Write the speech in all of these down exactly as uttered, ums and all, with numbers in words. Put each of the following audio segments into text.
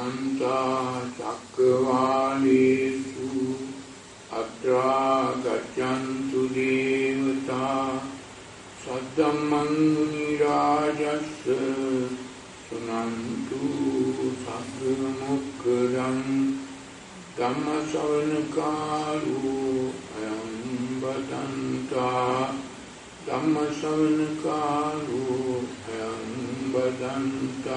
समन्ता चक्रवालेषु अत्रा गच्छन्तु देवता सद्धम्मं मुनिराजस्य सुनन्तु सद्गुणमुखदं धम्मश्रवणकालो अयं बदन्ता धम्मश्रवणकालो अयं बदन्ता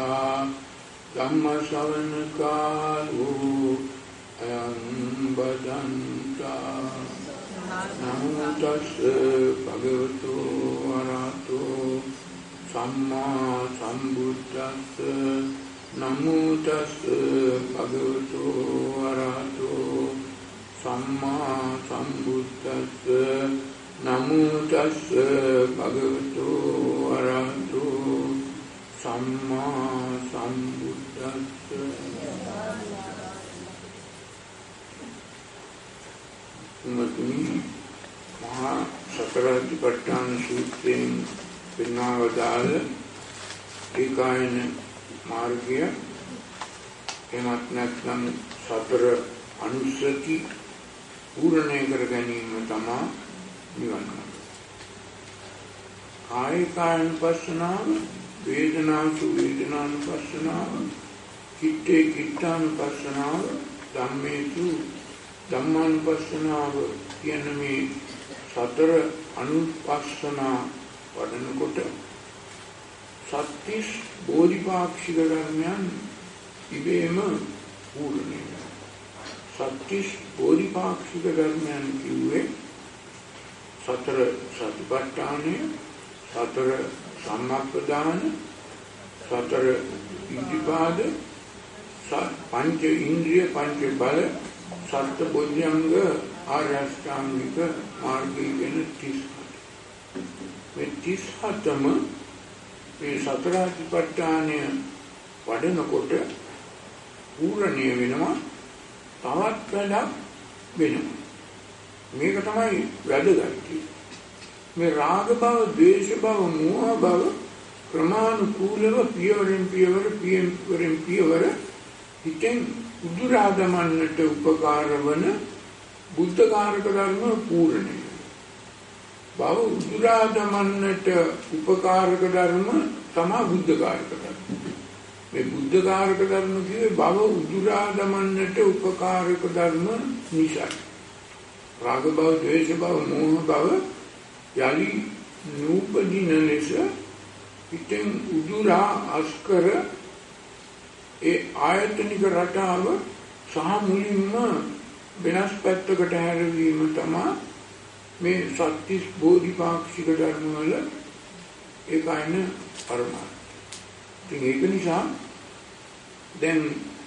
धम्मश्रवणकालो अयं बदन्ता नमो तस्से भगवतो अरहतो सम्मा सम्बुद्धस्से नमो तस्से भगवतो अरहतो सम्मा सम्बुद्धस्से नमो तस्से भगवतो अरहतो सम्मा सम्बुद्धस्से महा सतराधिपट्टान सूत्रें पिन्नावदाल एकायन मार्गीय एमत නැත්නම් සතර අනුස්සති පූර්ණය කර ගැනීම තමයි නිවන් මාර්ගය. කායිකානුපස්සනාව, වේදනාසු වේදනානුපස්සනාව, චිත්තේ චිත්තානුපස්සනාව, ධම්මේසු ධම්මානුපස්සනාව කියන මේ සතර අනුපස්සනා වඩනකොට සත්‍තිස් බෝධිපාක්ෂික ධර්මයන් ඉබේම පූර්ණය වෙනවා. සත්‍තිස් බෝධිපාක්ෂික ධර්මයන් කිව්වේ සතර සතිපට්ඨානය, සතර සම්මප්පදාන, සතර ඉද්ධිපාද, පංච ඉන්ද්‍රිය, පංච බල, සත්‍ය බොධ්‍යංග, ආර්ය අෂ්ටාංගික මාර්ගය කියන තිස් හත. මේ තිස් හතම මේ සතර සතිපට්ඨානය වඩනකොට පූර්ණය වෙනවා, තවත් වැඩක් වෙනවා. මේක තමයි වැදගත්. මේ රාග භව, ද්වේෂ භව, මෝහ භව ක්‍රමානුකූලව පියවරෙන් පියවර පියවරෙන් පියවර හිතෙන් උදුරා දමන්නට උපකාර වන බුද්ධ කාරක ධර්ම පූර්ණය. භව උදුරා දමන්නට උපකාරක ධර්ම තමයි බුද්ධ කාරක ධර්ම. මේ බුද්ධ කාරක ධර්ම කියේ භව උදුරා දමන්නට උපකාරක ධර්ම නිසා. රාග භව, ද්වේෂ භව, මෝහ භව යලි නූපදින ලෙස හිතෙන් උදුරා අස්කර ඒ ආයතනික රටාව සහ මුලින්ම වෙනස් පැත්තකට හැරවීම තමයි මේ සත්‍තිස් බෝධිපාක්ෂික ධර්ම වල ඒකයින පරමාර්ථය. ඉතින් ඒක නිසා දැන්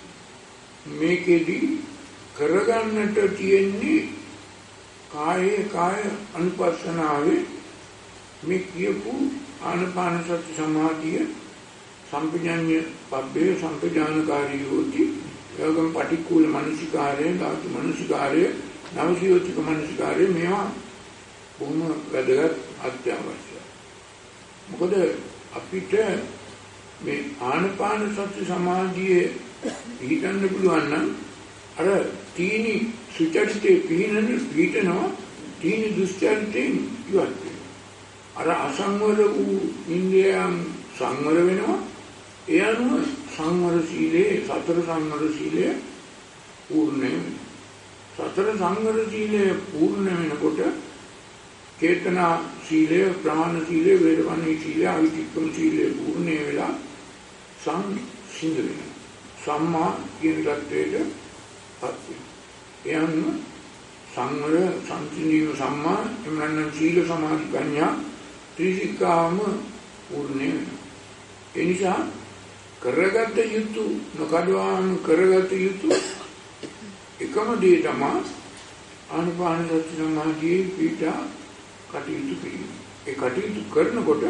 මේකෙදි කරගන්නට තියෙන්නේ කායේ කාය අනුපස්සනාවේ මේ කියපු ආනාපාන සති සමාධිය සම්පජාන්‍ය පබ්බේ සම්පජානකාරී හොති යෝගම් පටික්කුල මනසිකාරය, ධාතු මනසිකාරය, නවසියෝතික මනසිකාරය මේවා බොහොම වැදගත් අත්‍යවශ්‍යයි. මොකද අපිට මේ ආනාපාන සති සමාධියේ පිළිගන්න පුළුවන් නම් අර තීනි සුචරිතේ පිළිනන පිටනවා, තීනි දුස්චරිතෙන් ඉවත් වෙනවා. අර අසංවර වූ ඉන්ද්‍රියයන් සංවර වෙනවා. ඒ අනුව සංවර සීලයේ, සතර සංවර සීලය පූර්ණ වෙනවා. සතර සංවර සීලය පූර්ණ වෙනකොට චේතනා සීලය, ප්‍රාණ සීලය, වේරමණී සීලය, අවිචිත්තම සීලය පූර්ණ වෙලා සංසිඳ වෙනවා. සම්මා කියන தත්වයට පත් වෙනවා. ඒ අනුව සංවර සංසිඳීම සම්මා එමනම් සීල සමාධි ප්‍රඥා ත්‍රිසිකාම පූර්ණ වෙනවා. ඒ නිසා කරගත යුතු, නොකඩවාම කරගත යුතු එකම දේ තමයි ආනාපාන සති සමාධියේ පිටා කටයුතු කිරීම. ඒ කටයුතු කරනකොට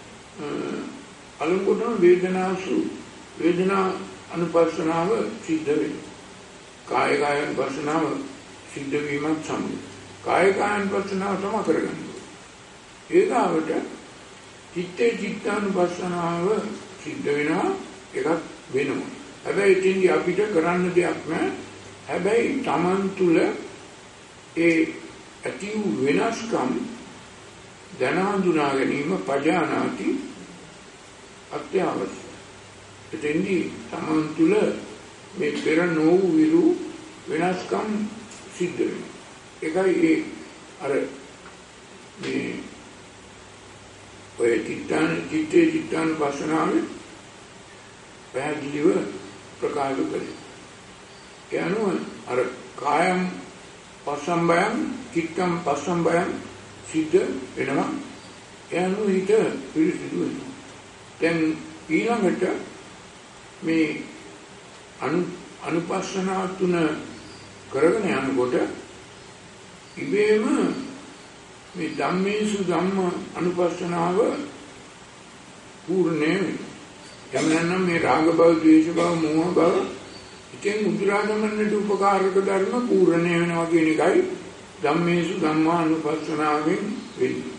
අලංගොඩන වේදනාසු වේදනා අනුපස්සනාව සිද්ධ වෙනවා. කාය කාය අනුපස්සනාව සිද්ධ වීමත් සමග කාය කාය අනුපස්සනාව තමයි කරගන්නේ. ඒගාවට චිත්තේ චිත්තානුපස්සනාව සිද්ධ වෙනවා, එකක් වෙනවා. හැබැයි ඉතින් අපිට කරන්න දෙයක් නැහැ. හැබැයි Taman තුල ඒ ඇති වූ වෙනස්කම් දැන හඳුනා ගැනීම පජානාති අත්‍යවශ්‍යයි. එතෙන්දී Taman තුල මේ පෙර නොවූ විරු වෙනස්කම් සිද්ධ වෙනවා. ඒකයි ඒ අර මේ ඔය චිත්තාන චිත්තේ චිත්තාන වසනාවේ පැහැදිලිව ප්‍රකාශ කළේ. ඒ අනුව අර කායම් පස්සම්බයම් චිත්තම් පස්සම්බයම් සිද්ධ වෙනවා. ඒ අනුව හිත පිරිසිදු වෙනවා. දැන් ඊළඟට මේ අනු අනුපස්සනා තුන කරගෙන යනකොට ඉබේම මේ ධම්මේසු ධම්ම අනුපස්සනාව පූර්ණේ යමනනම් මේ රාග බව, ද්වේෂ බව, මෝහ බව ඉතින් උද්‍රාගමන්නට උපකාරක ධර්ම පූර්ණේ වෙනවා කියන එකයි ධම්මේසු ධම්මා අනුපස්සනාවෙන් වෙන්නේ.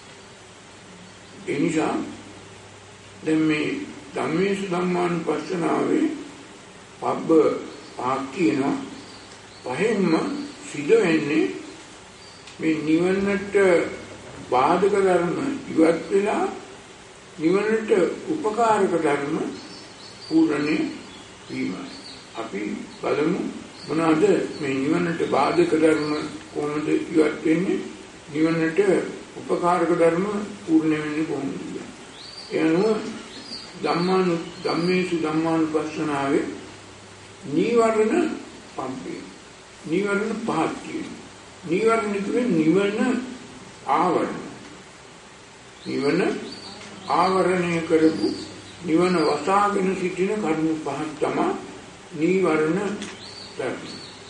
ඒ නිසා දැන් මේ ධම්මේසු ධම්මා අනුපස්සනාවේ පබ්බ පහක් තියෙනවා. පහෙන්ම සිද්ධ වෙන්නේ මේ නිවනට බාධක ධර්ම ඉවත් වෙලා නිවනට උපකාරක ධර්ම පූර්ණේ වීමයි. අපි බලමු මොනවාද මේ නිවනට බාධක ධර්ම කොහොමද ඉවත් වෙන්නේ, නිවනට උපකාරක ධර්ම පූර්ණ වෙන්නේ කොහොමද? එනවා ධම්මානු ධම්මේසු ධම්මානුපස්සනාවේ නීවරණ පම්පේ නීවරණ පහක් තියෙනවා. නීවරණ කියන්නේ නිවන ආවරණ. නිවන ආවරණය කරපු නිවන වසාගෙන සිටින කර්ම පහක් තමයි නීවරණ ධර්ම.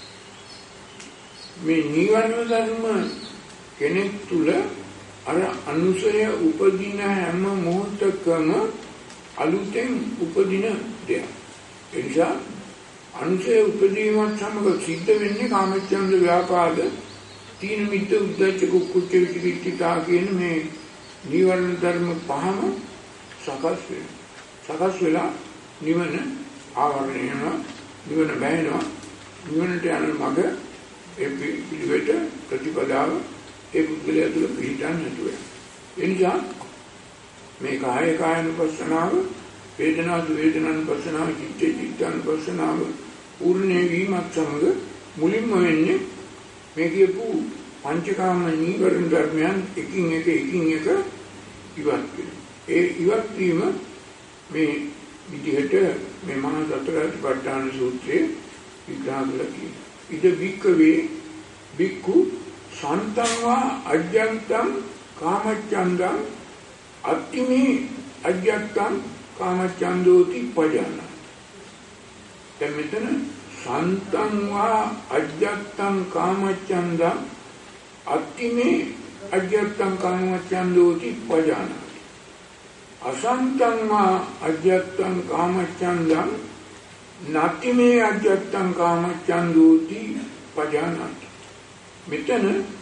මේ නීවරණ ධර්ම කෙනෙක් තුල අර අනුසය උපදින හැම මොහොතකම අලුතෙන් උපදින දෙයක්. ඒ නිසා අනුසය උපදීමත් සමග සිද්ධ වෙන්නේ කාමච්ඡන්ද ව්‍යාපාද තීන මිද්ද උද්ධච්ච කුක්කුච්ච විචිකිච්ඡා කියන මේ නීවරණ ධර්ම පහම සකස් වෙනවා. සකස් වෙලා නිවන ආවරණය වෙනවා, නිවන බැහැනවා, නිවනට යන මඟ ඒ පිළිවෙත ප්‍රතිපදාව ඒ පුද්ගලයා තුළ පිළිටන් නැතුව. ඒ නිසා මේ කාය කායනුපස්සනාව, වේදනා වේදනානුපස්සනාව, චිත්ත චිත්තානුපස්සනාව පූර්ණේ වීමත් සමග මුලින්ම වෙන්නේ මේ කියපු පංචකාම නීවරණ ධර්මයන් එකින් එක එකින් එක ඉවත් වෙනවා. ඒ ඉවත් වීම මේ විදිහට මේ මහා සතරාතිපට්ඨාන සූත්‍රයේ විග්‍රහ කරලා තියෙනවා. ඉද වික්කවේ වික්ඛු සන්තං වා අජ්ජන්තං කාමච්ඡන්දං අත්තිමේ අජ්ජත්තං කාමච්ඡන්දෝති පජාන. දැන් මෙතන සන්තං වා අජ්ජත්තං කාමච්ඡන්දං අත්තිමේ අජ්ජත්තං කාමච්ඡන්දෝති පජාන. අසන්තං වා අජ්ජත්තං කාමච්ඡන්දං නත්තිමේ අජ්ජත්තං කාමච්ඡන්දෝති පජානාති. මෙතන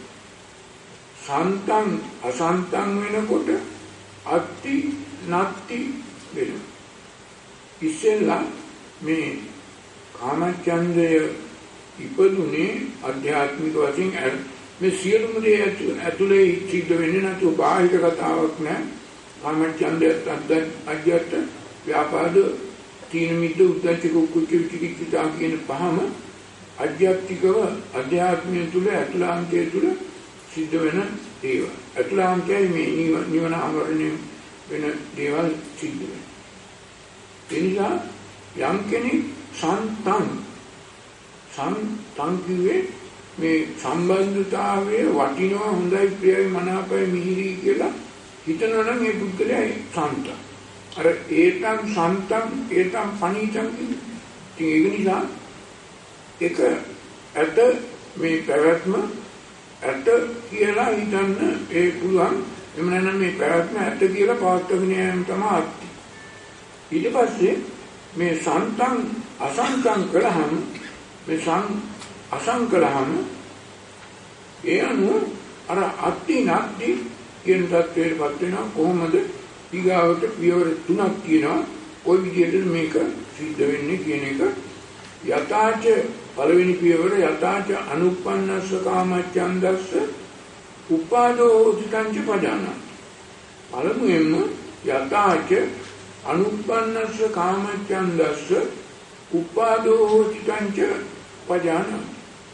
සන්තං අසන්තං වෙනකොට අත්ති නත්ති වෙනවා. ඉස්සෙල්ලා මේ කාමච්ඡන්දය ඉපදුනේ අධ්‍යාත්මික වශයෙන් මේ සියලුම දේ ඇතුලේ සිද්ධ වෙන්නේ නැතුව බාහිර කතාවක් නෑ. කාමච්ඡන්දයත් අධ්‍යාත්ම ව්‍යාපාද තීන මිද්ද උද්ධච්ච කුක්කුච්ච විචිකිච්ඡා කියන පහම අධ්‍යාත්මිකව අධ්‍යාත්මය තුල අතුලාන්තය තුල සිද්ධ වෙන දේවල්. අතුලාන්තයයි මේ නිවන ආවරණය වෙන දේවල් සිද්ධ වෙනවා. ඒ නිසා යම් කෙනෙක් සන්තං සන්තං කියේ මේ සම්බන්ධතාවයේ වටිනවා, හොඳයි, ප්‍රියයි, මනාපයි, මිහිරි කියලා හිතනවා නම් ඒ පුද්ගලයා සන්තං. අර ඒතං සන්තං ඒතං පණීතං කියන ඒක නිසා එක ඇත මේ පැවැත්ම ඇත කියලා හිතන්න ඒ පුළුවන්. එමු නැත්නම් මේ පැවැත්ම ඇත කියලා පවත්වගෙන යෑම තමයි අත්ති. ඊට පස්සේ මේ සන්තං අසන්තං කළාම මේ සම් අසංකලහම ඒ අනුව අර අත්ති නැත්ති කියන තත්ත්වයටපත් වෙනවා. කොහොමද? ඊගාවට පියවර තුනක් තියෙනවා. ඔය විදිහට මේක සිද්ධ වෙන්නේ කියන එක යථාච පළවෙනි පියවර යථාච අනුප්පන්නස්ස කාමච්ඡන්දස්ස උපාදෝ හෝතිකංච පජානාති. පළමුවෙන්ම යථාච අනුප්පන්නස්ස කාමච්ඡන්දස්ස උපාදෝ හෝතිකංච පජානාති.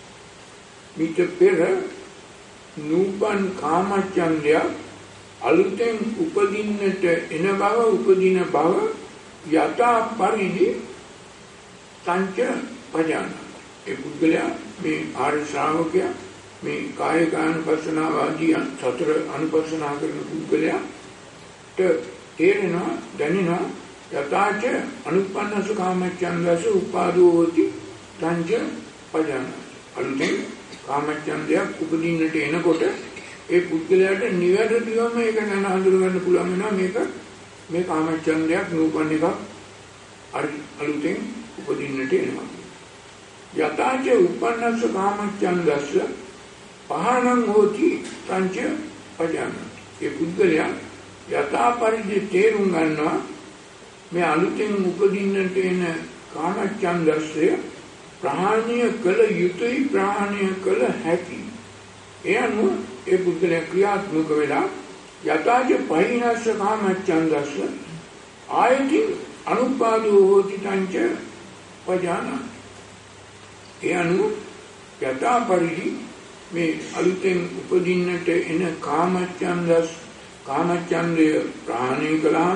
මිත පෙර නූපන් කාමච්ඡන්දය අලුතෙන් උපදින්නට එන බව උපදින බව යථා පරිදි සංච පජානාති. ඒ පුද්ගලයා මේ ආර්ය ශ්‍රාවකයා මේ කාය කායනුපස්සනාව ආදී සතර අනුපස්සනා කරන පුද්ගලයාට තේරෙනවා දැනෙනවා යථාච අනුප්පන්නස කාමච්ඡන්දස උපාදෝ හෝති සංච පජානාති. අලුතෙන් කාමච්ඡන්දයක් උපදින්නට එනකොට ඒ පුද්ගලයාට නිවැරදිවම ඒක ගැන හඳුනගන්න පුළුවන් වෙනවා මේක මේ කාමච්ඡන්දයක් නූපන් එකක් අලුතෙන් උපදින්නට එනවා. යථාච උපන්නස්ස කාමච්ඡන්දස්ස පහනං හෝති සංච පජානාති. ඒ පුද්ගලයා යථා පරිදි තේරුම් ගන්නවා මේ අලුතෙන් උපදින්නට එන කාමච්ඡන්දස්සය ප්‍රහාණය කළ යුතුයි ප්‍රහාණය කළ හැකි. ඒ අනුව ඒ පුද්ගලයා ක්‍රියාත්මක වෙලා යථාච පහිනස්ස කාමච්ඡන්දස්ස ආයති අනුපාදෝ හෝති සංච පජානාති. ඒ අනුව යථා පරිදි මේ අලුතෙන් උපදින්නට එන කාමච්ඡන්දස් කාමච්ඡන්දය ප්‍රහාණය කළාම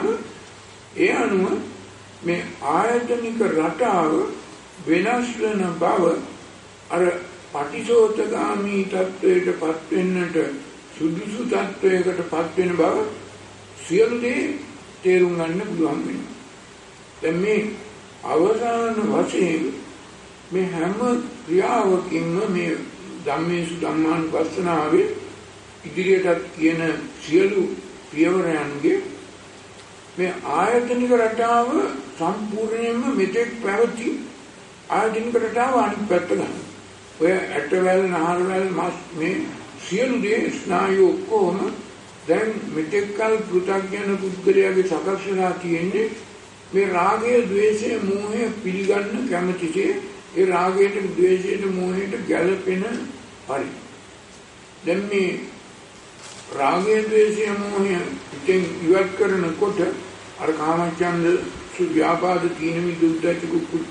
ඒ අනුව මේ ආයතනික රටාව වෙනස් වෙන බව අර පටිසෝතගාමී තත්වයට පත් වෙන්නට සුදුසු තත්වයකට පත් වෙන බව සියලු දේ තේරුම් ගන්න පුළුවන් වෙනවා. දැන් මේ අවසාන වශයෙන් මේ හැම ක්‍රියාවකින්ම මේ ධම්මේසු ධම්මානුපස්සනාවේ ඉදිරියටත් කියන සියලු පියවරයන්ගේ මේ ආයතනික රටාව සම්පූර්ණයෙන්ම මෙතෙක් පැවති ආයතනික රටාව අනිත් පැත්ත ගන්න. ඔය ඇටවැල් නහරවැල් මස් මේ සියලු දේ ස්නායු ඔක්කොම දැන් මෙතෙක් කල පෘථග්ජන පුද්ගලයාගේ සකස් වෙලා තියෙන්නේ මේ රාගය, ద్వේෂය, මෝහය පිළිගන්න කැමැතිසේ ඒ රාගයට, ద్వේෂයට, මෝහයට ගැළපෙන පරිදි. දැන් මේ රාගය, ద్వේෂය, මෝහය ඉතින් ඉවත් කරනකොට අර කාමච්ඡන්ද සුව්‍යාපාද තීන මිදුද්දච්ච කුච්ච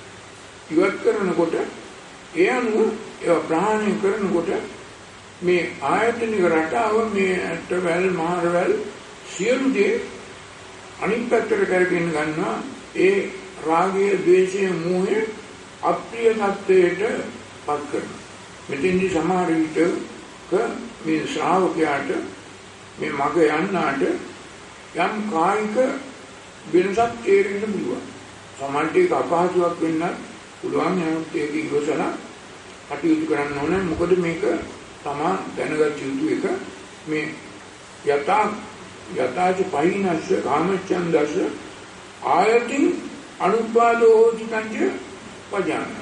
ඉවත් කරනකොට ඒ අනුව ඒවා ප්‍රහාණය කරනකොට මේ ආයතනික රටාව මේ ඇටවැල් මහරවැල් සියලු දේ අනිත් පැත්තට කරගෙන ගන්නවා. ඒ රාගය, ద్వේෂය, මෝහය අප්‍රිය තත්වයට පත් කරනවා. මෙතෙන්දී සමහර විටක මේ ශ්‍රාවකයාට මේ මග යන්නාට යම් කායික වෙනසක් තේරෙන්න පුළුවන්. සමහරට ඒක අපහසුයක් වෙන්නත් පුළුවන්. නමුත් ඒක ඉවසලා කටයුතු කරන්න ඕනේ. මොකද මේක තමා දැනගත යුතු එක. මේ යථා යථාච පහිනස්ස කාමච්ඡන්දස්ස ආයතින් අනුපාදෝ හෝති සංච පජානාති.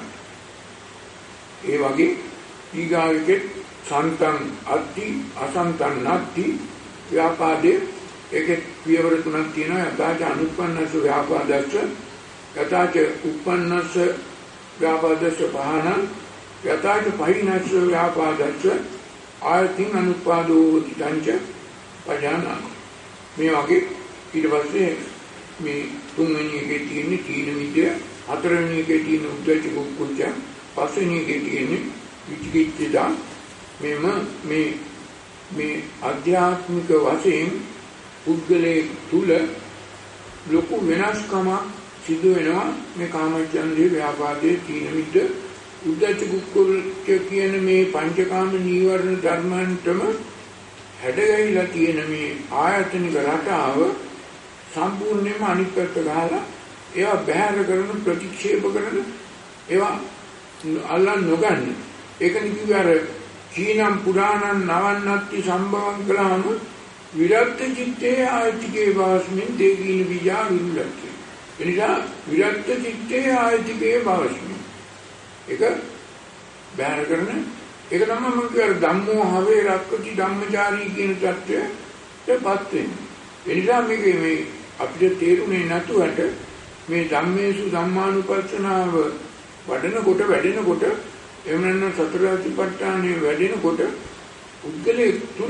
ඒ වගේ ඊගාවිකේ සන්තං අත්ති අසන්තං නත්ති ව්‍යාපාදේ ඒකේ පියවර තුනක් තියෙනවා. යථාච අනුප්පන්නස්ස ව්‍යාපාදස්ස යථාච උප්පන්නස්ස ව්‍යාපාදස්ස පහනං යථාච පහිනස්ස ව්‍යාපාදස්ස ආයතින් අනුපාදෝ හෝති සංච පජානාති. මේ වගේ ඊට පස්සේ මේ තුන්වෙනි එකේ තියෙන තීන මිද්‍ය, හතරවෙනි එකේ තියෙන උද්දච්ච කුච්ච, පස්වෙනි එකේ තියෙන විචිකිච්ඡා. මෙම මේ මේ ආධ්‍යාත්මික වශයෙන් පුද්ගලයේ තුල ලොකු වෙනස්කමක් සිදු වෙනවා. මේ කාමච්ඡන්දේ, ව්‍යාපාදේ, තීන මිද්ද, උද්දච්ච කුච්ච කියන මේ පංචකාම නීවරණ ධර්මයන්ටම හැඩගැහිලා තියෙන මේ ආයතනික රටාව සම්පූර්ණයෙන්ම අනිත් පැත්ත ගහලා ඒවා බැහැර කරන, ප්‍රතික්ෂේප කරන, ඒවා අල්ලන් නොගන්න. ඒකනේ කිව්වේ අර චීනම් පුරාණං නවන්නත්ති සම්භවං කළාම විරක්ත චිත්තේ ආයතිකේ වාස්මින් දේකීන විජා විරුලක්ඛේ. එනිසා විරක්ත චිත්තේ ආයතිකේ වාස්මින් ඒක බැහැර කරන ඒක තමයි මම කියර ධම්මෝ හවේ රක්කති ධම්මචාරී කියන தත්ත්වයටපත් වෙන්නේ. ඒ නිසා මේක මේ අපිට තේරුනේ නැතුවට මේ ධම්මේසු ධම්මානුපස්සනාව වඩනකොට වැඩෙනකොට එහෙම නැත්නම් සතර සතිපට්ඨානෙ වැඩෙනකොට උද්ගලයේ තුල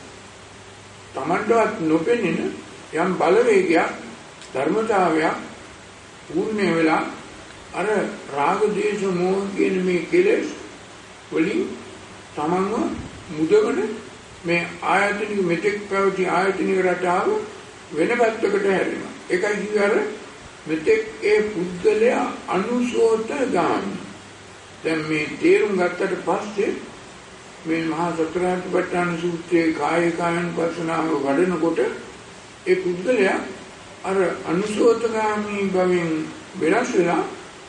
තමන්ටවත් නොපෙනෙන යම් බලවේගයක් ධර්මතාවයක් පූර්ණ වෙලා අර රාග දේශ මොහ කියන මේ කෙලෙස් වලින් තමන්ව මුදවන මේ ආයතනික මෙතෙක් පැවති ආයතනික රටාව වෙන පැත්තකට හැරෙනවා. ඒකයි කියන්නේ මෙතෙක් ඒ පුද්ගලයා අනුසෝත ගාමි. දැන් මේ තේරුම් ගත්තට පස්සේ මේ මහා සතරාතිපට්ඨාන සූත්‍රයේ කාය කායනුපස්සනාව වඩනකොට ඒ පුද්ගලයා අර අනුසෝතගාමී භවෙන් වෙනස් වෙලා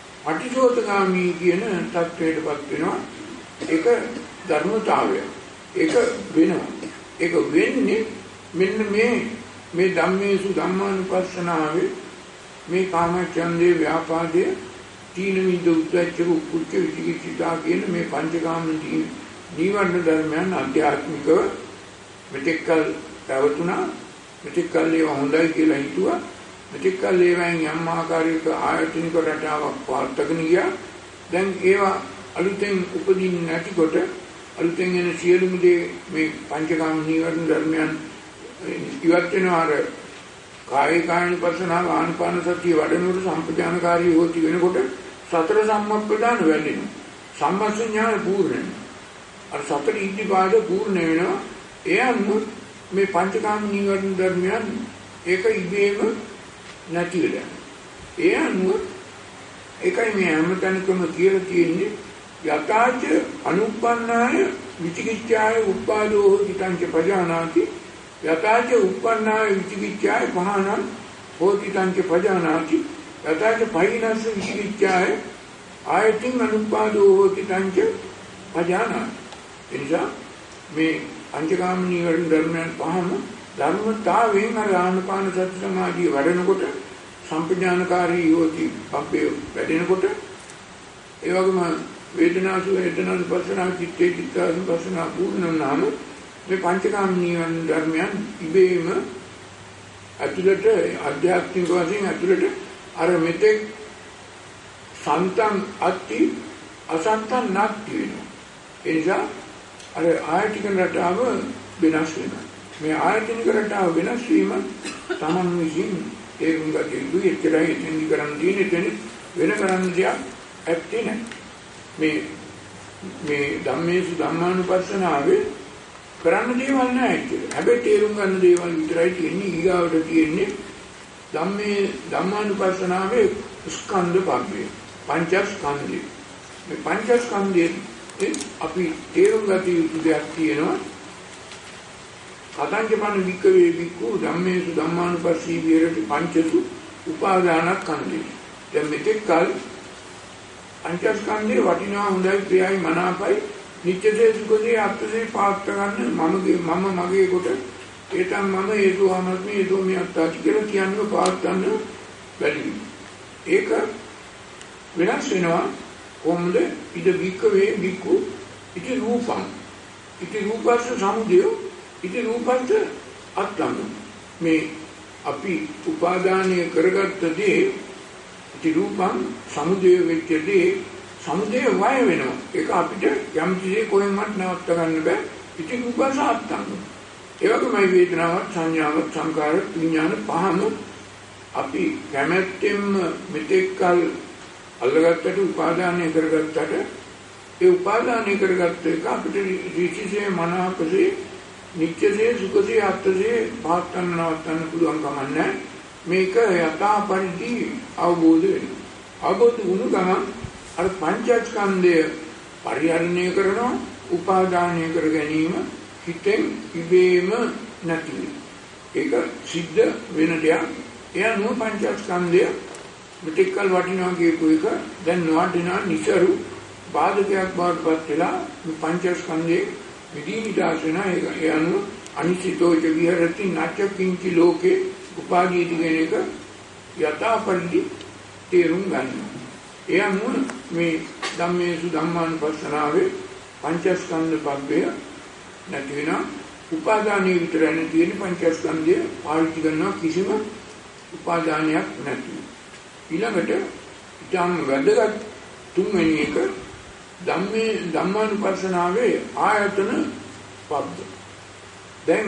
අටිසෝතගාමී කියන තත්වයටපත් වෙනවා. ඒක ධර්මතාවය. ඒක වෙනවා. ඒක වෙන්නේ මෙන්න මේ මේ ධම්මේසු ධම්මානුපස්සනාවේ මේ කාමච්ඡන්දේ ව්‍යාපාදයේ තීන මිද්ද උද්දච්ච කුච්ච විචිකිච්ඡා කියන මේ පංචකාම නීවරණ ධර්මයන් අධ්‍යාත්මිකව මෙතෙක්කල් පැවතුණා. මෙතෙක්කල් ඒවා හොඳයි කියලා හිතුවා. මෙතෙක්කල් ඒවායින් යම් ආකාරයක ආයතනික රටාවක් පාත්තගෙන ගියා. දැන් ඒවා අලුතෙන් උපදින්නේ නැතිකොට අලුතෙන් එන සියලුම දේ මේ පංචකාම නීවරණ ධර්මයන් ඉවත් වෙනවා. අර කාය කායනුපස්සනාව ආනාපාන සතිය වඩනකොට සම්පජානකාරී හොති වෙනකොට සතර සම්මප්පදාන වැඩෙනවා. සම්මස්ඥාන පූර්ණ වෙනවා. අර සතර ඉද්ධිපාද පූර්ණ වෙනවා. ඒ අනුව මේ පංචකාම නීවරණ ධර්මයන් ඒක ඉබේම නැති වෙලා. ඒ අනුව ඒකයි මේ හැමතැනකම කියලා තියෙන්නේ යථාච අනුප්පන්නාය විචිකිච්ඡාය උප්පාදෝ හිතංච පජානාති යථාච උප්පන්නාය විචිකිච්ඡාය පහනං හෝතිතංච පජානාති යථාච පහිනස්ස විචිකිච්ඡාය ආයතින් අනුප්පාදෝ හෝතිතංච පජානාති. එනිසා මේ පංචකාම නීවරණ ධර්මයන් පහම ධර්මතාවයෙන් අර ආනාපාන සති සමාධිය වඩනකොට සම්පඥානකාරී යෝති පබ්බේ වැඩෙනකොට ඒ වගේම වේදනාසු වේදනානුපස්සනා චිත්තේ චිත්තානුපස්සනා පූර්ණ නාම මේ පංචකාම නීවරණ ධර්මයන් ඉබේම අතුලට අධ්‍යාත්මික වශයෙන් අතුලට අර මෙතෙක් සන්තං අත්ති අසන්තං නැති වෙනවා. ඒ නිසා අර ආයතනික රටාව වෙනස් වෙනවා. මේ ආයතනික රටාව වෙනස් වීම තමන් විසින් තේරුම් ගත යුතුයි. එච්චරයි එතෙන්දි කරන්න තියෙන්නේ. එතන වෙන කරන්න දෙයක් ඇත්තේ නැහැ. මේ මේ ධම්මේසු ධම්මානුපස්සනාවේ කරන්න දේවල් නැහැ කියලා. හැබැයි තේරුම් ගන්න දේවල් විතරයි තියෙන්නේ. ඊගාවට තියෙන්නේ ධම්මේ ධම්මානුපස්සනාවේ ස්කන්ධ පබ්බේ පංචස්කන්ධය. මේ පංචස්කන්ධයේ අපි තේරුම් ගත යුතු දෙයක් තියෙනවා. කතංජපන වික්කවේ වික්ඛු ධම්මේසු ධම්මානුපස්සී විහෙරති පංචසු උපාදානස්කන්ධේ. දැන් මෙතෙක් කල පංචස්කන්ධේ වටිනා හොඳයි ප්‍රියයි මනාපයි නිත්‍යසේ සුඛසේ අත්සේ පාත්ත ගන්න මමගේ මම මගේ කොට ඒතම් මම හේතුවමත් හේතුව මේ අත්තාච කියලා කියන්නේ පාත් ගන්න බැරි. ඒක වෙනස් වෙනවා. කොහොමද? ඉද වික්කවේ වික්ඛු ඉති රූපං ඉති රූපස්ස සමුදය ඉති රූපස්ස අත්තං. මේ අපි උපාදානය කරගත්ත දේ ඉති රූපං සමුදය වෙච්ච දේ සමුදය වය වෙනවා. ඒක අපිට යම් කිසි කොහෙන්වත් නවත්ත ගන්න බෑ. ඉති රූපස්ස අත්තං. ඒ වගේමයි වේදනාවක් සංඥාවක් සංකාර විඥාන පහම අපි කැමැත්තෙන් මෙතෙක්කල් අල්ලගත්තට උපාදානය කරගත්තට ඒ උපාදානය කරගත්ත එක අපිට ඍචිසේ මනාපසේ නිත්‍යසේ සුඛසේ අත්සේ පාත්තන්න නවත්තන්න පුළුවන් කමක් නැහැ. මේක යථා පරිදි අවබෝධ වෙනවා. අවබෝධ වුණු ගමන් අර පංචස්කන්ධය පරිහරණය කරනවා. උපාදානය කර ගැනීම හිතෙන් ඉබේම නැති වෙනවා. ඒක සිද්ධ වෙන දෙයක්. එය නෝ පංචස්කන්ධය මෙතෙක්කල් වටිනවා කියපු එක දැන් නොවටිනා නිසරු බාධකයක් බවට පත් වෙලා මේ පංචස්කන්ධයේ විදීනිදාස වෙන එක. ඒ අනුව අනිසිතෝච විහෙරති නාච කිංචි ලෝකේ උපාදීති කියන එක යථා පරිදි තේරුම් ගන්නවා. ඒ අනුව මේ ධම්මේසු ධම්මානුපස්සනාවේ පංචස්කන්ධ පබ්බය නැති වෙනවා. උපාදානීය විතරයි නැති වෙන්නේ. පංචස්කන්ධය පාවිච්චි කරනවා කිසිම උපාදානයක් නැති. ඊළඟට ඊටම වැදගත් තුන්වෙනි එක ධම්මේ ධම්මානුපස්සනාවේ ආයතන පබ්ද. දැන්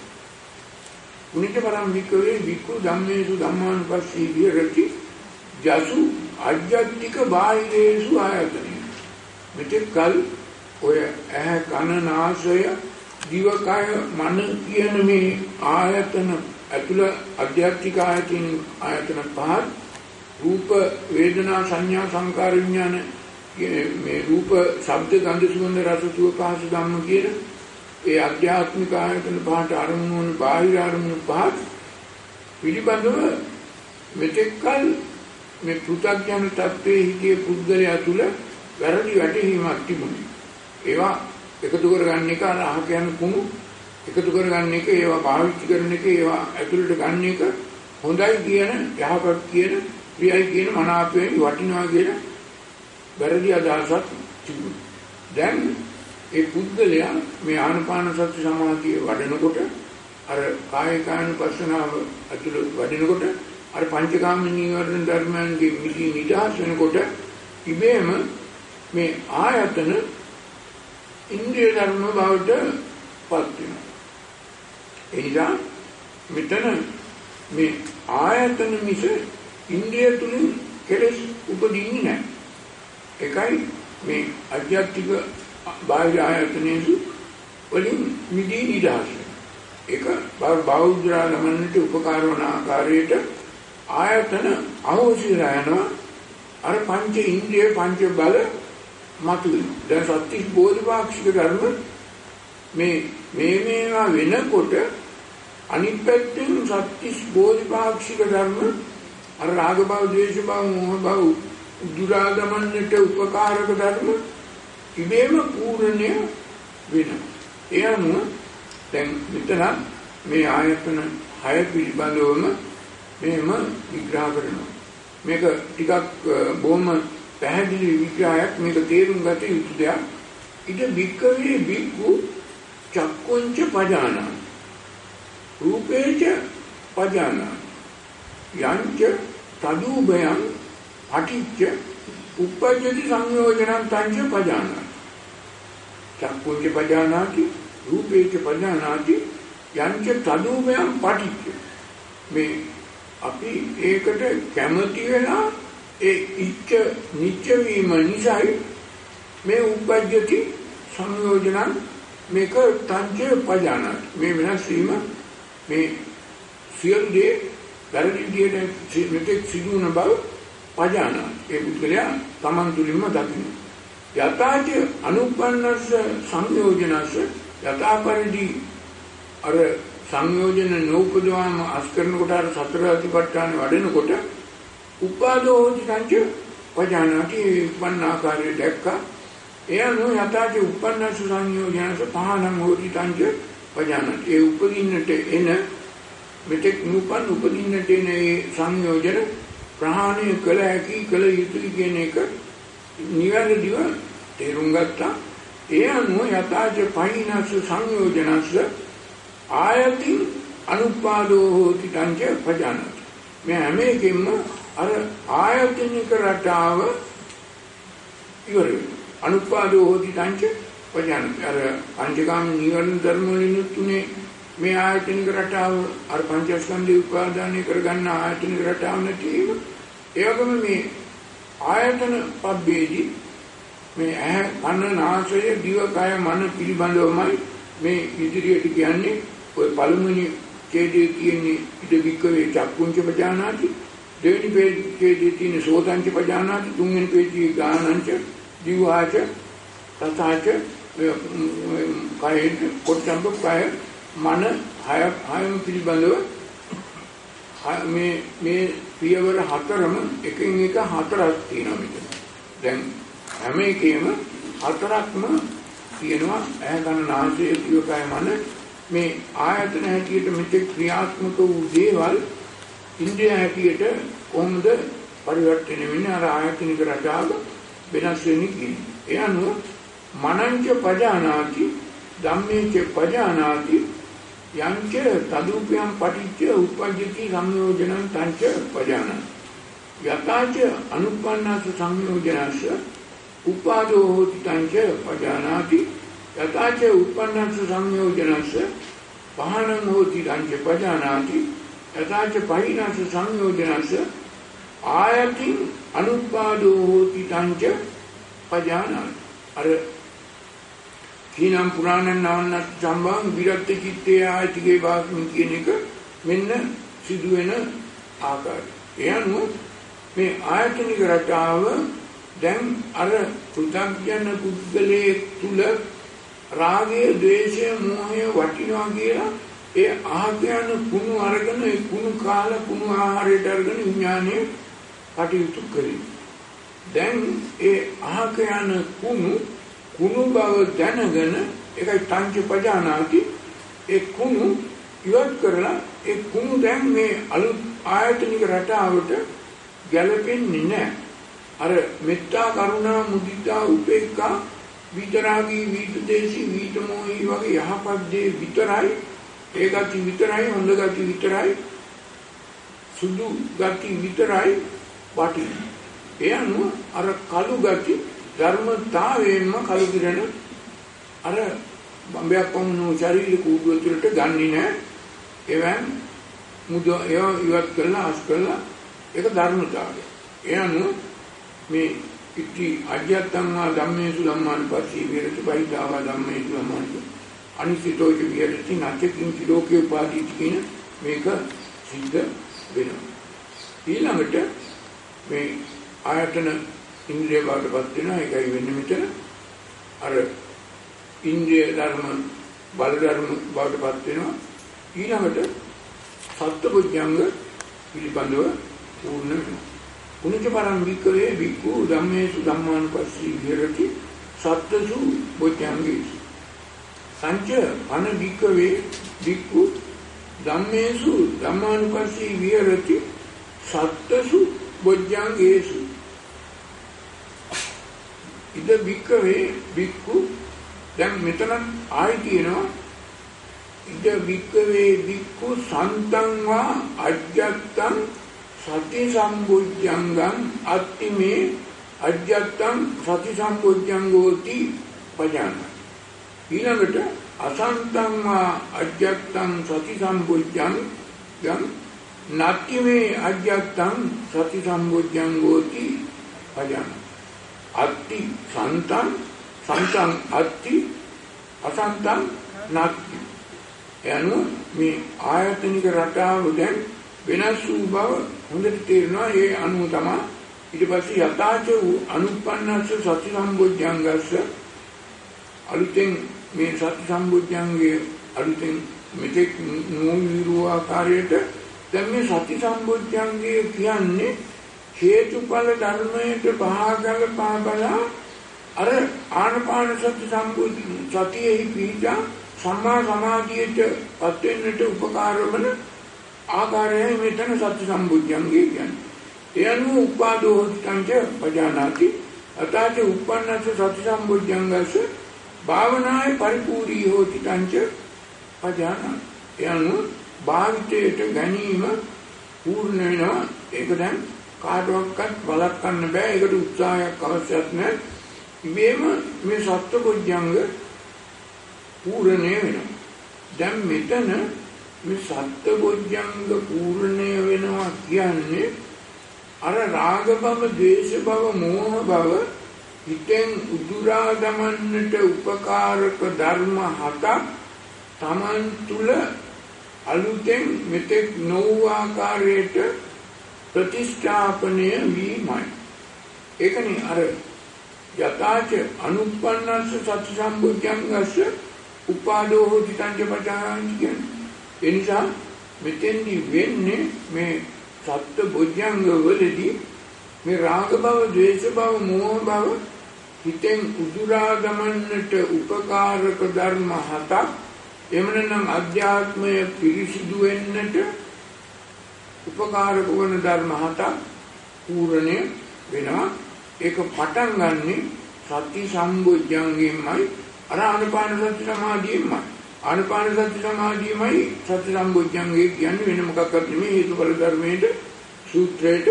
උනිට පරම් විකවේ විකු ධම්මේසු ධම්මානුපස්සී විහෙරති ජසු අජ්ජත්තික බාහිරේසු ආයතනෙ. මෙතෙක් කල ඔය ඇහ කන නාසය දිවකය මන කියන මේ ආයතන අතුල අධ්‍යාත්මික ආයතන ආයතන පහ රූප වේදනා සංඥා සංකාර විඥාන මේ රූප ශබ්ද ගන්ධ සුවඳ රස සුව පහස ධම්ම කියන ඒ අධ්‍යාත්මික ආයතන පහට අරමුණු වන බාහිර අරමුණු පහ පිළිබඳව මෙතෙක් කල මේ පෘථග්ජන තත්ත්වයේ හිටිය පුද්ගලයා තුල වැරදි වැටහීමක් තිබුණේ. ඒවා එකතු කරගන්න එක අර අහ කියන කුණු එකතු කරගන්න එක ඒවා පාවිච්චි කරන එක ඒවා ඇතුළට ගන්න එක හොඳයි කියන යහපත් කියන ප්‍රියයි කියන මනාපයෙන් වටිනවා කියන වැරදි අදහසක් තිබුණා. දැන් ඒ පුද්ගලයා මේ ආනාපාන සති සමාධිය වඩනකොට අර කාය කායනුපස්සනාව ඇතුළට වඩනකොට අර පංචකාම නීවරණ ධර්මයන්ගේ මිදී නිදහස් වෙනකොට ඉබේම මේ ආයතන ඉන්ද්‍රිය ධර්ම බවට පත් වෙනවා. ඒ නිසා මෙතන මේ ආයතන මිස ඉන්ද්‍රිය තුලින් කෙලෙස් උපදින්නේ නැහැ. ඒකයි මේ අධ්‍යාත්මික බාහිර ආයතනෙසු වලින් මිදී නිදහස් වෙනවා. ඒක බෞද්ධ ගමනට උපකාර වන ආකාරයට ආයතන අවශ්‍යලා යනවා. අර පංච ඉන්ද්‍රිය පංච බල මතුවෙනවා. දැන් සත්‍ය බෝධිපාක්ෂික ධර්ම මේ මේ මේවා වෙනකොට අනිත් පැත්තෙන් සත්‍ය බෝධිපාක්ෂික ධර්ම අර රාග භව, ද්වේෂ භව, මෝහ භව උදුරා ගමන්නට උපකාරක ධර්ම ඉබේම පූර්ණය වෙනවා. ඒ අනුව දැන් මෙතන මේ ආයතන හය පිළිබඳවම මෙහෙම විග්‍රහ කරනවා. මේක ටිකක් බොහොම පැහැදිලි විග්‍රහයක්. මේක තේරුම් ගත යුතු දෙයක්. ඉත වික්කවේ වික්කු චක්කුංච පජානා රූපේච පජානා යංච තදූභයං අටිච්ච උප්පජ්ජති සංයෝජනං තංච පජානා චක්කුංච පජානාති රූපේච පජානාති යංච තදූභයං පටිච්ච. මේ අපි ඒකට කැමති වෙලා ඒ ඉච්ඡ නිච්ච වීම නිසායි මේ උප්පජ්ජති සංයෝජනං මේක තංච පජානාති. මේ වෙනස් වීම මේ සියලු දේ වැරදි විදියට මෙතෙක් සිදුවන බව පජානා. ඒ පුද්ගලයා තමන් තුළින්ම දකින්න. යථාච අනුපන්නස්ස සංයෝජනස්ස යථා පරිදි අර සංයෝජන නූපදවාම අස් කරනකොට අර සතර අතිපට්ඨාන වඩනකොට උපාදෝ හෝති සංච පජානාති උපන්න ආකාරය දැක්කා. ඒ අනුව යථාච උපන්නස්ස සංයෝජනස්ස පහනං හෝති සංච පජානාති. ඒ උපදින්නට එන මෙතෙක් නූපන් උපදින්නට එන ඒ සංයෝජන ප්‍රහාණය කළ හැකි කළ යුතුයි කියන එක නිවැරදිව තේරුම් ගත්තා. ඒ අනුව යථාච පහිනස්ස සංයෝජනස්ස ආයතින් අනුපාදෝ හෝති තංච පජානාති. මේ හැම එකෙම අර ආයතනික රටාව ඉවර වෙනවා. අනුපාදෝ හෝති තංච පජානාති. අර පංචකාම නීවරණ ධර්ම වලින් තුනේ මේ ආයතනික රටාව අර පංචස්කන්ධය උපාදානය කරගන්න ආයතනික රටාව නැතිව ඒ වගේම මේ ආයතන පබ්බේදී මේ ඇහ කන නාසය දිව කය මන පිළිබඳවමයි මේ ඉදිරියට කියන්නේ. ඔය පළමුවෙනි ඡේදයේ තියෙන්නේ ඉද වික්කවේ චක්කුංච පජානාති, දෙවෙනි ඡේදයේ තියෙන සෝතංච පජානාති, තුන්වෙනි ඡේදයේ ගානංච දිවාච තථාච කයෙ කොට්ටම්බ කය මන හය හයම පිළිබඳව මේ මේ පියවර හතරම එකින් එක හතරක් තියෙනවා මෙතන. දැන් හැම එකේම හතරක්ම තියෙනවා. ඇහැ කන නාසය දිව කය මන මේ ආයතන හැටියට මෙතෙක් ක්‍රියාත්මක වූ දේවල් ඉන්ද්‍රිය හැටියට කොහොමද පරිවර්තනය වෙන්නේ? අර ආයතනික රටාව වෙනස් වෙන්නේ කියන්නේ. ඒ අනුව මනංච පජානාති ධම්මේච පජානාති යංච තදුප්පයන් පටිච්ච උප්පජ්ජති සංයෝජනං තංච පජානාති. යතාච අනුප්පන්නස්ස සංයෝජනස්ස උපාදෝ හෝති තංච පජානාති යතාච උප්පන්නස්ස සංයෝජනස්ස පහනං හෝති තංච පජානාති යතාච පහිනස්ස සංයෝජනස්ස ආයතින් අනුපාදෝ හෝති තංච පජානාති. අර කීනම් පුරාණන් නවන්නත් සම්බන් විරත් චිත්තේ ආයතිගේ වාක්‍යය කියන එක මෙන්න සිදුවෙන ආකාරය. ඒ අනුව මේ ආයතනික රටාව දැන් අර පු탁ජන පුද්ගලයේ තුල රාගය, ද්වේෂය, මෝහය වටිනවා කියලා ඒ ආඥාන කුණු අරගෙන ඒ කුණු කාල කුණු ආහාරයට අරගෙන විඥානයේ කටයුතු කරේ. දැන් ඒ ආඥාන කුණු කුණු බව දැනගෙන ඒකයි තංච පජානාති ඒ කුණු ඉවත් කරලා ඒ කුණු දැන් මේ අලුත් ආයතනික රටාවට ගැලපෙන්නේ නැහැ. අර මෙත්තා, කරුණා, මුදිතා, උපේක්ඛා, විතරාගී, විතදේශී, විතමෝහී වගේ යහපත් දේ විතරයි, ඒ ගති විතරයි, හොඳ ගති විතරයි, සුදු ගති විතරයි වටින්නේ. ඒ අනුව අර කළු ගති ධර්මතාවයෙන්ම කළු කිරණ අර බම්බයක් වුණු ශරීර කූඩුව තුළට ගන්නේ නැහැ. එවන් මුද ඒවා ඉවත් කරලා අස් කරලා ඒක ධර්මතාවය. ඒ අනුව මේ ඉති අජ්ජත්තංවා ධම්මේසු ධම්මානුපස්සී විහෙරති බහිද්ධාවා ධම්මේසු ධම්මානුපස්සී අනිසිතෝච විහෙරති නැචකින්ච ලෝකේ උපාදීති කියන මේක සිද්ධ වෙනවා. ඊළඟට මේ ආයතන ඉන්ද්‍රිය බවටපත් වෙනවා. ඒකයි වෙන්නේ මෙතන අර ඉන්ද්‍රිය ධර්ම බල ධර්ම බවටපත් වෙනවා. ඊළඟට සත්බුද්ධංග පිළිබඳව පූර්ණ වෙනවා. උනිච්ච පරම් වික්‍රේ වික්ඛු ධම්මේසු ධම්මානුපස්සී විහෙරති සත්තසු බොද්ධංගේසු සංච අන වික්‍රේ වික්ඛු ධම්මේසු ධම්මානුපස්සී විහෙරති සත්තසු බොද්ධංගේසු ඉද වික්‍රේ වික්ඛු දැන් මෙතන ආයි කියනවා ඉද වික්‍රේ වික්ඛු සන්තං වා අජ්ජත්තං සති සම්බුද්ධංගං අත්තිමේ අජ්ජත්තං සති සම්බුද්ධංගෝති පජාන. ඊළඟට අසන්තං වා අජ්ජත්තං සති සම්බුද්ධංගං නත්තිමේ අජ්ජත්තං සති සම්බුද්ධංගෝති පජාන. අත්ති සන්තං සන්තං අත්ති අසන්තං නත්ති. එනු මේ ආයතනික රටාව දැන් වෙනස් වූ බව හොඳට තේරෙනවා. ඒ අනුව තමයි ඊට පස්සේ යථාච වූ අනුප්පන්නස්ස සති සම්බොජ්ජංගස්ස අලුතෙන් මේ සති සම්බොජ්ජංගයේ අලුතෙන් මෙතෙක් නූවිරු ආකාරයට දැන් මේ සති සම්බොජ්ජංගය කියන්නේ හේතුඵල ධර්මයට පහගල පාබලා අර ආනපාන සති සම්බොජ්ජ සතියෙහි පීඨා සම්මා සමාධියට පත් වෙන්නට උපකාර වන ආකාරයයි මෙතන සත්‍ය සම්බුද්ධංගය කියන්නේ. ඒ අනුව උපාදෝ තංච පජානාති අතාච උප්පන්නස්ස සති සම්බුද්ධංගස්ස භාවනාය පරිපූර්ණී හෝති තංච පජානාති. ඒ අනුව භාවිතයට ගැනීම පූර්ණ වෙනවා. ඒක දැන් කාටවත් වළක්වන්න බෑ. ඒකට උත්සාහයක් අවශ්‍යත් නැහැ. ඉබේම මේ සත්‍ය බොජ්ජංග පූර්ණය වෙනවා. දැන් මෙතන මේ සත්බොජ්ජංග පූර්ණය වෙනවා කියන්නේ අර රාග බව, ද්වේෂ බව, මෝහ බව හිතෙන් උදුරා දමන්නට උපකාරක ධර්ම හතක් Taman තුල අලුතෙන් මෙතෙක් නොවූ ආකාරයට ප්‍රතිස්ථාපනය වීමයි. ඒකනේ අර යථාච අනුප්පන්නස්ස සති සම්බොජ්ජංගස්ස උපාදෝ හෝති තංච පජානාති කියන්නේ. ඒ නිසා මෙතෙන්දි වෙන්නේ මේ සත්‍ය බොජ්ජංග වලදී මේ රාග බව, ද්වේෂ බව, මෝහ බව හිතෙන් උදුරා ගමන්නට උපකාරක ධර්ම හතක් එමනම් අධ්‍යාත්මය පිරිසිදු වෙන්නට උපකාරක වන ධර්ම හතක් පූර්ණය වෙනවා. ඒක පටන් ගන්නෙ සති සම්බොජ්ජංගෙන්මයි අර ආනපාන සති සමාධියෙන්මයි. ආනපාන සති සමාධියමයි සති සම්බොජ්ජංගේ කියන්නේ වෙන මොකක්වත් නෙමෙයි. හේතුඵල ධර්මයේ සූත්‍රයට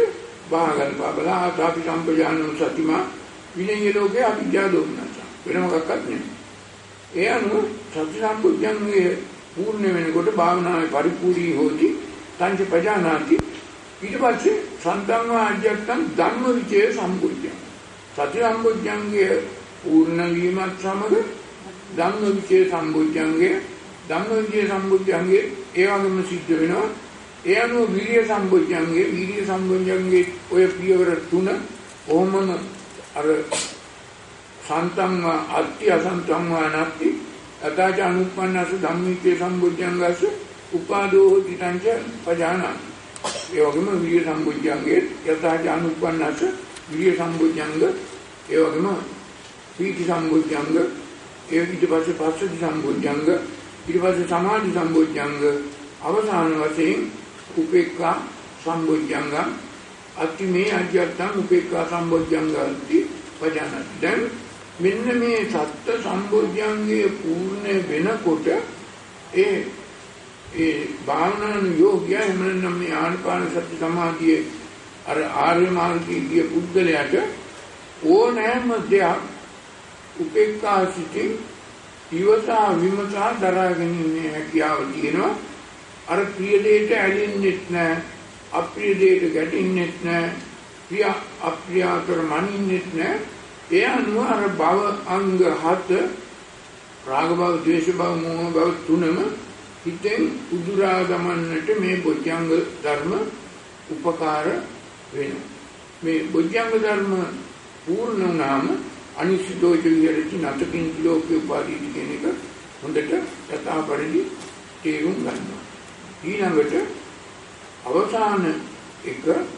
බාගල් බබලා ආතාපි සම්පජානෝ සතිමා විනය ලෝකේ අවිද්‍යාව දෝමනස වෙන මොකක්වත් නෙමෙයි. ඒ අනුව සති සම්පජානයේ පූර්ණ වෙනකොට භාවනාවේ පරිපූර්ණී හොති තංච පජානාති. ඊට පස්සේ සන්තං ආජ්‍යත්තං ධම්ම විචේ සම්පූර්ණ. සති සම්පජානයේ පූර්ණ වීමත් සමග ධම්ම විචේ සම්පූර්ණයේ ධම්ම විචේ සම්පූර්ණයේ ඒ වගේම සිද්ධ වෙනවා. ඒ අනුව විරිය සම්පූර්ණයේ විරිය සම්පූර්ණයේ ඔය පියවර තුන කොහොමම අර සන්තං අත්‍ය අසන්තං වානත්ති අතාච අනුප්පන්නස ධම්මිකේ සම්බුද්ධංගස උපාදෝ තිතංච පජානා. ඒ වගේම විරිය සම්බුද්ධංගේ යතාච අනුප්පන්නස විරිය සම්බුද්ධංග ඒ වගේම පීති සම්බුද්ධංග ඒ ඊට පස්සේ පස්සති සම්බුද්ධංග ඊට පස්සේ සමාධි සම්බුද්ධංග අවසාන වශයෙන් උපේක්ඛා සම්බුද්ධංග අති මේ අධ්‍යත්තං උපේක්ඛා සම්බුද්ධංගති පජානා. දැන් මෙන්න මේ සත්‍ය සම්බෝධ්‍යංගයේ පූර්ණ වෙනකොට ඒ ඒ භාවනාන යෝග්‍ය එමනම් මේ ආනපාන සති සමාධියේ අර ආර්ය මාර්ගයේ පුද්ගලයාට ඕනෑම දෙයක් උපේක්ඛා සිටින් ඉවසා විමසා දරා ගැනීමේ හැකියාව තියෙනවා. අර ප්‍රිය දෙයට ඇලෙන්නෙත් නැහැ, අප්‍රිය දෙයට ගැටෙන්නෙත් නැහැ, ප්‍රිය අප්‍රිය අතර මනින්නෙත් නැහැ. ඒ අනුව අර භව අංග හත රාග භව, ද්වේෂ භව, මෝහ භව තුනම හිතෙන් උදුරා ගමන්නට මේ බොජ්ජංග ධර්ම උපකාර වෙනවා. මේ බොජ්ජංග ධර්ම පූර්ණ වුණාම අනිශ්චිතෝ විහෙරති නතකින් ලෝකේ උපාදීති කියන එක හොඳට යථා පරිදි තේරුම් ගන්නවා. ඊළඟට අවසාන එක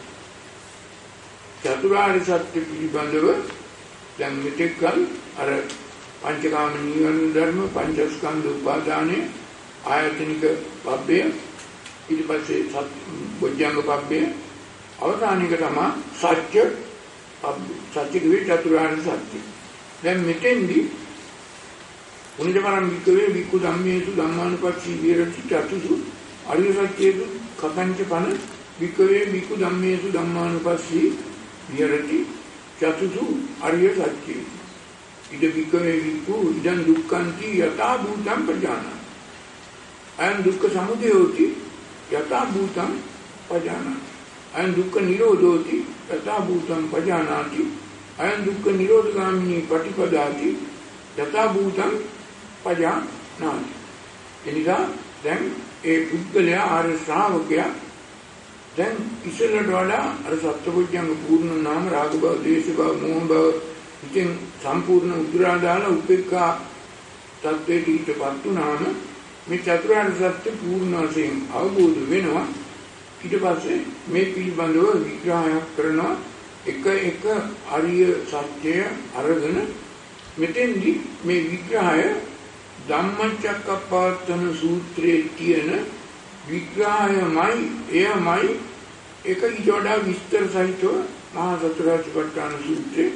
චතුරාර්ය සත්‍ය පිළිබඳව දැන් මෙතෙක්කල් අර පංචකාම නීවරණ ධර්ම, පංචස්කන්ධ උපාදානය, ආයතනික පබ්බය, ඊට පස්සේ සත් බොජ්ජංග පබ්බය, අවසාන එක තමයි සත්‍ය පබ්බය. සත්‍ය කිව්වේ චතුරාර්ය සත්‍ය. දැන් මෙතෙන්දී උනිදපරම් වික්කවේ වික්කු ධම්මේසු ධම්මානුපස්සී විහෙරති චතුසු අරිය සත්‍යේසු කතංච පන වික්කවේ වික්කු ධම්මේසු ධම්මානුපස්සී විහෙරති චතුසු අරිය සත්‍යය. ඉද වික්කවේ වික්කු ඉදං දුක්ඛන්ති යථා භූතං පජානාති. අයං දුක්ඛ සමුදයෝති යථා භූතං පජානාති. අයං දුක්ඛ නිරෝධෝති යථා භූතං පජානාති. අයං දුක්ඛ නිරෝධගාමිනී පටිපදාති යථා භූතං පජානාති. එනිසා දැන් ඒ පුද්ගලයා ආර්ය ශ්‍රාවකයා දැන් ඉස්සෙල්ලට වඩා අර සත්පුරුෂයන්ගේ පූර්ණ නාම රාග භව, ද්වේෂ භව, මෝහ භව ඉතින් සම්පූර්ණ උදුරා දාලා උපේක්ඛා තත්ත්වයට ඊටපත් වුණාම මේ චතුරාර්ය සත්‍ය පූර්ණ වශයෙන් අවබෝධ වෙනවා. ඊට පස්සේ මේ පිළිබඳව විග්‍රහයක් කරනවා. එක එක අරිය සත්‍යය අරගෙන මෙතෙන්දි මේ විග්‍රහය ධම්මචක්කප්පවත්තන සූත්‍රයේ තියෙන විග්‍රහයමයි එයමයි එක ඊට වඩා විස්තර සහිතව මහා සතරාචාර්යපට්ඨාන සූත්‍රයේ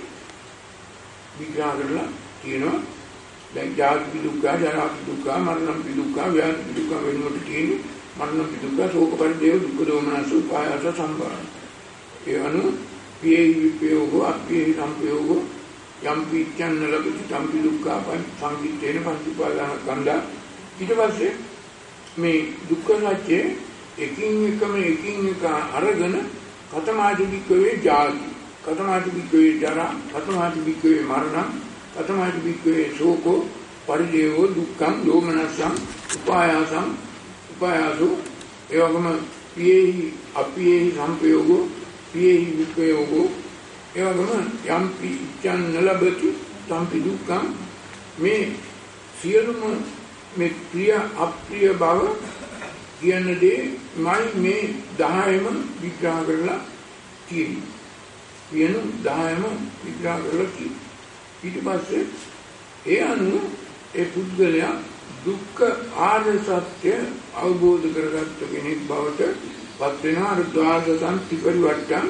විග්‍රහ කරලා තියෙනවා. දැන් ජාති දුක්ඛ, ජරා දුක්ඛ, මරණ දුක්ඛ, ව්‍යාධි දුක්ඛ වෙනුවට තියෙන්නේ මරණ දුක්ඛ, ශෝක පරිදේව දුක්ඛ දෝමනස උපායාස සම්භාර. ඒ අනුව පියේහි විපයෝගෝ අප්පියේහි සම්පයෝගෝ යම් පිච්ඡන්න ලබති සම්පි දුක්ඛ සංකිටේන පංච උපාදාන කන්දා. ඊට පස්සේ මේ දුක්ඛ සත්‍ය එකින් එකම එකින් එක අරගෙන කතමාදි වික්කවේ ජාති, කතමාදි වික්කවේ ජරා, කතමාදි වික්කවේ මරණ, කතමාදි වික්කවේ ශෝකෝ පරිදේවෝ දුක්ඛං දෝමනසං උපායාසං උපායාසෝ. ඒ වගේම පියේහි අප්පියේහි සම්පයෝගෝ පියේහි වික්කයෝගෝ. ඒ වගේම යම් පිච්ඡන් නලබති සම්පි දුක්ඛං. මේ සියලුම මේ ප්‍රිය අප්‍රිය බව කියන දේ මයි මේ දහයම විග්‍රහ කරලා තියෙනවා. කියන දහයම විග්‍රහ කරලා තියෙනවා. ඊට පස්සේ ඒ අනුව ඒ පුද්ගලයා දුක්ඛ ආර්ය සත්‍ය අවබෝධ කරගත්ත කෙනෙක් බවට පත් වෙනවා. අර ද්වාදසං ත්‍රිපරිවට්ටං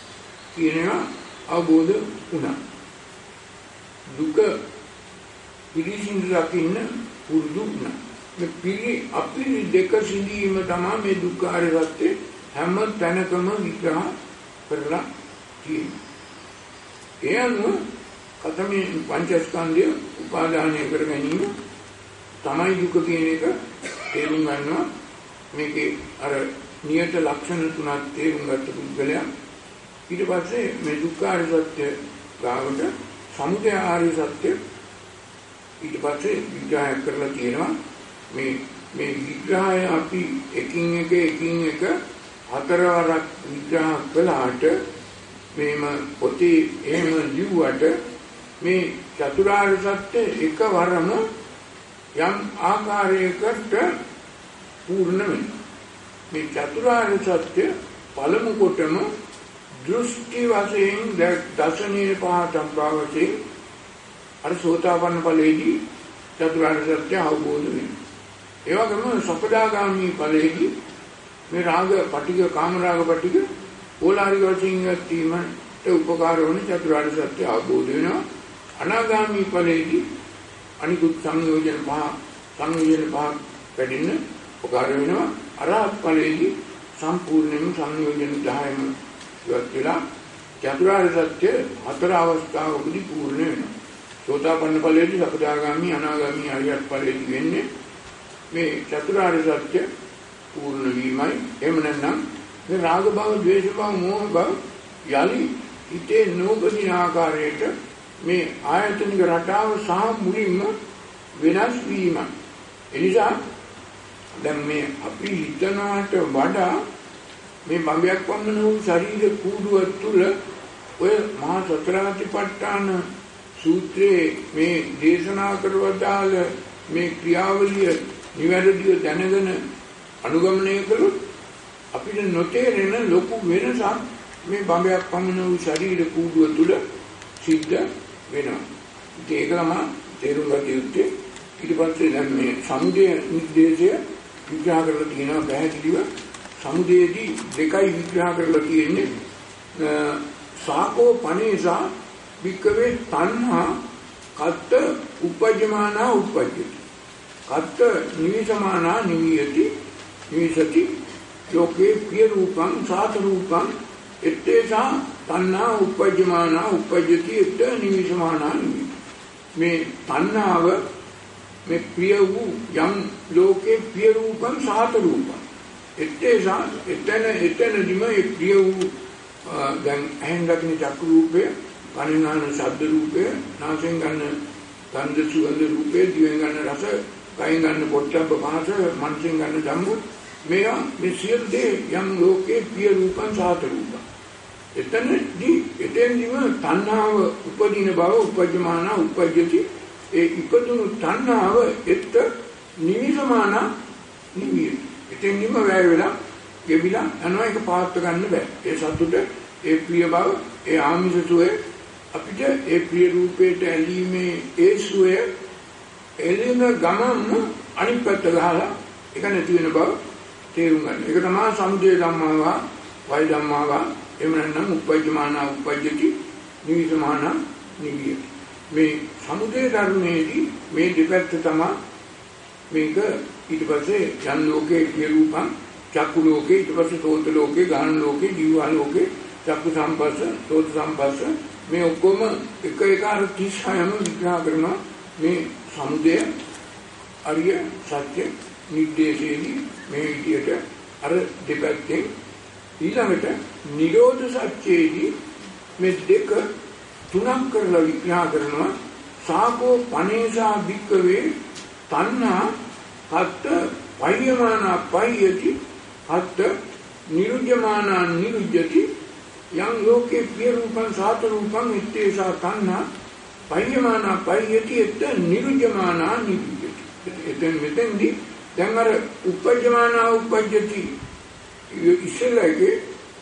කියනවා අවබෝධ වුණා. දුක පිළිසින් රකින්න පුරුදු වුණා. මේ පිළි අපිරි දෙක සිඳීම තමයි මේ දුක්ඛාර සත්‍ය හැම තැනකම විග්‍රහ කරලා තියෙනවා. ඒ අනුව කතමේ පංචස්කන්ධය උපාදානය කර ගැනීම තමයි දුක කියන එක තේරුම් ගන්නවා. මේකේ අර නියත ලක්ෂණ තුනක් තේරුම් ගත්ත පුද්ගලයා ඊට පස්සේ මේ දුක්ඛාර සත්‍ය ගාවට සමුදය ආර්ය සත්‍ය ඊට පස්සේ විග්‍රහ කරලා තියෙනවා. මේ මේ විග්‍රහය අපි එකින් එක එකින් එක හතරවරක් විග්‍රහ කළාට මේම පොතේ එහෙම ලිව්වට මේ චතුරාර්ය සත්‍ය එකවරම යම් ආකාරයකට පූර්ණ වෙනවා. මේ චතුරාර්ය සත්‍ය පළමු කොටම දෘෂ්ටි වශයෙන් දර්ශනීය පහතම් භාවයෙන් අර සෝතාපන්න ඵලයේදී චතුරාර්ය සත්‍ය අවබෝධ වෙනවා. ඒ වගේම සකදාගාමි ඵලයේදී මේ රාග පටිඝ කාම රාග පටිඝ ඕලාරික වශයෙන් ගැටීමට උපකාර වන චතුරාර්ය සත්‍ය අවබෝධ වෙනවා. අනාගාමි ඵලයේදී අනිකුත් සංයෝජන පහ සංයෝජන පහ කැඩෙන්න උපකාර වෙනවා. අරහත් ඵලයේදී සම්පූර්ණයෙන්ම සංයෝජන දහයම ඉවත් වෙලා චතුරාර්ය සත්‍ය හතර අවස්ථාවකදී පූර්ණ වෙනවා. සෝතාපන්න ඵලයේදී සකදාගාමි අනාගාමි අරියත් ඵලයේදී වෙන්නේ මේ චතුරාර්ය සත්‍ය පූර්ණ වීමයි. එහෙම නැත්නම් මේ රාග භව, ද්වේෂ භව, මෝහ භව යලි හිතේ නොබදින ආකාරයට මේ ආයතනික රටාව සහ මුලින්ම වෙනස් වීම. එනිසා දැන් මේ අපි හිතනවට වඩා මේ බඹයක් වන්න වූ ශරීර කූඩුව තුළ ඔය මහා සතරාතිපට්ඨාන සූත්‍රයේ මේ දේශනා කරවදාල මේ ක්‍රියාවලිය නිවැරදිව දැනගෙන අනුගමනය කළොත් අපිට නොතේරෙන ලොකු වෙනසක් මේ බඹයක් වන්න වූ ශරීර කූඩුව තුළ සිද්ධ වෙනවා. ඒක තමයි තේරුම් ගත යුත්තේ. ඊට පස්සේ දැන් මේ සමුදය නිර්දේශය විග්‍රහ කරලා තියෙනවා පැහැදිලිව. සමුදයේදී දෙකයි විග්‍රහ කරලා තියෙන්නේ. සාකෝ පනේසා වික්කවේ තණ්හා කත්ත උපජ්ජමානා උපජ්ජති. කත්ත නිවිසමානා නිවියති නිවිසති ලෝකේ පිය රූපං සාත රූපං එත්තේසා තණ්හා උපජ්ජමානා උපජ්ජති එත්ත නිවිසමානා නිවියති. මේ තණ්හාව මේ ප්‍රිය වූ යම් ලෝකේ පිය රූපං සාත රූපං එත්තේසා එතන එතනදිම ඒ ප්‍රිය වූ දැන් ඇහෙන් දකින්න චක්කු රූපය, කනෙන් අහන ශබ්ද රූපය, නාසයෙන් ගන්න ගන්ධ සුවඳ රූපය, දිවෙන් ගන්න රස, කයෙන් ගන්න පොට්ටබ්බ පහස, මනසෙන් ගන්න ධම්ම මේවා මේ සියලු දේ යම් ලෝකේ ප්‍රිය රූපං සාත රූපං. එතනදී එතෙන්දිම තණ්හාව උපදින බව උපජ්ජමානා උපජ්ජති. ඒ ඉපදුණු තණ්හාව එත් නිවිසමාන නිවිය. එතෙන්දිම වැය වෙලා ගෙවිලා යනවා. ඒක පාත් ගන්න බෑ. ඒ සතුට, ඒ ප්‍රිය බව, ඒ ආමිෂ සුවය අපිට ඒ ප්‍රිය රූපයට ඇලීමේ ඒ සුවය එළින ගමම අනිත් පැත්ත ගහලා ඒක නැති වෙන බව තේරුම් ගන්න. ඒක තමයි සමුදය ධම්මාවා වය ධම්මාවා එහෙම නැත්නම් උපජ්ජමානා උපජ්ජති නිවිසමානා නිවිය. මේ සමුදය ධර්මයේදී මේ දෙපැත්ත තමයි මේක. ඊට පස්සේ යන් ලෝකේ කිය රූපං චක්කු ලෝකේ, ඊට පස්සේ සෝත ලෝකේ, ගාන ලෝකේ, ජීවා ලෝකේ, චක්කු සම්පස්ස, සෝත සම්පස්ස මේ ඔක්කොම එක එක අර තිස් හයම විග්‍රහ කරනවා. මේ සමුදය අරිය සත්‍ය නිර්දේශයේදී මේ විදියට අර දෙපැත්තෙන් ඊළඟට නිරෝධ සත්‍යයේදී මේ දෙක තුනක් කරලා විග්‍රහ කරනවා. සාකෝ පනේසා භික්කවේ තණ්හා කත්ත පයමානා පයති කත්ත නිරුජ්ජමානා නිරුජ්ජති යං ලෝකේ පිය රූපං සාත රූපං ඉත්තේසා තණ්හා පයමානා පයති එත් නිරුජ්ජමානා නිරුජ්ජති. එතෙන් මෙතෙන්දී දැන් අර උපජ්ජමානා උපජ්ජති ඉස්සෙල්ලාගේ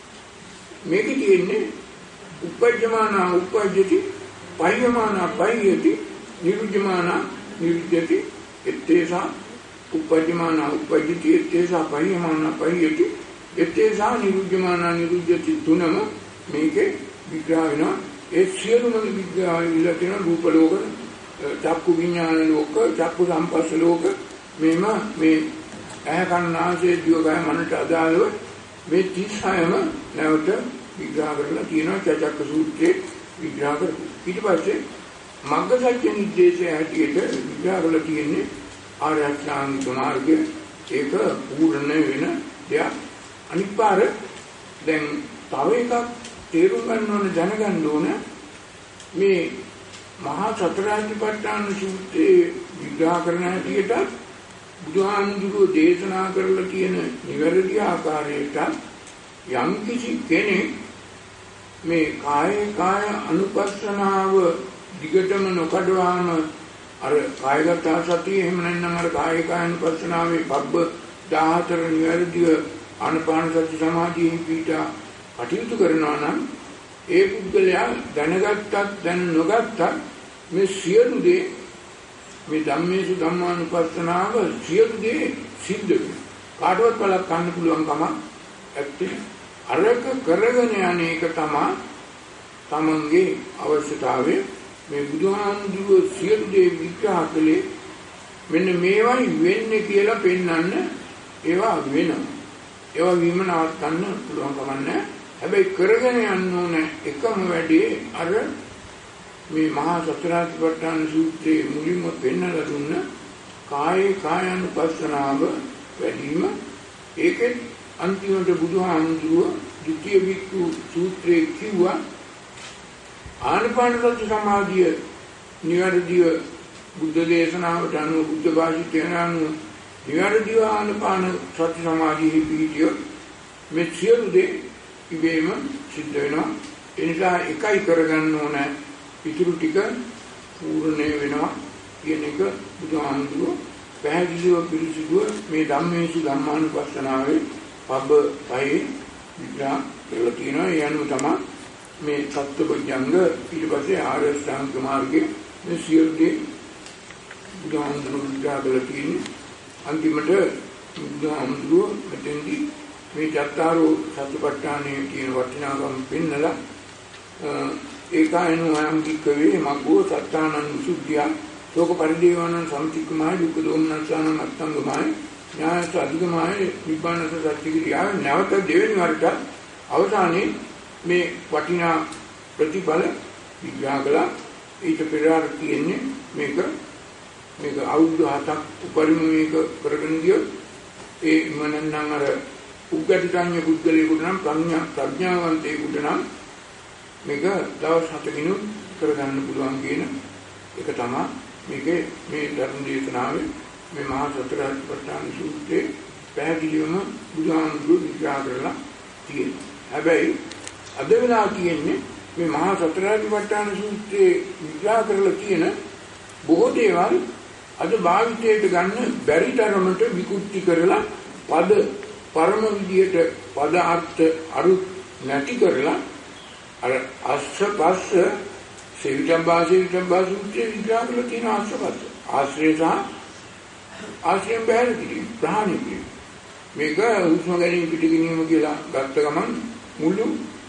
මේකේ තියෙන්නේ උපජ්ජමානා උපජ්ජති පයමානා පයති නිරුජ්ජමානා නිරුජ්ජති එත්තේසා උපජ්ජමානා උපජ්ජති එත්තේසා පයමානා පයති එත්තේසා නිරුජ්ජමානා නිරුජ්ජති තුනම මේකේ විග්‍රහ වෙනවා. ඒ සියලුම විග්‍රහ ඉල්ල තියෙන රූප ලෝක, චක්කු විඥාන ලෝක, චක්කු සම්පස්ස ලෝක මේම මේ ඇහැ කන නාසය දිව කය මනට අදාළව මේ තිස් හයම නැවත විග්‍රහ කරලා තියෙනවා චක්ක සූත්‍රයේ විග්‍රහ කරපු. ඊට පස්සේ මග්ග සත්‍ය නිදේශය හැටියට විග්‍රහ කරලා තියෙන්නේ ආර්ය අෂ්ටාංගික මාර්ගය. ඒක පූර්ණ වෙන දෙයක්. අනිත් පාර දැන් තව එකක් තේරුම් ගන්න ඕන දැනගන්න ඕන මේ මහා සතරාජිපට්ඨාන සූත්‍රයේ විග්‍රහ කරන හැටියට බුදුහාමුදුරුවෝ දේශනා කරලා තියෙන නිවැරදි ආකාරයට යම් කිසි කෙනෙක් මේ කාය කාය අනුපස්සනාව දිගටම නොකඩවාම අර කායගත සතිය එහෙම නැත්නම් අර කාය කාය අනුපස්සනාවේ පබ්බ දහතර නිවැරදිව ආනාපාන සති සමාධියෙන් පිටා කටයුතු කරනවා නම් ඒ පුද්ගලයා දැනගත්තත් දැන නොගත්තත් මේ සියලු දේ මේ ධම්මේසු ධම්මානුපස්සනාව සියලු දේ සිද්ධ වෙනවා. කාටවත් බලක් ගන්න පුළුවන් කම ඇත්තේ අරක කරගෙන යන්නේක තමයි තමන්ගේ අවශ්‍යතාවය. මේ බුදුහාමුදුරුවෝ සියලු දේ විග්‍රහ කළේ මෙන්න මේවයි වෙන්නේ කියලා පෙන්වන්න. ඒවා වෙනවා. ඒවා වීම නවත්තන්න පුළුවන් කම නැහැ. හැබැයි කරගෙන යන්න ඕන එකම වැඩේ අර මේ මහා සතරාජිපට්ඨාන සූත්‍රයේ මුලින්ම පෙන්වලා දුන්න කායේ කායानुපස්සනාව වැඩිම. ඒකෙත් අන්තිමට බුදුහාමුදුරුවෝ ද්විතීය වික්ඛු සූත්‍රයේ කිව්වා ආනාපාන සති සමාධිය නිවැරදිව බුද්ධ දේශනාවට අනුව බුද්ධ භාෂිතයන් අනුව නිවැරදිව ආනාපාන සති සමාධියේ පිහිටියොත් මේ සියලු දේ ඉබේම සිද්ධ වෙනවා. ඒ නිසා එකයි කරගන්න ඕන ඉතුරු ටික පූර්ණ වෙනවා කියන එක බුදුහාමුදුරුවෝ පැහැදිලිව පිළිසිදුව මේ ධම්මේසු ධම්මානුපස්සනාවේ පබ්බ පහේ විග්‍රහ කරලා තියෙනවා. ඒ අනුව තමයි මේ සත්‍යබොධ්‍යංග ඊට පස්සේ ආර්ය අෂ්ටාංගික මාර්ගයේ මේ සියලු දේ බුදුහාමුදුරුවෝ විග්‍රහ කරලා තියෙන්නේ. අන්තිමට බුදුහාමුදුරුවෝ මෙතෙන්දී මේ චත්තාරෝ සතිපට්ඨානයේ කියන වටිනාකම පෙන්නලා ඒකායනෝ අයම් කික්කවේ මග්ගෝ සත්තානං සුද්ධිය ශෝක පරිදේවානං සම්තික්කමයි දුක්ඛ දෝමනස්සානං අත්තංගමයි ඥායස අධිගමයි නිබ්බානස සත්‍යිකිරියා නැවත දෙවෙනි වරට අවසානයේ මේ වටිනා ප්‍රතිඵල විග්‍රහ කළා. ඊට පෙර ආර කියන්නේ මේක මේක අවුරුදු හතක් උපරිම මේක කරගෙන ගියොත් ඒ මනන්නම් අර උග්ගටිකඤ්ඤ බුද්ධලේකට නම් ප්‍රඥා ප්‍රඥාවන්තයෙකුට නම් මේක දවස් හතකිනුත් කරගන්න පුළුවන් කියන එක තමයි මේකේ මේ ධර්ම දේශනාවේ මේ මහා සතරාජිපට්ඨාන සූත්‍රයේ පැහැදිලිවම බුදුහාමුදුරුවෝ විග්‍රහ කරලා තියෙනවා. හැබැයි අද වෙලා කියන්නේ මේ මහා සතරාජිපට්ඨාන සූත්‍රයේ විග්‍රහ කරලා තියෙන බොහෝ දේවල් අද භාවිතයට ගන්න බැරි තරමට විකෘති කරලා පද පරම විදියට පද අර්ථ අරුත් නැති කරලා අර අස්සපස්ස සේවිතම්බා සේවිතම්බා සූත්‍රයේ විග්‍රහ කරලා තියෙන අස්සපස්ස ආශ්‍රය සහ ආශ්‍රයෙන් බැහැර කිරීම ප්‍රහාණය කිරීම මේක හුස්ම ගැනීම පිටගැනීම කියලා ගත්ත ගමන් මුළු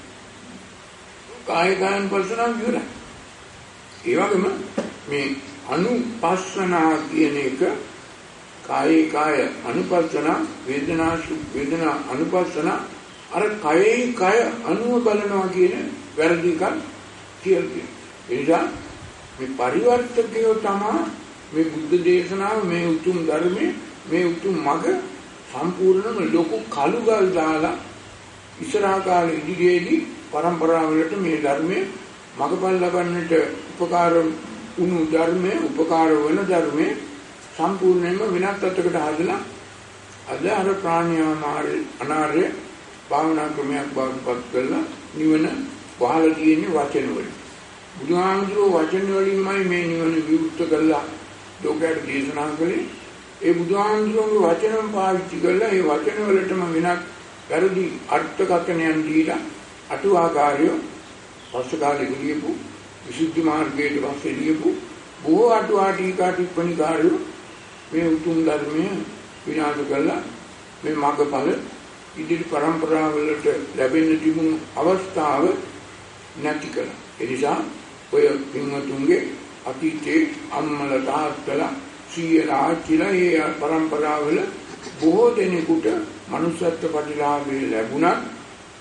කාය කායනුපස්සනාව ඉවරයි. ඒ වගේම මේ අනුපස්සනා කියන එක කායේ කාය අනුපස්සනා වේදනා වේදනා අනුපස්සනා අර කයේ කය අනුව බලනවා කියන වැරදි එකක් කියලා. ඒ නිසා මේ පරිවර්තකයෝ තමයි මේ බුද්ධ දේශනාව මේ උතුම් ධර්මයේ මේ උතුම් මඟ සම්පූර්ණම ලොකු කළු ගල් දාලා ඉස්සරහා කාලේ ඉදිරියේදී පරම්පරාවලට මේ ධර්මයේ මඟපල් ලබන්නට උපකාර වුණු ධර්මයේ උපකාර වන ධර්මයේ සම්පූර්ණයෙන්ම වෙනත් අතකට හදලා අද අර ප්‍රාණ්‍යාමාරේ අනාර්ය භාවනා ක්‍රමයක් බවට පත් කරලා නිවන වහලා තියෙන්නේ වචන වලින්. බුදුහාමුදුරුවෝ වචන වලින්මයි මේ නිවන විවෘත කරලා ලෝකයට දේශනා කළේ. ඒ බුදුහාමුදුරුවෝගේ වචනම පාවිච්චි කරලා ඒ වචන වලටම වෙනත් වැරදි අර්ථකථනයන් දීලා අටුවාකාරයෝ පස්සකාලේ ලියපු විසුද්ධි මාර්ගයට පස්සේ ලියපු බොහෝ අටුවා ටීකා ටිප්පණිකාරයෝ මේ උතුම් ධර්මය විනාශ කළා. මේ මාර්ගඵල ඉදිරි පරම්පරාවලට ලැබෙන්න තිබුණු අවස්ථාව නැති කළා. ඒ නිසා ඔය පින්වතුන්ගේ අතීතයේ අම්මල තාත්තලා සීයලා ආච්චිලා ඒ පරම්පරාවල බොහෝ දෙනෙකුට මනුෂ්‍යත්ව ප්‍රතිලාභය ලැබුණත්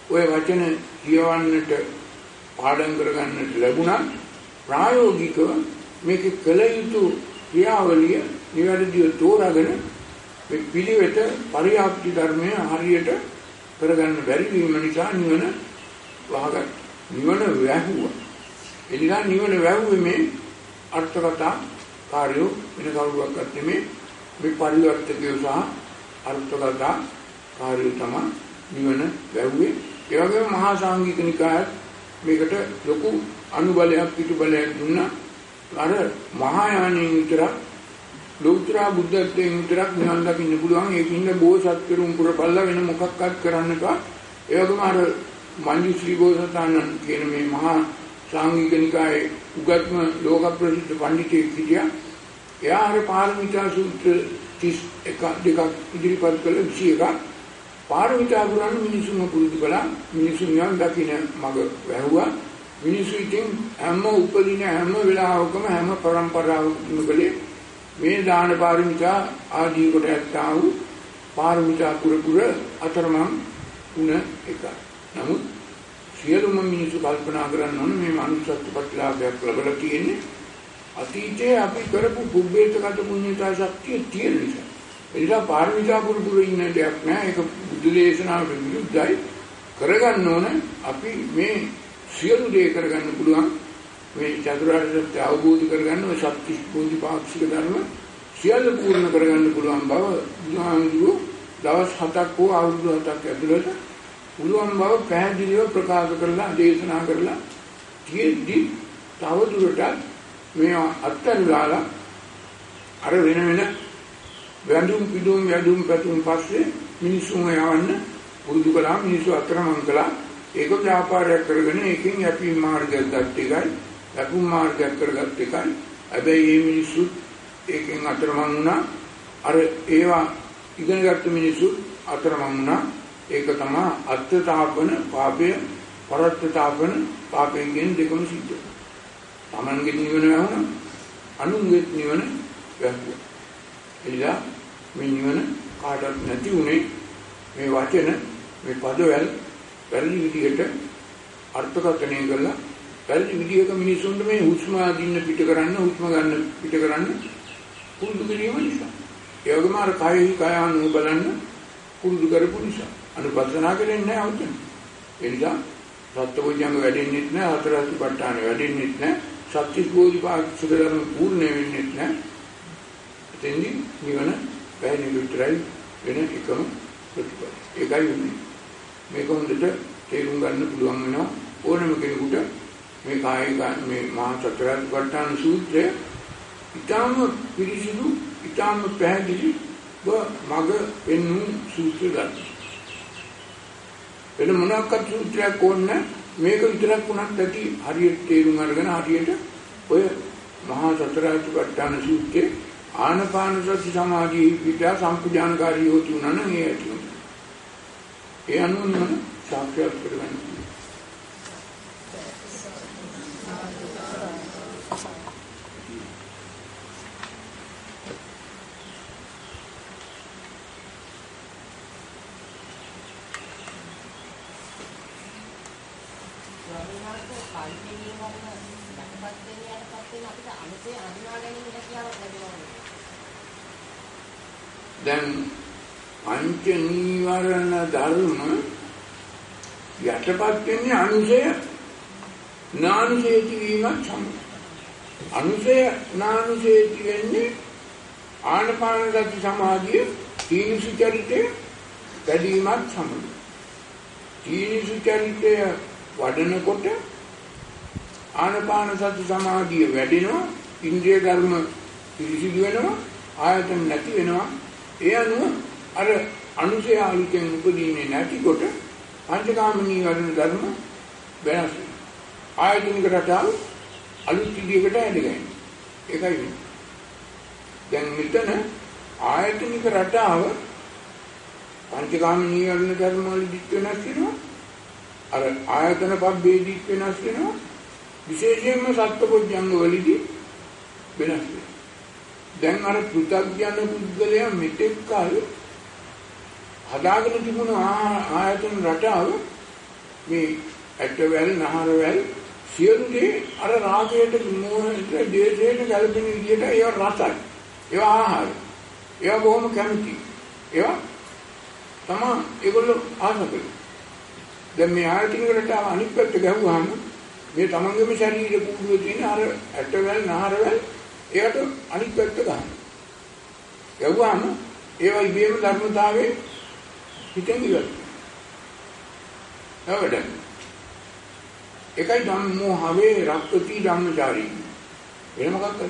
ඔය වචන කියවන්නට පාඩම් කරගන්නට ලැබුණා ප්‍රායෝගිකව මේක කළ යුතු ක්‍රියාවලිය නිවැරදිව තෝරාගෙන මේ පිළිවෙත පරියාප්ති ධර්මය හරියට කරගන්න බැරි වීම නිසා නිවන වහගත්තා. නිවන වැහුවා. එනිසා නිවන වැහුවේ මේ අර්ථකථා කාර්යෝ වෙන කවුරුවක්වත් නෙමේ මේ පරිවර්තකයෝ සහ අර්ථකථා කාර්යෝ තමයි නිවන වැහුවේ. ඒ වගේම මහා සාංගික නිකායත් මේකට ලොකු අනුබලයක් පිටුබලයක් දුන්නා. අර මහායානයෙන් විතරක් ලෞතර බුද්ධත්වයෙන් විතරක් නිවන් දකින්න පුළුවන්. ඒකින්ද බෝසත්කරුන් පුරපල්ලා වෙන මොකක්වත් කරන්න එපා. ඒ වගේම අර මංජුශ්‍රී බෝසතාණන් කියන මේ මහා සාංගික නිකායේ උගත්ම ලෝක ප්‍රසිද්ධ පඬිතුෙක් හිටියා. එයා අර පාරමිතා සූත්‍ර තිස් එක දෙකක් ඉදිරිපත් කළ විසි එකක් පාරමිතා පුරාණ මිනිසුන්ව පුරුදු කළා. මිනිසුන් යන දකින්න මග වැහුවා. මිනිසු ඉතින් හැම උපදින හැම වෙලාවකම හැම પરම්පරාවකම කලේ මේ දාන පාරමිතා ආදී කොට ඇත්තා වූ පාරමිතා පුර පුර අතරමං උන එක. නමුත් සියලුම මිනිස්සු කල්පනා කරන්න ඕන මේ මනුෂ්‍යත්ව ප්‍රතිලාභයක් ලැබලා තියෙන්නේ අතීතයේ අපි කරපු පුබ්බේතගත පුණ්‍යතා ශක්තිය තියෙන නිසා. ඒ නිසා පාරමිතා පුර පුර ඉන්න දෙයක් නෑ. ඒක බුදු දේශනාවට විරුද්ධයි. කරගන්න ඕන අපි මේ සියලු දේ කරගන්න පුළුවන් මේ චතුරාර්ය සත්‍ය අවබෝධ කරගන්න ඔය සත්‍ය බෝධිපාක්ෂික ධර්ම සියල්ල පූර්ණ කරගන්න පුළුවන් බව බුදුහාමුදුරුවෝ දවස් හතක් හෝ අවුරුදු හතක් ඇතුළත පුළුවන් බව පැහැදිලිව ප්‍රකාශ කරලා දේශනා කරලා තියෙද්දි තවදුරටත් මේ අත්තරලාලා අර වෙන වෙන වැඳුම් පිදුම් වැඳුම් පැතුම් පස්සේ මිනිසුන් යවන්න පුරුදු කළා. මිනිස්සු අතරමං කළා. ඒක ව්‍යාපාරයක් කරගෙන ඒකෙන් යැපීම් මාර්ගයක් ගත්ත එකයි යැපුම් මාර්ගයක් කරගත්ත එකයි. හැබැයි මේ මිනිස්සු ඒකෙන් අතරමං වුණා. අර ඒවා ඉගෙනගත්තු මිනිස්සු අතරමං වුණා. ඒක තමයි අත්ථතාපන පාපය පරත්ථතාපන පාපයෙන් දෙකම සිද්ධ වෙනවා. තමන්ගේ නිවන වුණා අනුන්ගේ නිවන වැහුවා. එනිසා මේ නිවන කාටවත් නැති උනේ මේ වචන මේ පදවල වැරදි විදිහට අර්ථකථනය කරලා වැරදි විදිහක මිනිසුන්ට මේ හුස්ම අදින්න පිට කරන්න හුස්ම ගන්න පිට කරන්න පුරුදු කිරීම නිසා. ඒ වගේම අර කයෙහි කය අනුව බලන්න පුරුදු කරපු නිසා අනුපස්සනා කරන්නේ නැහැ අවුතන. ඒ නිසා සත්‍යෝඥංග වැඩෙන්නේ නැහැ. හතර අතිපට්ඨාන වැඩෙන්නේ නැහැ. සත්‍ය බෝධිපාක්ෂික ධර්ම පූර්ණ වෙන්නේ නැහැ. එතෙන්දී නිවන බැහැ නිතරයි වෙන එකම ප්‍රතිපද. ඒකයි වෙන්නේ. මේක හොඳට තේරුම් ගන්න පුළුවන් වෙනවා ඕනම කෙනෙකුට. මේ කායික මේ මහා චතුරාර්ය සූත්‍රය ඊටාම පිළිසිදු ඊටාම පැහැදිලි මග වෙනු සූත්‍ර ගන්න. වෙන මොනක්වත් සූත්‍රයක් ඕනේ මේක විතරක් වුණත් ඇති හරියට තේරුම් අරගෙන හරියට ඔය මහා චතුරාර්ය සූත්‍රයේ ආනපාන සති සමාධි විද්‍යා සම්පජානකාරී යොති උනන මේ ඇති. ඒ අනුව සාක්ෂාත් කරගන්න. දැන් පංච නීවරණ ධර්ම යටපත් වෙන්නේ අනුසය නානුසේති වීමත් සමග. අනුසය නානුසේති වෙන්නේ ආනපාන සති සමාධිය තීනසු චරිතය වැඩිමත් සමග. තීනසු චරිතය වඩනකොට ආනපාන සති සමාධිය වැඩෙනවා. ඉන්ද්‍රිය ධර්ම පිරිසිදු වෙනවා. ආයතන නැති වෙනවා. ඒ අනුව අර අනුසය අලුතෙන් උපදීන්නේ නැතිකොට පංචකාම නීවරණ ධර්ම වෙනස් වෙනවා. ආයතනික රටාව අලුත් විදියකට ඇදගෙන. ඒකයි වෙන්නේ. දැන් මෙතන ආයතනික රටාව පංචකාම නීවරණ ධර්ම වලදී වෙනස් වෙනවා. අර ආයතන පබ්බේදී වෙනස් වෙනවා. විශේෂයෙන්ම සත්පුජ්ජංග වලදී වෙනස් වෙනවා. දැන් අර පෘථග්ජන පුද්ගලයා මෙතෙක් කාල හදාගෙන තිබුණ ආයතන රටාව මේ ඇටවැල් නහරවැල් සියලු දේ අර රාගයට මෝහයට දේශයට ගැළපෙන විදිහට ඒවා රසයි. ඒවා ආහාර. ඒවා බොහොම කැමති. ඒවා තමයි ඒගොල්ලෝ ආස කරන්නේ. දැන් මේ ආයතන වලට අනිත් පැත්ත ගහුවාම මේ තමන්ගේම ශරීරයේ කුඩුවේ තියෙන අර ඇටවැල් නහරවැල් ඒකට අනිත් පැත්ත ගහනවා. ගහුවාම ඒවා ඉබේම ධර්මතාවයේ හිතෙන් ඉවරයි. අවඩ එකයි ධම්මෝ හවේ රක්කති ධම්මචාරී වෙන මොකක්ද?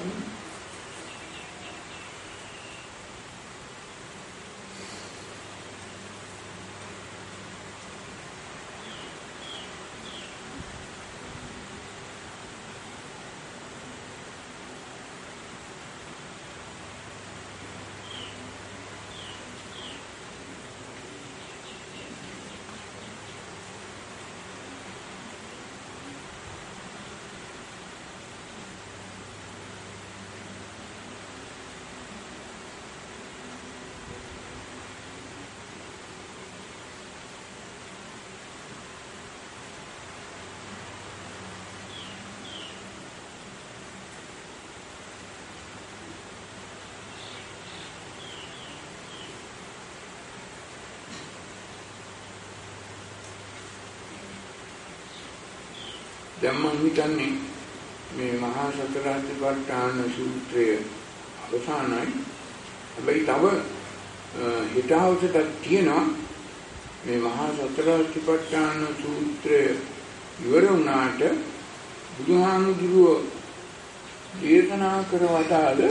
දැන් මම හිතන්නේ මේ මහා සතරාතිපට්ඨාන සූත්‍රය අවසానයි. හැබැයි තව හිතාවසට තියෙනවා මේ මහා සතරාතිපට්ඨාන සූත්‍රය ඉවර වුණාට බුදුහාමුදුරුවෝ දේශනා කරවදාළ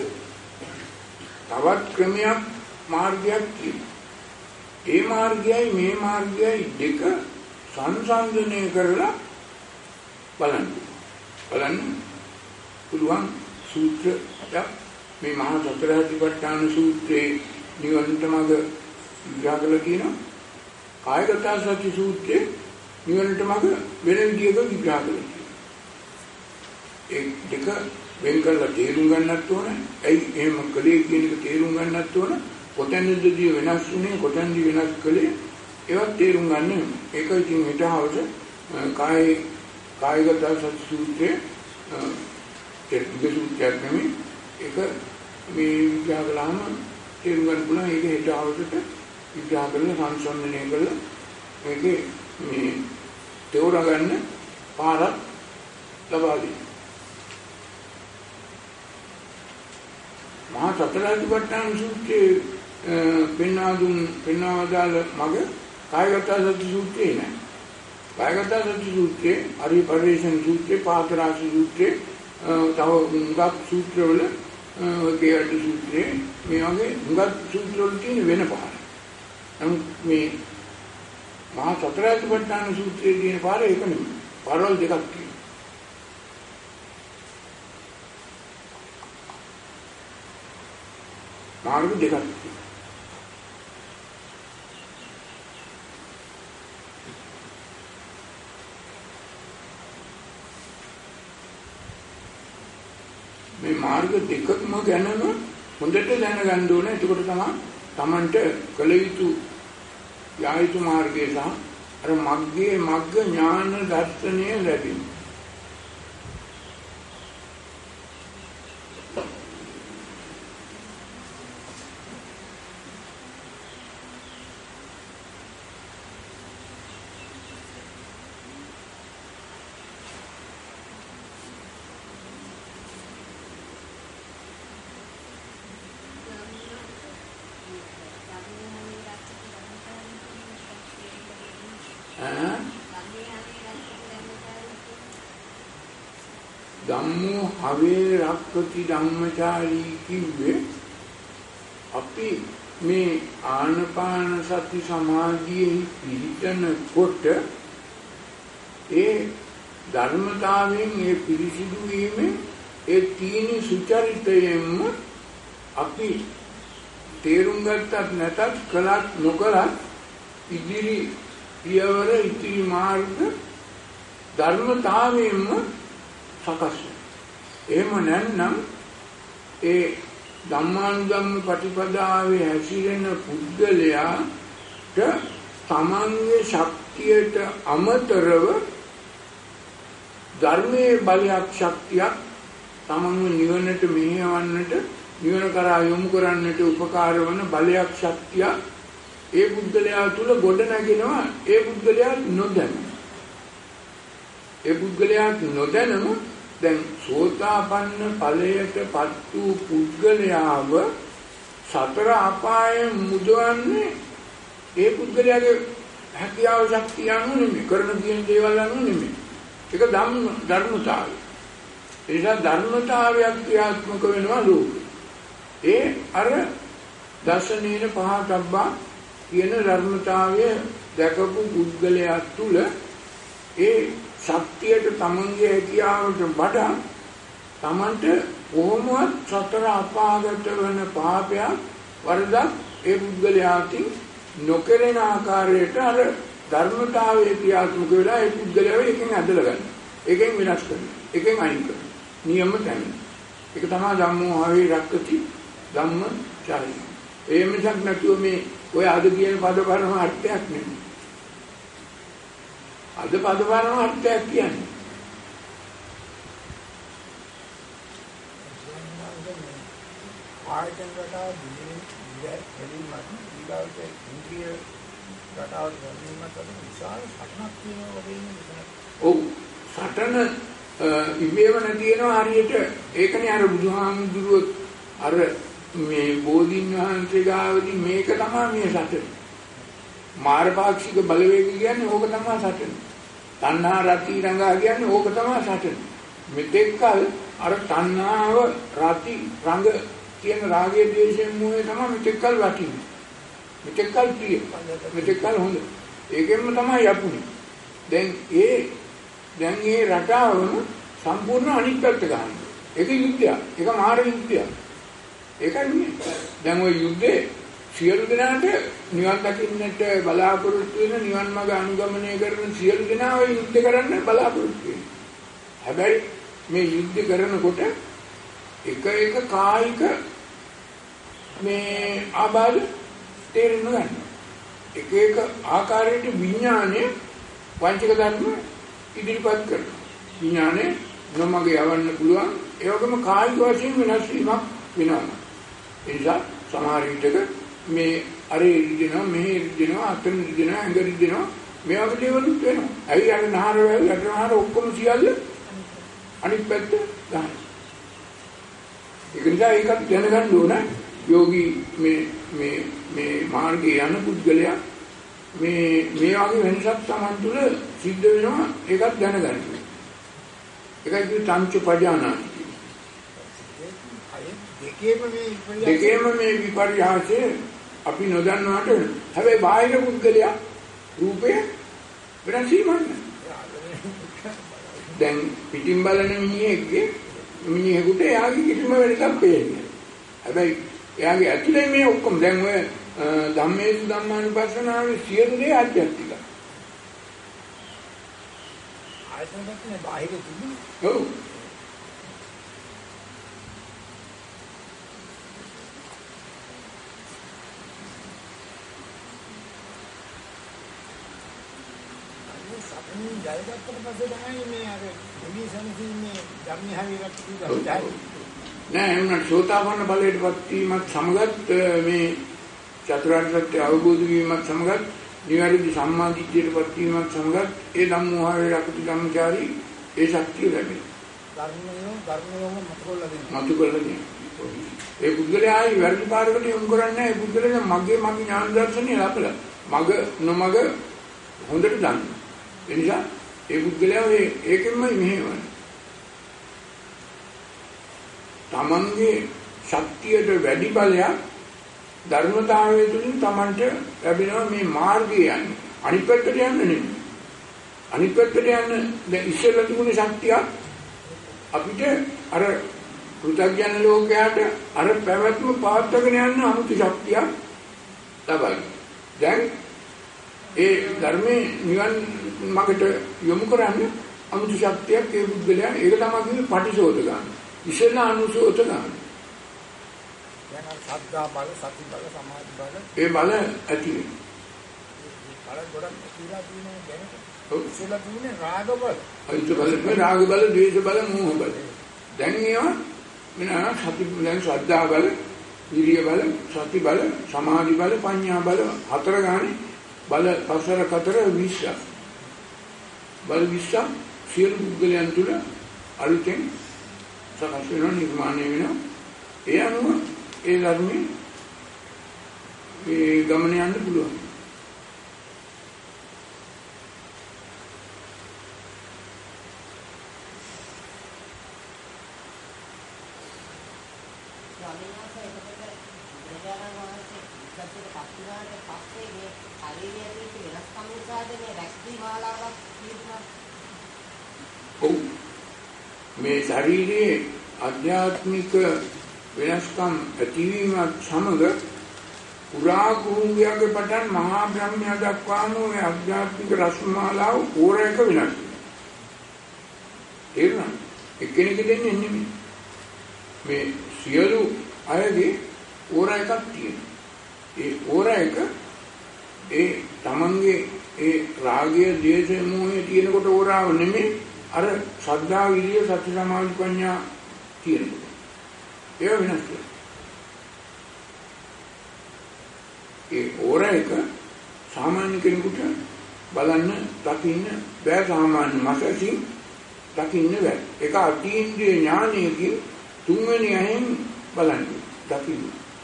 තවත් ක්‍රමයක් මාර්ගයක් තියෙනවා. ඒ මාර්ගයයි මේ මාර්ගයයි දෙක සංසන්දනය කරලා බලන්න බලන්න පුළුවන් සූත්‍රයක් මේ මහා සතරාතිපට්ඨාන සූත්‍රයේ නිවනට මඟ විග්‍රහ කරලා තියෙනවා. කායගත සති සූත්‍රයේ නිවනට මඟ වෙන විදිහක විග්‍රහ කරලා තියෙනවා. ඒ දෙක වෙන් කරලා තේරුම් ගන්නත් ඕන. ඇයි එහෙම කලේ කියන එක තේරුම් ගන්නත් ඕන. කොතැනදී වෙනස් වුනේ කොතැනදී වෙනස් කළේ ඒවත් තේරුම් ගන්න. ඒක ඉතින් හිතවස කාය කායගත සති සූත්‍රයේ ඒ සූත්‍රයක් නෙමෙයි. ඒක මේ විග්‍රහ කළාම තේරුම් ගන්න පුළුවන්. ඒක හිතවසට විග්‍රහ කරලා සංසන්දනය කරලා මේකේ මේ තේරුම් ගන්න පාරක් ලබා දෙනවා. මහා සතරාතිපට්ඨාන සූත්‍රයේ පෙන්වා දුන් පෙන්වා දාල මග කායගත සති සූත්‍රේ නෑ. කායගත සති සූත්‍රයේ අරි පරිේශන සූත්‍රයේ පාතරාසි සූත්‍රයේ තව මුගක් සූත්‍රවල කේයත් සූත්‍රයේ මේ වගේ මුගක් සූත්‍රවල තියෙන වෙන පාර. නමුත් මේ මහා සතරාතිපට්ඨාන සූත්‍රයේ තියෙන පාර ඒක නෙමෙයි. පාරවල් දෙකක් තියෙනවා. මාර්ග දෙකක් තියෙනවා. මේ මාර්ග දෙකම ගැනම හොඳට දැනගන්න ඕනේ. එතකොට තමයි Tamanට කළ යුතු යා යුතු මාර්ගය සහ අර මග්ගේ මග්ග ඥාන දර්ශනය ලැබෙන්නේ. ධම්මෝ හවේ රක්කති ධම්මචාරී කිව්වේ අපි මේ ආනපාන සති සමාධියේ පිළිතනකොට ඒ ධර්මතාවයෙන් ඒ පිරිසිදු වීමෙන් ඒ තීන සුචරිතයෙන්ම අපි තේරුම් ගත්තත් නැතත් කලක් නොකලත් ඉදිරි පියවර ඉදිරි මාර්ග ධර්මතාවයෙන්ම සකස්. එහෙම නැත්නම් ඒ ධම්මානුධම්ම ප්‍රතිපදාවේ හැසිරෙන පුද්ගලයාට තමන්ගේ ශක්තිය ශක්තියට අමතරව ධර්මයේ බලයක් ශක්තියක් තමන්ව නිවනට මෙහෙවන්නට නිවන කරා යොමු කරන්නට උපකාර වන බලයක් ශක්තිය ඒ බුද්ධලයා තුල ගොඩ නැගෙනවා. ඒ බුද්ධලයා නොදැන ඒ බුද්ධලයා නොදැනම දැන් සෝතාපන්න ඵලයට පත් වූ පුද්ගලයාව සතර අපායෙන් මුදවන්නේ ඒ පුද්ගලයාගේ හැකියාව ශක්තිය අනුව නෙමෙයි, කරන කියන දේවල් අනුව නෙමෙයි. ඒක ධර්ම ධර්මතාවය. ඒ නිසා ධර්මතාවයක් ක්‍රියාත්මක වෙනවා ලෝකෙ. ඒ අර දර්ශනීය පහතබ්බා කියන ධර්මතාවය දැකපු පුද්ගලයා තුල ඒ ශක්තියට තමන්ගේ හැකියාවට වඩා තමන්ට කොහොමවත් සතර අපාගත වෙන පාපයක් වරදක් ඒ පුද්ගලයාටින් නොකරන ආකාරයට අර ධර්මතාවයේ ක්‍රියාත්මක වෙලා ඒ පුද්ගලයාව එකෙන් ඇදලා ගන්න. එකෙන් විනාශ කරන. එකෙන් අයින් කරන. නියම තැන. ඒක තමයි ධම්මෝ ආවේ රක්කති ධම්මචාරී. ඒ මිසක් නැතුව මේ ඔය අද කියන පද පරම අර්ථයක් නෙමෙයි. අද පද පරම අර්ථයක් කියන්නේ. ආයතන රටාව දිනේ දෙලින්වත් ඊගාවට ඉන්ද්‍රිය රටාව දෙලින්වත් අතර විශාල සටනක් තියෙනවා වගේ නේ. ඔව් සටන ඉබේම නැතිනවා හරියට ඒකනේ අර බුදුහාමුදුරුවෝ අර මේ බෝධින් වහන්සේ ගාවදී මේක තමයි මේ සටන. මාරපාක්ෂික බලවේග කියන්නේ ඕක තමයි සටන. තණ්හා රති රංගා කියන්නේ ඕක තමයි සටන. මෙතෙක්කල් අර තණ්හාව රති රංග කියන රාගයේ ද්වේෂයෙන් මොහේ තමයි මෙතෙක්කල් වටින්නේ. මෙතෙක්කල් ප්‍රිය. මෙතෙක්කල් හොඳ. ඒකෙන්ම තමයි යපුනේ. දැන් ඒ දැන් මේ රටාවම සම්පූර්ණ අනිත් පැත්ත ගන්නවා. ඒක යුද්ධයක්. ඒක මාර යුද්ධයක්. ඒකයි මේ. දැන් ওই යුද්ධේ සියලු දෙනාට නිවන් දකින්නට බලාපොරොත්තු වෙන නිවන් මාර්ග අනුගමනය කරන සියලු දෙනා ওই යුද්ධ කරන්න බලාපොරොත්තු වෙනවා. හැබැයි මේ යුද්ධ කරනකොට එක එක කායික මේ ආබාධ තේරෙන්න ගන්නවා. එක එක ආකාරයට විඥානය වංචක ධර්ම ඉදිරිපත් කරනවා. විඥානය නොමග යවන්න පුළුවන්. ඒ වගේම කායික වශයෙන් වෙනස් වීමක් වෙනවා. ඒ නිසා සමහර විටක මේ අරේ රිදෙනවා, මෙහි රිදෙනවා, අතන රිදෙනවා, ඇඟ රිදෙනවා, මේ වගේ දේවල් වෙනවා. ඇයි අර නහර වැල් යටනහර ඔක්කොම සියල්ල අනිත් පැත්ත ගන්න. ඒක නිසා ඒකත් දැනගන්න ඕන. යෝගී මේ මේ මේ මාර්ගයේ යන පුද්ගලයා මේ මේ වගේ වෙනසක් Taman තුල සිද්ධ වෙනවා. ඒකත් දැනගන්න ඕන. ඒකයි කිව්වේ තංච පජානාති. දෙකේම මේ දෙකේම මේ විපර්යාසය අපි නොදන්නවට හැබැයි බාහිර පුද්ගලයා රූපය වෙනස් වීමක් නැහැ. දැන් පිටින් බලන මිනිහෙක්ගේ මිනිහෙකුට එයාගේ කිසිම වෙනසක් පේන්නේ. හැබැයි එයාගේ ඇතුලේ මේ ඔක්කොම දැන් ඔය ධම්මේසු ධම්මානුපස්සනාවේ සියලු දේ අධ්‍යාත්මිකයි. ආයතනයක් නේ බාහිර තිබුණේ. ඔව්. ජයගත්තට පස්සේ තමයි මේ අර දෙවි සම්පූර්ණේ ධර්මහාවියක් තිබුණා. නෑ එන්න සෝතාපන්න ඵලයටපත් වීමත් සමගත් මේ චතුරාර්ය සත්‍ය අවබෝධ වීමත් සමගත් නිවැරදි සම්මා දිට්ඨියටපත් වීමත් සමගත් ඒ ධම්මෝහාවේ රකුති ධම්මචාරී ඒ ශක්තිය ලැබෙනවා. ධර්මයෝ ධර්මයෝම මතකවල දෙනවා. මතකවල දෙනවා. ඒ පුද්ගලයායි වැරදි පාරකට යොමු කරන්නේ ඒ පුද්ගලයා මගේ මගේ ඥාන දර්ශනය ලැබලා මග නොමග හොඳට දන්නවා. ඒ නිසා ඒ පුද්ගලයා ඒකෙන්මයි මෙහෙවන්නේ. තමන්ගේ ශක්තියට වැඩි බලයක් ධර්මතාවය තුළින් තමන්ට ලැබෙනවා මේ මාර්ගය යන්නේ. අනිත් පැත්තට යන්න නෙමෙයි. අනිත් පැත්තට යන්න දැන් ඉස්සෙල්ලා තිබුණේ ශක්තිය අපිට අර පෘථග්ජන ලෝකයට අර පැවැත්ම පාත්තගෙන යන්න අමුතු ශක්තියක් ලබයි. දැන් ඒ ධර්මයේ නිවන් මාර්ගට යොමු කරන්නේ අමුතු ශක්තියක් ඒ බුද්ධලයා ඒක තමයි කියන්නේ පටිසෝත ගන්න. ඉස්සෙල්ලා අනුසෝත ගන්න. යන සද්දා බල සති බල සමාධි බල ඒ බල ඇති බල ගොඩක් කියලා තියෙනවා දැනට. ඔව් ඉස්සෙල්ලා තියෙන්නේ රාග බල. අයිත් බල රාග බල, ද්වේෂ බල, මෝහ බල. දැන් ඒවා මෙන්න සති දැන් ශ්‍රද්ධා බල, විරිය බල, සති බල, සමාධි බල, ප්‍රඥා බල හතර ගානේ බල පසර කතර විස්ස. බල විස්ස සියලු පුද්ගලයන් තුළ අලුතෙන් සකස් වෙනවා නිර්මාණය වෙනවා. ඒ අනුව ඒ ධර්මයේ ඒ ගමන යන්න පුළුවන්. මේ ශරීරයේ ආධ්‍යාත්මික වෙනස්කම් ඇතිවීමත් සමග පුරා කුරුංගයාගේ පටන් මහා බ්‍රහ්මයා දක්වාම මේ ආධ්‍යාත්මික රශ්මාලාව ඕරයක වෙනස් වෙනවා. ඒකනම් එක්කෙනෙක් දෙන්නේ නෙමෙයි. මේ සියලු අයගේ ඕර එකක් තියෙනවා. ඒ ඕර එක ඒ තමන්ගේ ඒ රාගය, ද්වේෂය, මෝහය තියෙනකොට ඕරාව නෙමෙයි. අර ශ්‍රද්ධා, විරිය, සති, සමාධි, ප්‍රඥා තියෙනවා. ඒ වෙනස් වෙනවා. ඒ ඕර එක සාමාන්‍ය කෙනෙකුට බලන්න දකින්න බෑ. සාමාන්‍ය මානසින් දකින්න බෑ. ඒක අතීන්ද්‍රිය ඥානයකින් තුන්වෙනි අහෙන් බලන්න දකින්න.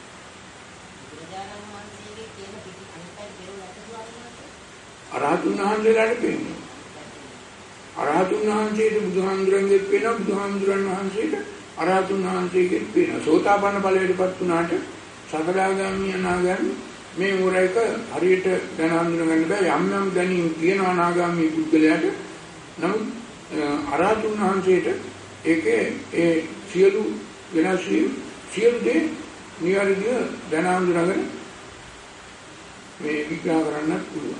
අරහතුන් වහන්සේලාට පේන්නේ. අරහතුන් වහන්සේට බුදුහාමුදුරන්ගෙත් පේනවා, බුදුහාමුදුරන් වහන්සේට අරහතුන් වහන්සේගෙත් පේනවා. සෝතාපන්න ඵලයටපත් වුණාට සකදාගාමී අනාගාමී මේ මොරයික හරියට දැන හඳුන ගන්න බෑ. යම් යම් දැනීම් තියෙනවා අනාගාමී පුද්ගලයාට. නමුත් අරහතුන් වහන්සේට ඒකේ ඒ සියලු වෙනස් වීම සියලු දේ නිවැරදිව දැන හඳුනගෙන මේ විග්‍රහ කරන්නත් පුළුවන්.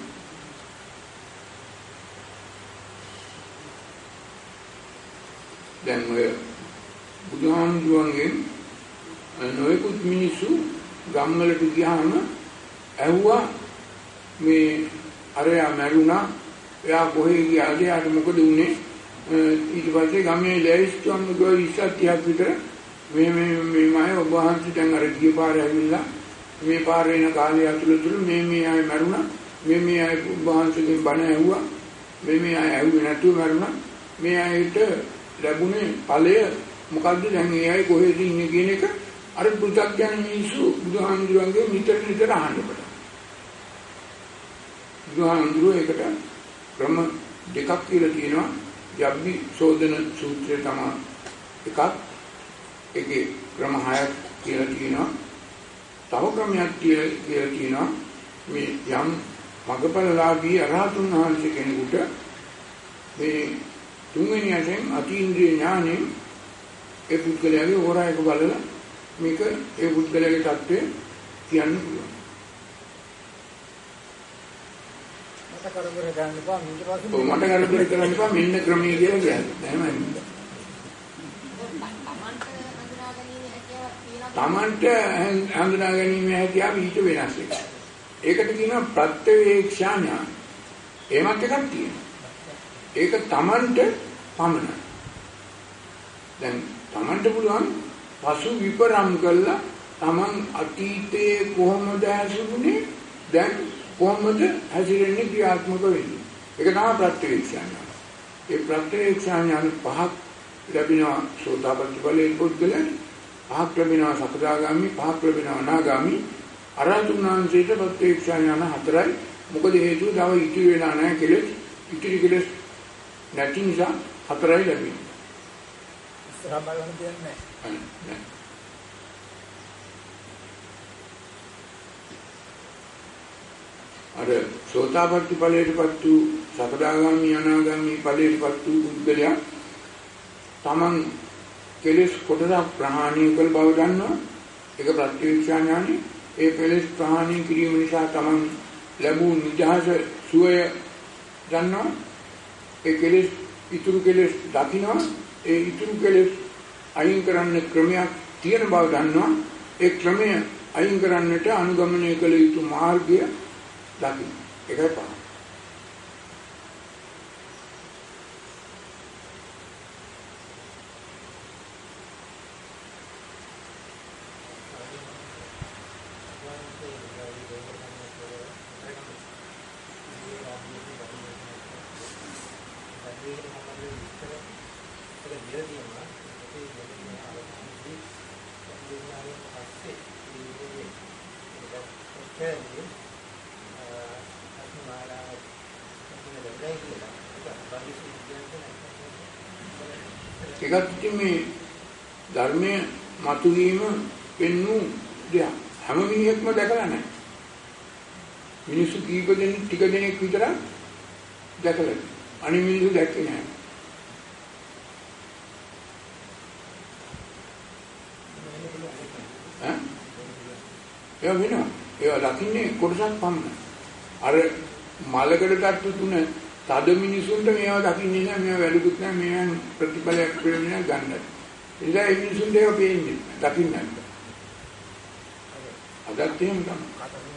දැන් ඔය බුදුහාමුදුරන්ගෙන් නොයෙකුත් මිනිස්සු ගම්වලට ගියාම ඇහුවා මේ අරයා මැරුණා, එයා කොහේ ගියාද, යාට මොකද වුනේ? ඊට පස්සේ ගමේ ලැයිස්තුම් ගෝ ඉස්සත්තියක් විතර මේ මේ මේ මාය ඔබ වහන්සේ දැන් අර ගිය පාරේ ඇවිල්ලා මේ පාරේ යන කාලය ඇතුළත මේ මේ අය මැරුණා, මේ මේ අය ඔබ වහන්සේගෙන් බණ ඇහුවා, මේ මේ අය ඇහුවේ නැතුව මැරුණා, මේ අයට ලැබුණේ ඵලය මොකද්ද, දැන් ඒ අය කොහෙද ඉන්නේ කියන එක අර බුද්ධඥාන මිනිස්සු බුදුහාමුදුරන්ගේ නිතර නිතර අහන්න පටන්. බුදුහාමුදුරුවෝ ඒකට ක්‍රම දෙකක් කියලා තියෙනවා. යබ්බි සෝදන සූත්‍රය තමයි එකක්. ඒකේ ක්‍රම හයක් කියලා තියෙනවා. තව ක්‍රමයක් කියලා තියෙනවා. මේ යම් මගපලලාභී අරහතුන් වහන්සේ කෙනෙකුට මේ තුන්වෙනි අසෙන් අතීන්ද්‍රිය ඥානෙ ඒ පුද්ගලයාගේ හොරායක බලලා මේක ඒ පුද්ගලයාගේ தත්ත්වය කියන්න පුළුවන්. මට කරදර ගන්න එපා. ඊට පස්සේ ඔව් මට කරදර කරන්න එපා. මෙන්න ක්‍රමයේ කියලා කියන්නේ. එහෙමයි. තමන්ට හඳුනා ගැනීම හැකියාව ඊට වෙනස් එකක්. ඒකට කියනවා ප්‍රත්‍යවේක්ෂා ඥාන. එහෙමත් එකක් තියෙනවා. ඒක තමන්ට පමණයි. දැන් තමන්ට පුළුවන් පසු විපරම් කළා තමන් අතීතයේ කොහොමද හැසිරුනේ, දැන් කොහොමද හැසිරෙන්නේ ක්‍රියාත්මක වෙන්නේ. ඒක තමයි ප්‍රත්‍යවේක්ෂා ඥාන. ඒ ප්‍රත්‍යවේක්ෂා ඥාන පහක් ලැබෙනවා සෝතාපට්ටි ඵලයේ පුද්ගලයන්, පහක් ලැබෙනවා සකදාගාමි, පහක් ලැබෙනවා අනාගාමි. අරහතුන් වහන්සේට ප්‍රත්‍යවේක්ෂා ඥාන හතරයි. මොකද හේතුව තව ඉතිරි වෙලා නැහැ කෙලෙස්. ඉතිරි කෙලෙස් නැති නිසා හතරයි ලැබෙන්නේ. ඉස්සරහ බලන්න දෙන්නේ නැහැ. අර සෝතාපට්ටි ඵලයටපත් වූ සකදාගාමි අනාගාමි ඵලයටපත් වූ පුද්ගලයා තමන් කෙලෙස් කොටසක් ප්‍රහාණය කළ බව දන්නවා. ඒක ප්‍රත්‍යක්ෂ ඥානෙ. ඒ කෙලෙස් ප්‍රහාණය කිරීම නිසා තමන් ලැබූ නිදහස සුවය දන්නවා. ඒ කෙලෙස් ඉතුරු කෙලෙස් දකින්නවා. ඒ ඉතුරු කෙලෙස් අයින් කරන්න ක්‍රමයක් තියෙන බව දන්නවා. ඒ ක්‍රමය අයින් කරන්නට අනුගමනය කළ යුතු මාර්ගය දකින්න. ඒකයි පහ. ඒකත් ඉතින් මේ ධර්මයේ මතුවීම පෙන්වූ දෙයක්. හැම මිනිහෙක්ම දැකලා නැහැ. මිනිස්සු කීප දෙනෙක් ටික දෙනෙක් විතර දැකලා. අනිත් මිනිස්සු දැක්කේ නැහැ. ඈ? ඒ වෙනවා. ඒ දකින්නේ කොටසක් පමණයි. අර මලකඩ තට්ටු තුන තද මිනිසුන්ට මේවා දකින්නේ නැහැ. මේවා වැළුකුත් නැහැ. මේවා ප්‍රතිඵලයක් ප්‍රයෝජනයක් ගන්නයි. ඉතින් ඒ මිනිසුන්ට ඒවා පේන්නේ දකින්නේ නැහැ. අදත් එහෙම තමයි.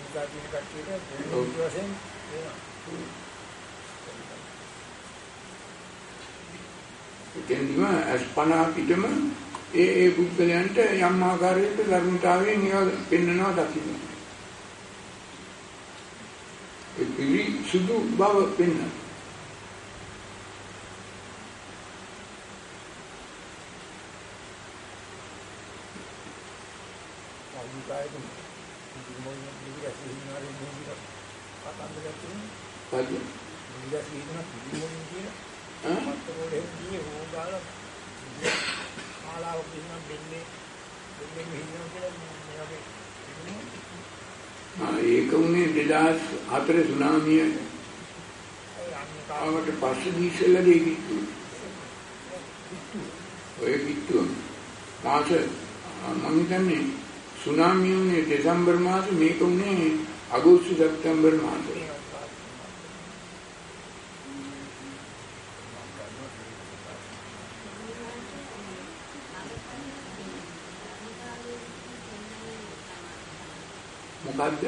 ඒකෙන්දිම අස්පනා පිටම ඒ ඒ පුද්ගලයන්ට යම් ආකාරයකට ධර්මතාවයෙන් ඒවා පෙන්වනවා දකින්න. ඒ පිළි සුදු බව පෙන්වනවා. ඒක උනේ දෙදාස් හතරේ සුනාමිය ආවට පස්සේ දීසෙල්ලා දෙකිටු ඔය කිට්ටුව මාස මම හිතන්නේ සුනාමිය උනේ දෙසැම්බර් මාසේ මේක උනේ අගෝස්තු සැප්තැම්බර් මාසේ. මොකද්ද?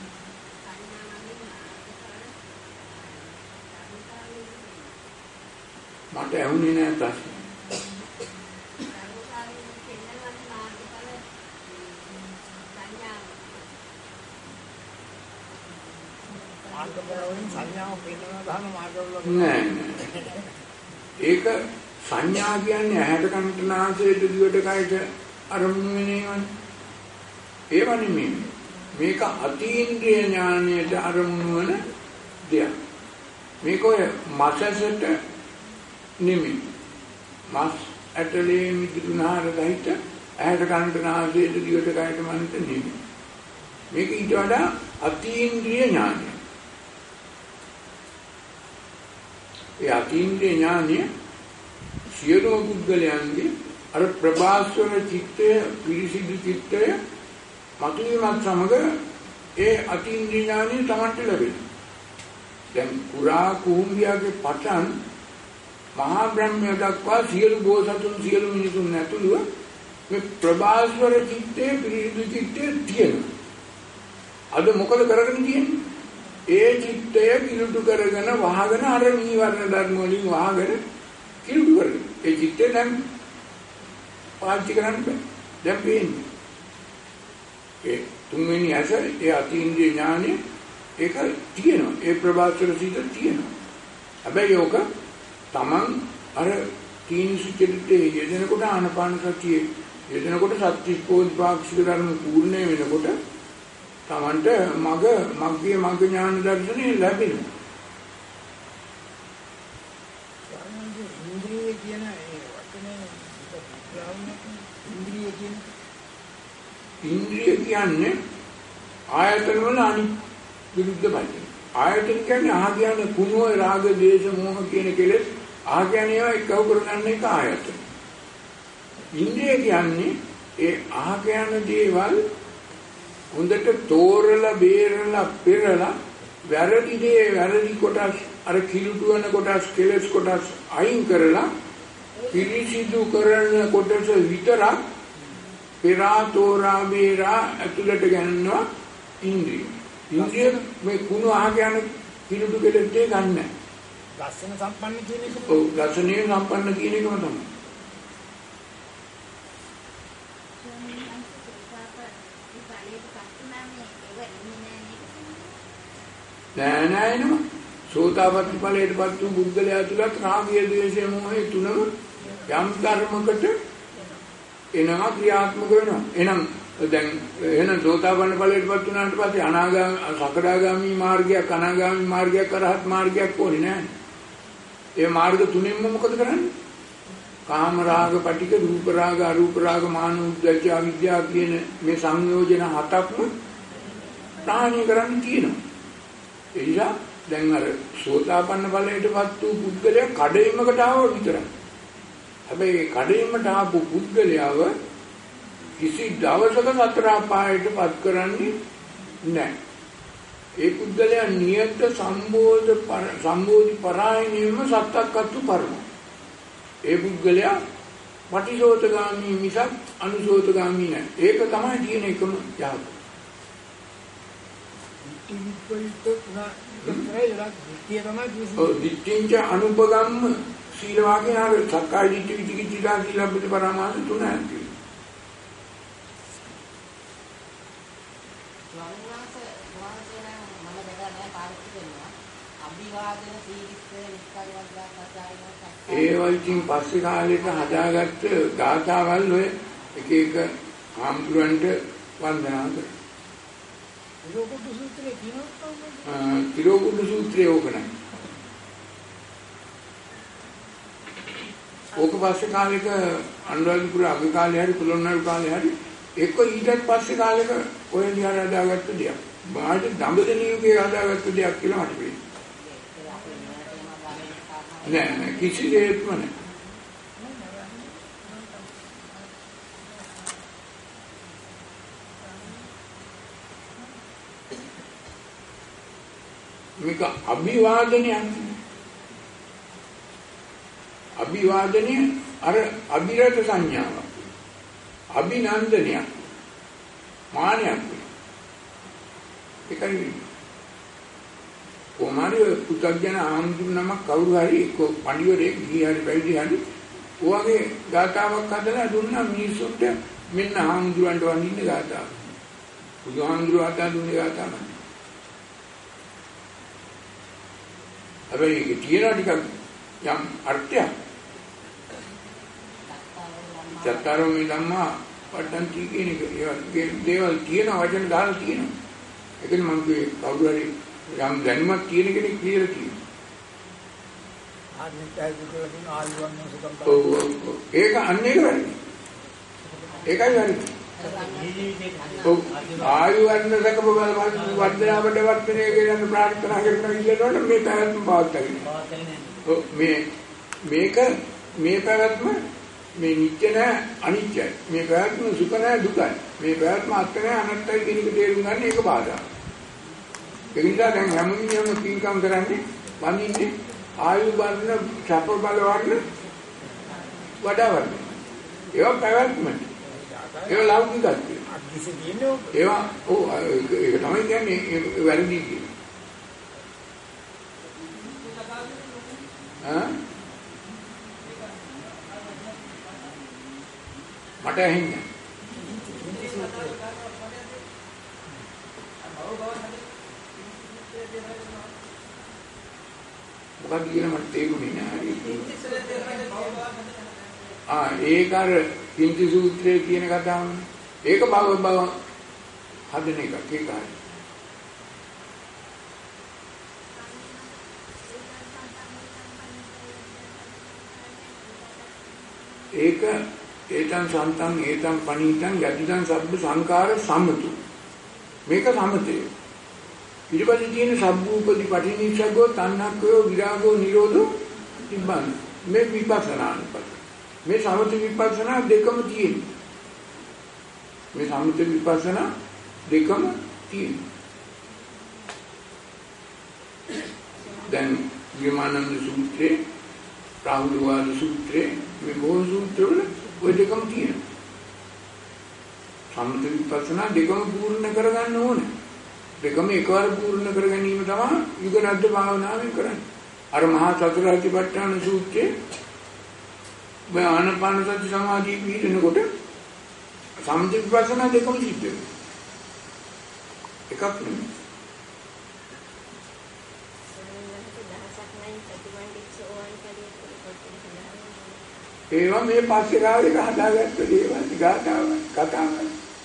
මට ඇහුනේ නෑ ප්‍රශ්න. නෑ නෑ. ඒක සංඥා කියන්නේ ඇහැට කනට නාසයට දිවට කයට අරමුණු වෙනේවනේ. ඒව නෙමෙයි. මේක අතීන්ද්‍රිය ඥානයට අරමුණු වන දෙයක්. මේක ඔය මාසසට නෙමෙයි. මාස් ඇටලේ මිදුනාර ගහිත ඇහැට කනට නාසයට දිවට කයට මනට නෙමෙයි. මේක ඊට වඩා අතීන්ද්‍රිය ඥානය. ඒ අතීන්ද්‍රිය ඥානය සියලුම පුද්ගලයන්ගේ අර ප්‍රභාස්වර චිත්තය පිරිසිදු චිත්තය මතුවීමත් සමග ඒ අතීන්ද්‍රිය ඥානය තමන්ට ලැබෙනවා. දැන් කුරා කුඹියාගේ පටන් මහා බ්‍රහ්මය දක්වා සියලු බෝසතුන් සියලු මිනිසුන් ඇතුළුව මේ ප්‍රභාස්වර චිත්තේ පිරිසිදු චිත්තේ තියෙනවා. අද මොකද කරගෙන තියෙන්නේ? ඒ චිත්තය කිලුටු කරගෙන වහගෙන අර නීවරණ ධර්ම වලින් වහගෙන කිලුටු කරගෙන ඒ චිත්තය දැන් පාවිච්චි කරන්න බෑ. දැන් වෙන්නේ ඒ තුන්වෙනි ඇස ඒ අතීන්ද්‍රිය ඥානෙ ඒක තියෙනවා. ඒ ප්‍රභාස්වර සිත තියෙනවා. හැබැයි ඕක තමන් අර තීන සුචරිතයේ යෙදෙනකොට ආනපාන සතියේ යෙදෙනකොට සත්‍විස්පෝධිපාක්ෂික ධර්ම පූර්ණ වෙනකොට තමන්ට මග මග්ගේ මග්ග ඥාන දර්ශනය ලැබෙනවා. ඉන්ද්‍රිය කියන ඒ වචනේ ඉන්ද්‍රිය කියන ඉන්ද්‍රිය කියන්නේ ආයතන වල අනිත් විරුද්ධ වචන. ආයතන කියන්නේ ආ කියන්නේ කුණුව රාග දේශ මොහ කියන කෙලෙස් ආ කියන්නේ ඒවා එකව කරගන්න එක ආයතන. ඉන්ද්‍රිය කියන්නේ ඒ ආ කියන දේවල් හොඳට තෝරලා බේරලා පෙරලා වැරදි දේ වැරදි කොටස් අර කිලුටු වෙන කොටස් කෙලස් කොටස් අයින් කරලා පිරිසිදු කරන කොටස විතරක් පෙරා තෝරා බේරා ඇතුළට ගන්නවා ඉන්ද්‍රිය. ඉන්ද්‍රිය මේ කුණු ආගයන් කිලුටු කෙලස් දෙක ගන්න. දර්ශන සම්පන්න කියන එක. ඔව් දර්ශනීය සම්පන්න කියන එකම තමයි. නෑ නෑ නම සෝතාපට්ටි ඵලයටපත් වූ බුද්ධලයා තුලත් රාගය, ද්වේෂය, මෝහය තුනම යම් ධර්මකට එනවා ක්‍රියාත්මක වෙනවා. එහෙනම් දැන් එහෙනම් සෝතාපන්න ඵලයටපත් වුණාට පස්සේ අනාගාමී, සකදාගාමී මාර්ගයක්, අනාගාමී මාර්ගයක්, අරහත් මාර්ගයක් ඕනේ නැහැ. ඒ මාර්ග තුනෙන්ම මොකද කරන්නේ? කාම රාග, පටික, රූප රාග, අරූප රාග, මාන උද්දච්ච, අවිද්‍යාව කියන මේ සංයෝජන හතක්ම ප්‍රහාණය කරන්න තියෙනවා. ඒ නිසා දැන් අර සෝතාපන්න ඵලයටපත් වූ පුද්ගලයා කඩේමකට ආව විතරයි. හැබැයි කඩේමට ආපු පුද්ගලයාව කිසි දවසක සතර අපායටපත් කරන්නේ නැහැ. ඒ පුද්ගලයා නියත සම්බෝධ සම්බෝධි පරායනෙම සත්තක්කත්තු පරම. ඒ පුද්ගලයා පටිසෝතගාමී මිසක් අනුසෝතගාමී නැහැ. ඒක තමයි තියෙන එකම යහපත. දිට්ඨිංච අනුපගම්ම සීල වාගේ ආර සක්කාය දිට්ඨි විචිකිච්ඡා සීලබ්බත පරමාස තුන ඇති. ඒ වයින් පස්සේ කාලෙක හදාගත්ත ගාථාවල් ඔය එක එක ආම්තුරන්ට වන්දනා කරනවා. තිරෝකුඩු සූත්‍රයේ කියනවා. ආ තිරෝකුඩු සූත්‍රයේ ඕක නෑ. ඕක පස්සේ කාලෙක අනුරාධපුර අග කාලේ හරි කුලොන්නරු කාලේ හරි එක්ක ඊටත් පස්සේ කාලෙක ඔය විහාර හදාගත්ත දෙයක්. බාහිර දඹදෙණිය යුගයේ හදාගත්ත දෙයක් කියලා මට පේනවා. නෑ නෑ කිසි දෙයක්ම නෑ. මේක අභිවාදනයක්. අභිවාදනය අර අභිරත සංඥාවක්. අභිනන්දනයක්. මානයක්. ඒකයි කොමාරි පුතග්ජන ආම්දුනමක් කවුරු හරි එක්ක පඬිවරයෙක් ගිහි හරි පැවිදි හරි ඔයගේ ගාතාවක් හදලා දුන්නා මිනිස්සුන්ට මෙන්න ආම්දුරන්ට වඳින්න ගාතාව. බුදුහාමුදුරුවෝ අත දුන්නේ ගාතාවක්. හැබැයි ඒක තියෙනවා ටිකක් යම් අර්ථයක්. චත්තාරෝ මේ ධම්මා වඩන්ති කියන එක ඒ දේවල් තියෙන වචන දාලා තියෙනවා. ඒකනේ මම කිව්වේ කවුරු හරි යම් දැනුමක් තියෙන කෙනෙක් කියලා කියනවා. ආනිත්‍යයි දුකලා තියෙන ආයුර්වන්න සුඛම්. ඔව් ඒක අන්න ඒක වැරදි. ඒකයි වැරදි. ඔව් ආයුර්වන්න සකප බල වර්ධනාවට වර්ධනය කියන ප්‍රාර්ථනා කරන ඉන්නකොට මේ පැවැත්ම පවත්වාගෙන. ඔව් මේ මේක මේ පැවැත්ම මේ නිත්‍ය නැහැ අනිත්‍යයි. මේ පැවැත්ම සුඛ නැහැ දුකයි. මේ පැවැත්ම අත්‍ය නැහැ අනත්තයි කියන එක තේරුම් ගන්න ඒක බාධා. ඒ නිසා දැන් හැම මිනිහම පින්කම් කරන්නේ වඳින්නේ ආයු වර්ණ සැප බල වර්ණ වඩා වර්ණ. ඒවා පැවැත්ම. ඒවා ලෞකිකත්වය. කිසි දිනේ ඒවා ඔව් ඒක තමයි කියන්නේ වැරදි කියන්නේ. ආ මට ඇහෙන්නේ. මොකක්ද කියන මට තේරුනේ නැහැ. ආ ඒක අර කිංචි සූත්‍රයේ කියන කතාවනේ. ඒක බව බව හදන එක ඒකයි. ඒක ඒතං සන්තං ඒතං පණීතං යදිදං සබ්බ සංකාර සම්මතු. මේක සමතේ. ඊටපස්සේ තියෙන සබ්බූපදී පටිනිච්ඡග්ගෝ තණ්හක්ඛයෝ විරාගෝ නිරෝධෝ තිබ්බන්. මේ විපස්සනානුපත. මේ සමත විපස්සනා දෙකම තියෙනවා. මේ සමත විපස්සනා දෙකම තියෙනවා. දැන් විමානන්ද සූත්‍රේ, රාහුල වාද සූත්‍රේ, මේ බොහෝ සූත්‍රවල ඔය දෙකම තියෙනවා. සමත විපස්සනා දෙකම පූර්ණ කරගන්න ඕනේ. දෙකම එකවර පූර්ණ කර ගැනීම තමයි යුගනද්ද භාවනාවෙන් කරන්නේ. අර මහා චතුරාර්යපට්ඨාන සූත්‍රයේ මේ ආනාපාන සති සමාධිය පිළිනකොට සමථ විපස්සනා දෙකම සිද්ධ වෙනවා. එකක් නෙමෙයි. ඒවා මේ පස්සේ කාලේක හදාගත්ත දේවල් ගාතාව කතාව.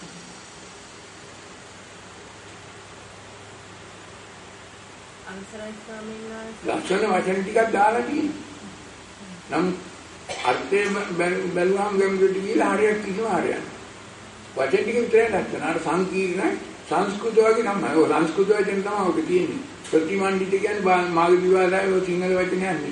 අන්සරයි ස්වාමීන් වහන්සේ. ලක්ෂණ වචන ටිකක් දාලා තියෙනවා. නම් අර්ථය බැලුවාම ගැඹුරට ගිහලා හරියට කිසිම හරියන්නේ. වචන ටික විතරයි ලක්ෂණ. අර සංකීර්ණ සංස්කෘත වගේ තමයි. ඔය සංස්කෘත වචන තමයි ඔක තියෙන්නේ. ප්‍රතිමණ්ඩිත කියන්නේ මාගේ විවාදය ඔය සිංහල වචනයක් නෙවෙයි.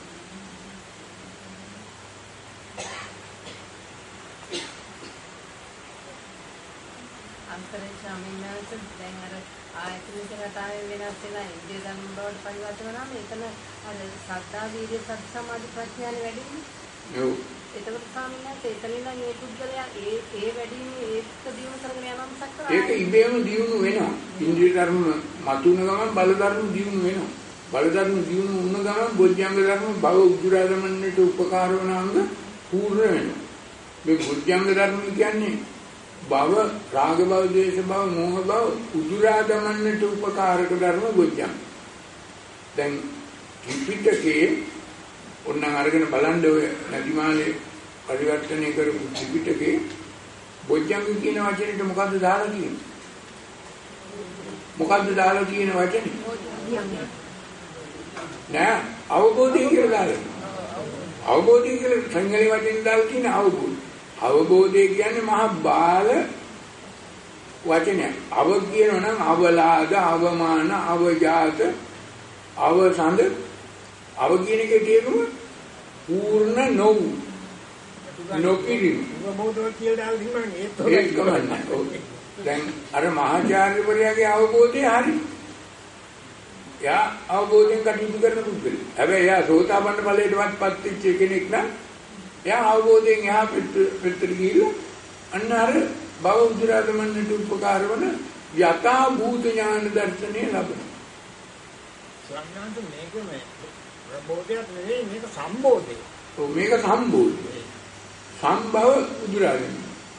අන්සරයි ස්වාමීන් වහන්සේ දැන් අර ආයතනික කතාවේ වෙනස් වෙලා ඉන්දිය ධර්ම බවට පරිවර්තන වුණාම එතන අර සද්ධා වීර්ය සති සමාධි ප්‍රඥාන වැඩි වෙනවා. ඔව්. ඒතකොට ස්වාමීන් වහන්සේ එතනින් නම් ඒ පුද්ගලයා ඒ ඒ වැඩිමේ ඒක දියුණු කරගෙන යනවා මිසක් ඒක ඉබේම දියුණු වෙනවා. ඉන්ද්‍රිය ධර්ම මතුන ගමන් බල ධර්ම දියුණු වෙනවා. බල ධර්ම දියුණු වුණ ගමන් බොජ්ජංග ධර්ම භව උද්දුරාගමන්නට උපකාර වන අංග පූර්ණ වෙනවා. මේ බොජ්ජංග ධර්ම කියන්නේ භව රාග භව ද්වේෂ භව මෝහ භව උදුරාගමන්නට උපකාරක ධර්ම බොජ්ජංග. දැන් ත්‍රිපිටකයේ ඔන්නම් අරගෙන බලන්න ඔය නදිමාලේ පරිවර්තනය කරපු ත්‍රිපිටකේ බොජ්ජංග කියන වචනෙට මොකද්ද දාලා තියෙන්නේ? මොකද්ද දාලා තියෙන වචනේ? නෑ අවබෝධය කියලා දාලා. අවබෝධය කියලා සංගලේ වචනේ දාලා තියෙන අවබෝධය. අවබෝධය කියන්නේ මහා බාල වචනයක්. අව කියනවා නම් අවලාද, අවමාන, අවජාත, අවසඳ. අව කියන එකේ තේරුම පූර්ණ නොවු. නොකිරීම. අවබෝධය කියලා දාලා ඉන්නවනේ ඒත් ඒක තමයි. දැන් අර මහාචාර්යවරයාගේ අවබෝධය හරි. එයා අවබෝධයෙන් කටයුතු කරන පුද්ගලෙක්. හැබැයි එයා සෝතාපන්න ඵලයටවත් පත් වෙච්ච කෙනෙක් නම් එයා අවබෝධයෙන් එහා පිටට ගිහිල්ලා අන්න අර භව උද්දරාගමන්නට උපකාර වන යථා භූත ඥාන දර්ශනය ලබනවා. සංඥාන්ත මේක මේ ප්‍රබෝධයක් නෙවෙයි මේක සම්බෝධය. ඔව් මේක සම්බෝධය. සම්භව උද්දරාගම.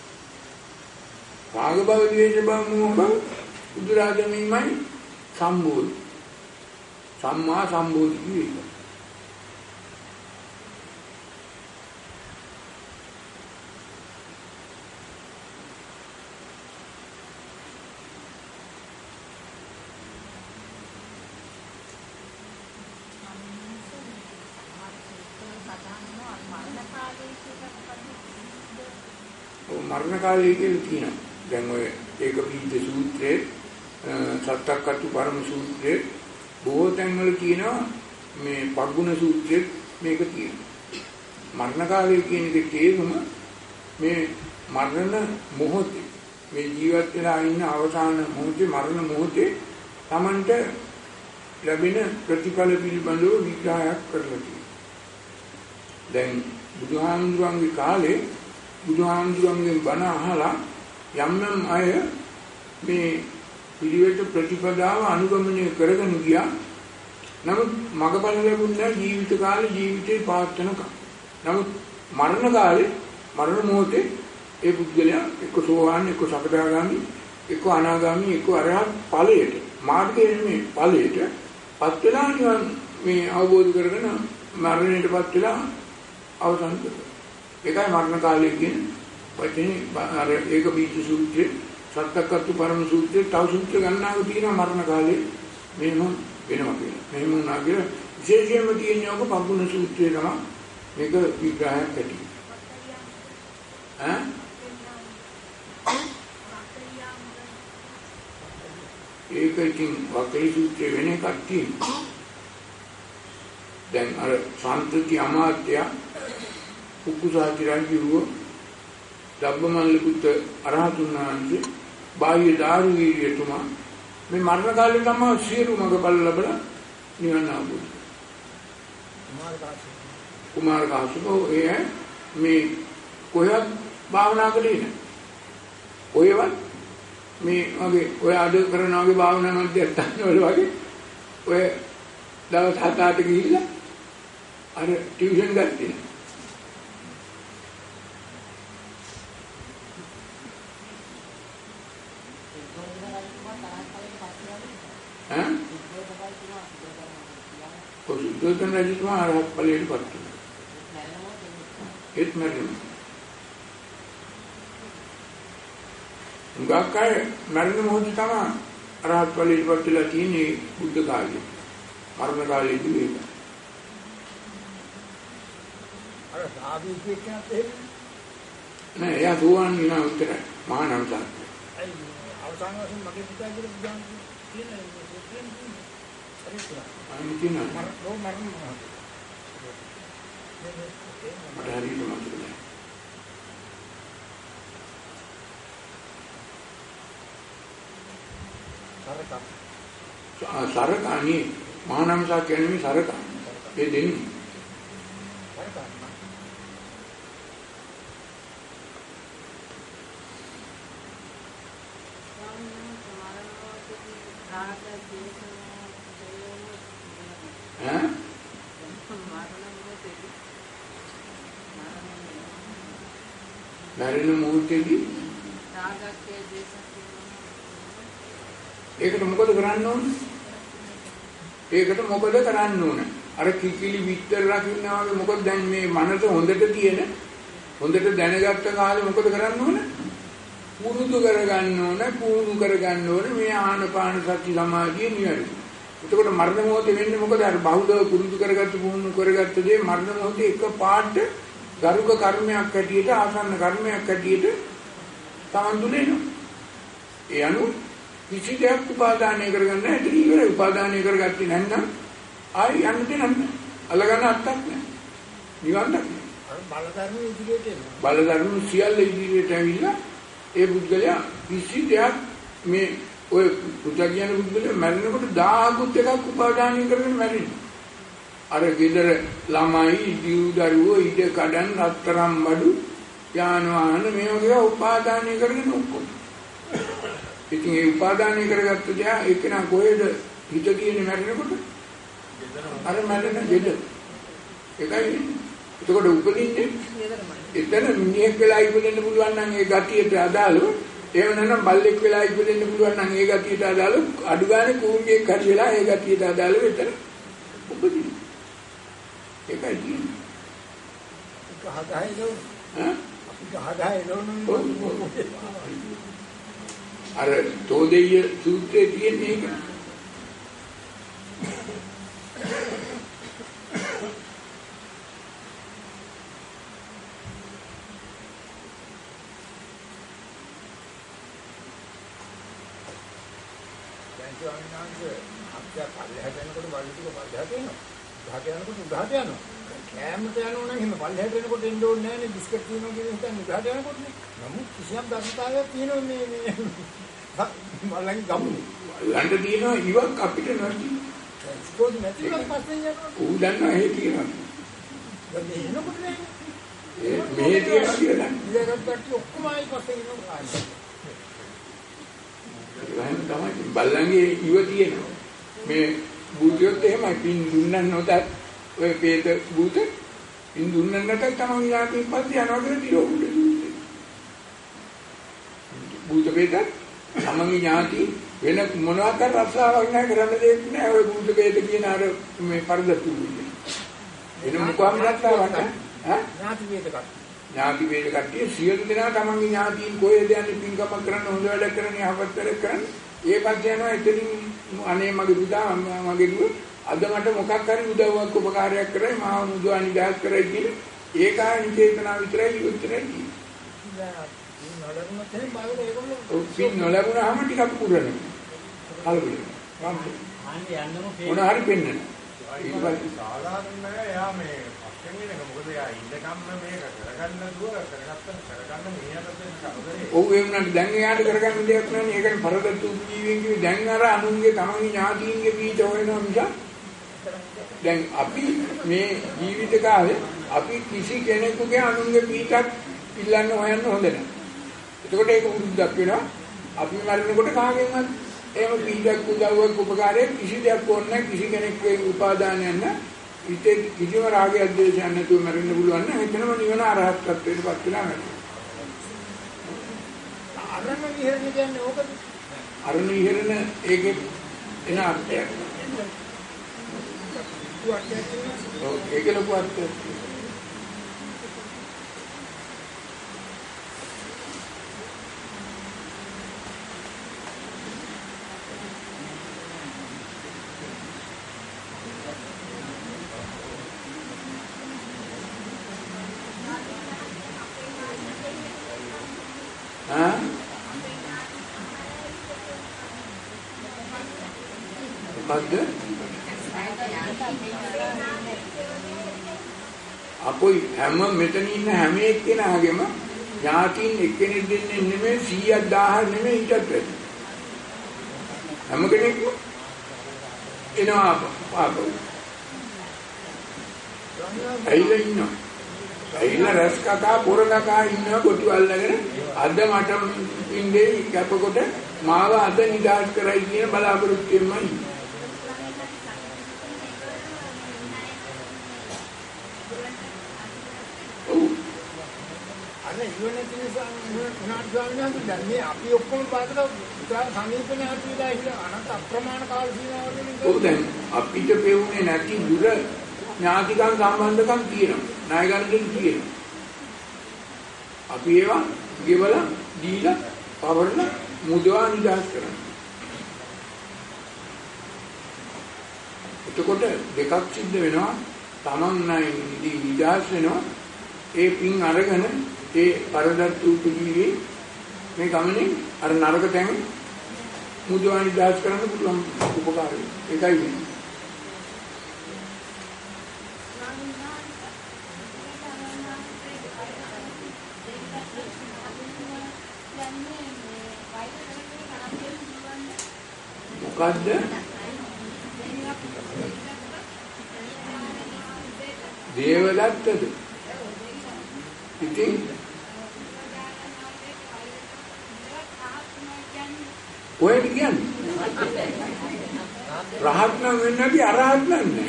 රාග භව ද්වේෂ භව මෝහ භව උද්දරාගමයි සම්බෝධි. සම්මා සම්බෝධි කියන්නේ මරණ කාලය කියලා කියනවා. දැන් ඔය ඒක පීඨ සූත්‍රයේ සත්තක්කතු පරම සූත්‍රයේ බොහෝ තැන්වල කියනවා මේ පග්ගුණ සූත්‍රයේ මේක තියෙනවා. මරණ කාලය කියන එකේ තේරුම මේ මරණ මොහොතේ මේ ජීවත් වෙලා ඉන්න අවසාන මොහොතේ මරණ මොහොතේ Tamanට ලැබෙන ප්‍රතිඵල පිළිබඳව විග්‍රහයක් කරලා තියෙනවා. දැන් බුදුහාමුදුරන්ගේ කාලේ බුදුහාමුදුරන්ගෙන් බණ අහලා යම් යම් අය මේ පිළිවෙත ප්‍රතිපදාව අනුගමනය කරගෙන ගියා. නමුත් මගපල ලැබුණේ ජීවිත කාලේ ජීවිතේ පාත්තනකම්. නමුත් මරණ කාලේ මරණ මොහොතේ ඒ පුද්ගලයා එක්ක සෝවාන් එක්ක සකදාගාමි එක්ක අනාගාමි එක්ක අරහත් ඵලයට මාර්ගයේ මේ ඵලයට පත් වෙලා නිවන් මේ අවබෝධ කරගෙන මරණයටපත් වෙලා අවසන් කරනවා. ඒකයි මරණ කාලය කියන්නේ වචනේ අර ඒක බීජ සූත්‍රයේ සත්තක්කතු පරම සූත්‍රයේ තව සූත්‍ර ගණනාව තියෙනවා මරණ කාලේ මෙහෙම වෙනවා කියලා. මෙහෙම වුණා කියලා විශේෂයෙන්ම තියෙන්නේ ඔක පග්ගුණ සූත්‍රයේ තමයි මේක විග්‍රහයක් ඇති. ඈ ඒක ඉතින් වක්‍රී සූත්‍රයේ වෙන එකක් තියෙනවා. දැන් අර සාන්තති අමාත්‍ය කුකුසාති රජුව ධම්මමල්ල පුත් අරහතුන් වහන්සේ බාහ්‍ය දාරු වීර්යතුමා මේ මරණ කාලේ තමයි සියලු මඟ බල ලැබලා නිවන අවබෝධ. කුමාර කාශ්‍යපෝ ඒ මේ කොහෙවත් භාවනා කළේ නැහැ. ඔයවත් මේ වගේ ඔය අද කරන වගේ භාවනා මධ්‍යස්ථාන වල වගේ ඔය දවස් හත අට ගිහිල්ලා අර ටියුෂන් ගත්තේ නැහැ. ඈ කොහොමද රජතුමා අරහත් ඵලයට පත් වුණා. ඒත් මැරෙනවා. උගක් අය මරණ මොහොත තමයි අරහත් ඵලයට පත් වෙලා තියෙන්නේ බුද්ධ කාලේ. මරණ කාලේදී ඒක. අර සාදු කියනත් එහෙම නෑ එයා දුවන් විනා උත්තරයි. මහා නම් තමයි. අයි අවසාන වශයෙන් මගේ පුතා කියලා බුදුන් කියන කියන හරිද? අනිත් කියන මරණ මරණ මට හරියට මතක නෑ. සරක සරකාණී මහා නම් සා කියන්නේ සරකා. ඒ දෙන්නේ. සරක ඈ මරණ මොහොතේදී ඒකට මොකද කරන්න ඕනේ? ඒකට මොකද කරන්න ඕනේ? අර කිකිලි විතර රකින්නවා වගේ මොකද දැන් මේ මනස හොඳට තියෙන හොඳට දැනගත්ත කාලේ මොකද කරන්න ඕනේ? පුරුදු කරගන්න ඕනේ, පුරුදු කරගන්න ඕනේ මේ ආනපාන සති සමාධිය නිවැරදි. එතකොට මරණ මොහොතේ වෙන්නේ මොකද? අර බහුදව පුරුදු කරගත්ත පුරුදු කරගත්ත දේ මරණ මොහොතේ එක පාට ගරුක කර්මයක් ඇටියට ආසන්න කර්මයක් ඇටියට සම්බන්ධුලේනවා. ඒ අනුව කිසි දෙයක් උපාදානය කරගන්න නැහැ. ඒක ඉවරයි. උපාදානය කරගත්තේ නැත්නම් ආයි යන්න දෙන්නේ අල්ලගන්න අත්තක් නැහැ. නිවන් දකින්න. අර බලධර්ම ඉදිරියට එනවා. බලධර්ම සියල්ල ඉදිරියට ඇවිල්ලා ඒ බුද්ධලයා කිසි දෙයක් මේ ඔය පුතග්ජන බුද්ධලයා මැරෙනකොට දහයකට එකක් උපාදානය කරගෙන මැරෙනවා. අර ගෙදර ළමයි, දිව් දරුවෝ, ඉඩ කඩන්, රත්තරන් බඩු, යාන වාහන මේ වගේ උපාදානය කරගෙන ඔක්කොම. ඉතින් ඒ උපාදානය කරගත්ත දේ ඒක නා කොහෙද හිත තියෙන්නේ මැරෙනකොට? අර මැරෙන ගෙදර. ඒකයි. එතකොට උපදින්නේ එතන මිනිහෙක් වෙලා ඉපදෙන්න පුළුවන් නම් ඒ ගතියට අදාළව, එහෙම නැත්නම් බල්ලෙක් වෙලා ඉපදෙන්න පුළුවන් නම් ඒ ගතියට අදාළව, අඩු ගානේ කූඹියෙක් හරි වෙලා ඒ ගතියට අදාළව එතන උපදින්නේ. ඒකයි කියන්නේ. ඒක හදායිලෝ ඈ ඒක හදායිලෝ අර තෝදෙය සූත්‍රයේ තියෙන්නේ ඒක. පල්ලෙහාට යනකොට බල්ලි ටික පල්ලෙහාට එනවා. උඩහාට යනකොට උඩහාට යනවා. කෑමට යනවා නම් එහෙම පල්ලෙහාට එනකොට එන්න ඕනේ නැහැ නේ. බිස්කට් තියනවා කියන හිතන්නේ උඩහාට යනකොට නේ. නමුත් කිසියම් ධර්මතාවයක් තියෙනවා මේ මේ බල්ලන් ගමුනේ. ළඟ තියෙනවා ඉවක් අපිට නැති. ස්කෝඩ් නැතිව පස්සෙන් යනවා. ඌ දන්නා එහෙ තියෙනවා. දැන් එනකොට නේ. ඒ මෙහෙ තියෙනවා කියලා. ඉලක්ක කට්ටි ඔක්කොම ආයි පස්සෙන් යනවා. එහෙනම් තමයි බල්ලන්ගේ ඉව තියෙනවා. මේ බුද්ධියොත් එහෙමයි පින් දුන්නන් නොතත් ඔය පේත බුත පින් දුන්නන් නැතත් තමයි යාපින් පස්සේ යනවා කියලා තිරෝගුඩ දුන්නේ. බුත පේත සමගි ඥාති වෙන මොනවාක් කර රස්සාවක් නැහැ කරන්න දෙයක් නැහැ ඔය බුත පේත කියන අර මේ පරදතු දුන්නේ. එන මොකක්ම රස්සාවක් නැහැ. ඈ ඥාති වේද කට්ටි. ඥාති වේද කට්ටිය සියලු දෙනා තමන්ගේ ඥාතීන් කොහෙද යන්නේ පින්කමක් කරන්න හොඳ වැඩ කරන්න යහපත් වැඩ කරන්න ඒ පස්සේ යනවා එතනින් අනේ මගේ පුතා මගේ දුව අද මට මොකක් හරි උදව්වක් උපකාරයක් කරයි මාව මුදවා නිදහස් කරයි කියන ඒකායන චේතනාව විතරයි උත්තරයි කියන්නේ. පින් නොලැබුණාම ටිකක් පුරනවා. කලබල. මොන හරි පෙන්නන. ඊට පස්සේ සාධාරණ නැහැ යා මේ පස්සෙන් එනක මොකද යා ඉඳගම්ම මේක කරගන්න දුව කරගත්තම කරගන්න මෙහෙයට දෙන්න කරදරේ. ඔව් ඒ වුණාට දැන් එයාට කරගන්න දෙයක් නැහැ නේ. ඒකනේ පරදත්තු ජීවීන් කිව්වේ දැන් අර අනුන්ගේ තමන්ගේ ඥාතීන්ගේ පීඩ හොයනවා මිස දැන් අපි මේ ජීවිත කාලේ අපි කිසි කෙනෙකුගේ අනුන්ගේ පීඩක් ඉල්ලන්න හොයන්න හොඳ නැහැ. එතකොට ඒක උරුද්දක් වෙනවා. අපි මරනකොට කාගෙන්වත් එහෙම පීඩක් උදව්වක් උපකාරයක් කිසි දෙයක් ඕනේ නැහැ. කිසි කෙනෙක්ගේ උපාදානයක් නැහැ. ඉතින් කිසිම රාගයක් ද්වේෂයක් නැතුව මරන්න පුළුවන් නම් එතනම නිවන අරහත් ත්වයට පත් වෙනවා නේද? අරණ විහෙරණ කියන්නේ ඕකද? අරණ විහෙරණ ඒකේ එන අර්ථයක්. ඔව් ඒක ලොකු අර්ථයක්. ආ මොකද්ද අපොයි හැම මෙතන ඉන්න හැම එක්කෙනාගේම ඥාතියින් එක්කෙනෙක් දෙන්නේ නෙමෙයි සීයක් දහයක් නෙමෙයි ඊටත් වැඩි හැම කෙනෙක්ම එනවා පාප ඇයිලා ඉන්නවා ඇයිලා රැස් කතා පොර කතා ඉන්නවා කොටු අල්ලගෙන අද මට ඉන්නේ කැපකොට මාව අද නිදාස් කරයි කියන බලාපොරොත්තුෙන්මයි ඉවනේ තියසන් උනාට ගානක් දැන් මේ අපි ඔක්කොම පාදලා සමීපනේ හතිලා ඉන්න අනන්ත අප්‍රමාණ කාල සීමාවලින් ඔව් දැන් අපිට පෙවුනේ නැති දුර ඥාතිකම් සම්බන්ධකම් තියෙනවා ණයගන්නකින් තියෙනවා අපි ඒවා ගෙවලා දීලා පවරලා මුදවා නිදාස් කරනවා එතකොට දෙකක් සිද්ධ වෙනවා තමන් නැයි නිදාස් වෙනවා ඒ පින් අරගෙන ඒ පරදත් උපජීවී මේ ගමනේ අර නරක තැන් මුදවානි දාස් කරන්න පුළුවන් උපකාරය ඒකයි වෙන්නේ මොකද්ද දේවදත්තද ඉතින් කොහෙද කියන්නේ රහත් නම් වෙන්නේ නැති අරහත් නන්නේ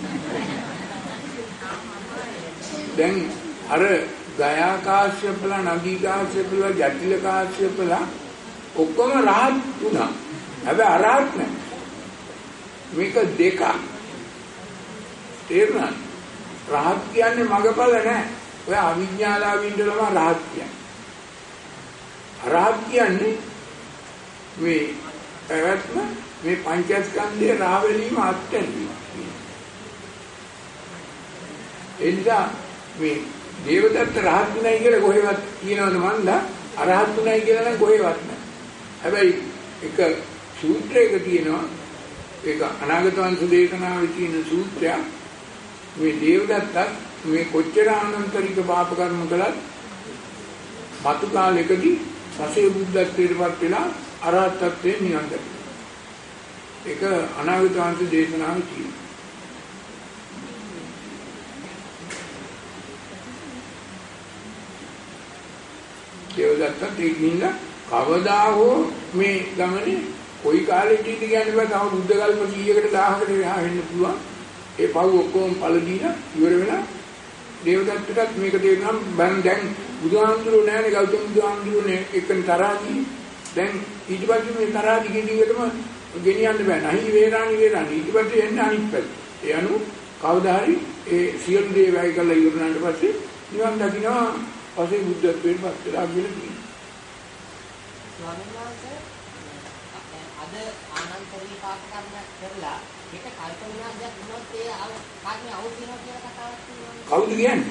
දැන් අර ගයා කාශ්‍යපලා නදී කාශ්‍යපලා ජටිල කාශ්‍යපලා ඔක්කොම රහත් වුණා හැබැයි අරහත් නැහැ මේක දෙක තේරුණා රහත් කියන්නේ මගපල නැහැ ඔය අවිඥාලාවින් ඉඳලම රහත් කියන්නේ රහත් කියන්නේ මේ පැවැත්ම මේ පංචස්කන්ධයේ රාවැලීම අත්‍යන්තයි එනිසා මේ දේවදත්ත රහත් නැහැ කියලා කොහෙවත් කියනවද මන්දා අරහත් නැහැ කියලා නම් කොහෙවත් නැහැ හැබැයි එක සූත්‍රයක තියෙනවා ඒක අනාගත වංශ දේශනාවේ තියෙන සූත්‍රය මේ දේවදත්තත් මේ කොච්චර අනන්තරික පාප කර්ම කළත් මතු කාලෙකදී පසේ බුද්ධත්වයටපත් වෙලා අරහත්ත්වයෙන් නිවන් දැක්කා. ඒක අනාගත වංශ දේශනාවේ තියෙනවා. දේවදත්තත් ඉන්න කවදා හෝ මේ ගමනේ කොයි කාලෙකද කියන්නේ බෑ තව බුද්ධ කල්ප කීයකට දහයකට එහා වෙන්න පුළුවන්. ඒ පව් ඔක්කොම පළ දීලා ඉවර වෙලා දේවදත්තටත් මේක තේරුම් බන් දැන් බුදුහාමුදුරුවෝ නෑනේ ගෞතම බුදුහාමුදුරුවෝනේ එක්කන් තරහදී දැන් ඊට පස්සේ මේ තරහදී ගෙනියටම ගෙනියන්න බෑ නහි වේරාණි වේරාණි ඊට පස්සේ එන්නේ අනිත් පැත්ත. ඒ අනුව කවදා හරි ඒ සියලු දේ වැය කරලා ඉවරනාට පස්සේ නිවන් දකින්නවා පස්සේ බුද්ධත්වයට පත් වෙලා ගිහින් ස්වාමීන් වහන්සේ අද ආනන්තරී පාප කර්ම කරලා ඒක කල්ප විනාශයක් වුණොත් ඒ කාර්ය අවුල් වෙනවා කියලා කතාවක් තියෙනවා. කවුද කියන්නේ?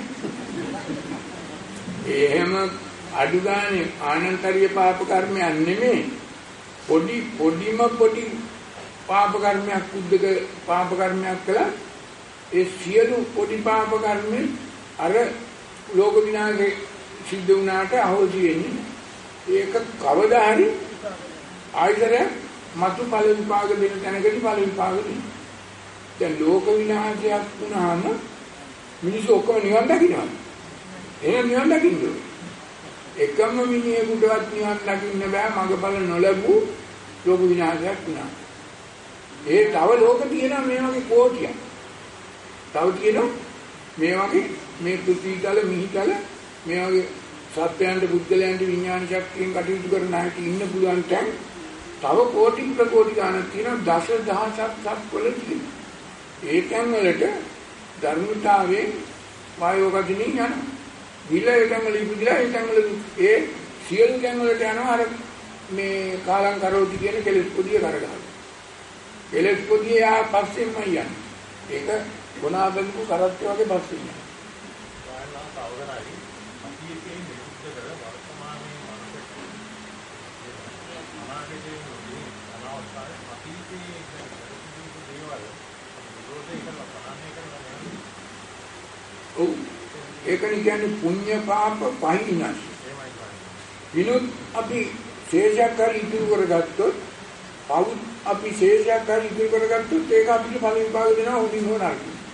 එහෙම අඩු ගානේ ආනන්තරීය පාප කර්මයක් නෙමෙයි. පොඩි පොඩිම පොඩි පාප කර්මයක් උද්දක පාප කර්මයක් කළා ඒ සියලු පොඩි පාප කර්මෙ අර ලෝක විනාශේ සිද්ධ වුණාට අහෝසි වෙන්නේ. ඒක කවදා හරි ආයතරය මතු ඵල විපාක දෙන තැනකදී ඵල විපාක දෙනවා. දැන් ලෝක විනාශයක් වුණාම මිනිස්සු ඔක්කොම නිවන් දකින්නවා. එහෙනම් නිවන් දකින්න ඕනේ. එකම මිනිහෙකුටවත් නිවන් දකින්න බෑ මගපල නොලැබූ ලෝක විනාශයක් වුණා. ඒ තව ලෝක තියෙනවා මේ වගේ කෝටියක්. තව තියෙනවා මේ වගේ මේ පෘථිවිතල මිහිතල මේ වගේ සත්‍යයන්ට බුද්ධලයන්ට විඥාන ශක්තියෙන් කටයුතු කරන අයට ඉන්න පුළුවන් තැන් තව කෝටි ප්‍රකෝටි ගණන් තියෙන දස දහසක් සත්වල තියෙනවා. ඒ තැන් වලට ධර්මතාවයෙන් වායෝගතිනින් යනවා. විල ඒ තැන් වල ඉපදිලා ඒ තැන් වල ඒ සියලු තැන් වලට යනවා අර මේ කාලං කරෝති කියන කෙලෙස් පොදිය කරගහලා. කෙලෙස් පොදිය ආ පස්සෙන්ම යන්නේ. ඒක ගුණාබඳු කරත්ත වගේ පස්සෙන් යනවා. ඒකනේ කියන්නේ පුඤ්ඤ පාප පහිනස්. විනුත් අපි ශේෂයක් හරි ඉතුරු කරගත්තොත්, පව් අපි ශේෂයක් හරි ඉතුරු කරගත්තොත් ඒක අපිට ඵල විභාග දෙනවා උඩින් හොනක්.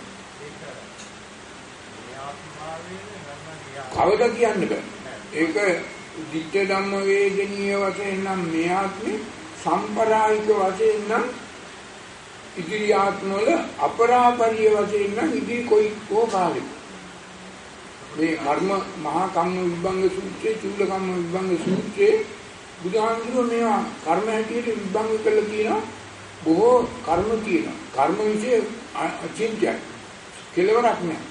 කවද කියන්න බෑ. ඒක ditta ධම්ම වේදනීය වශයෙන් නම් මේ ආත්මේ, සම්පරායික වශයෙන් නම් ඉදිරි ආත්මවල, අපරාපරිය වශයෙන් නම් ඉදිරි කොයි කෝ කාලෙක. මේ කර්ම මහා කම්ම විභංග සූත්‍රයේ, චූල කම්ම විභංග සූත්‍රයේ බුදුහාමුදුරුවෝ මේවා කර්ම හැටියට විභංග කළා කියනවා. බොහෝ කර්ම තියෙනවා. කර්ම વિશે අචින්ත්‍යයි. කෙලවරක් නෑ.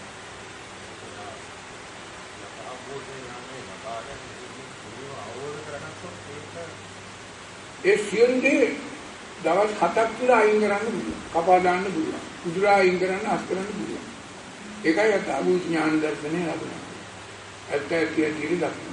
ඒ සියල්ලේ දවස් හතක් තුළ අයින් කරන්න පුළුවන්. කපා දාන්න පුළුවන්. උදුරා අයින් කරන්න, අස් කරන්න පුළුවන්. ඒකයි අතාවු ඥාන දර්ශනේ ලැබුණා. ඇත්ත ඇති ඇති දකින්න.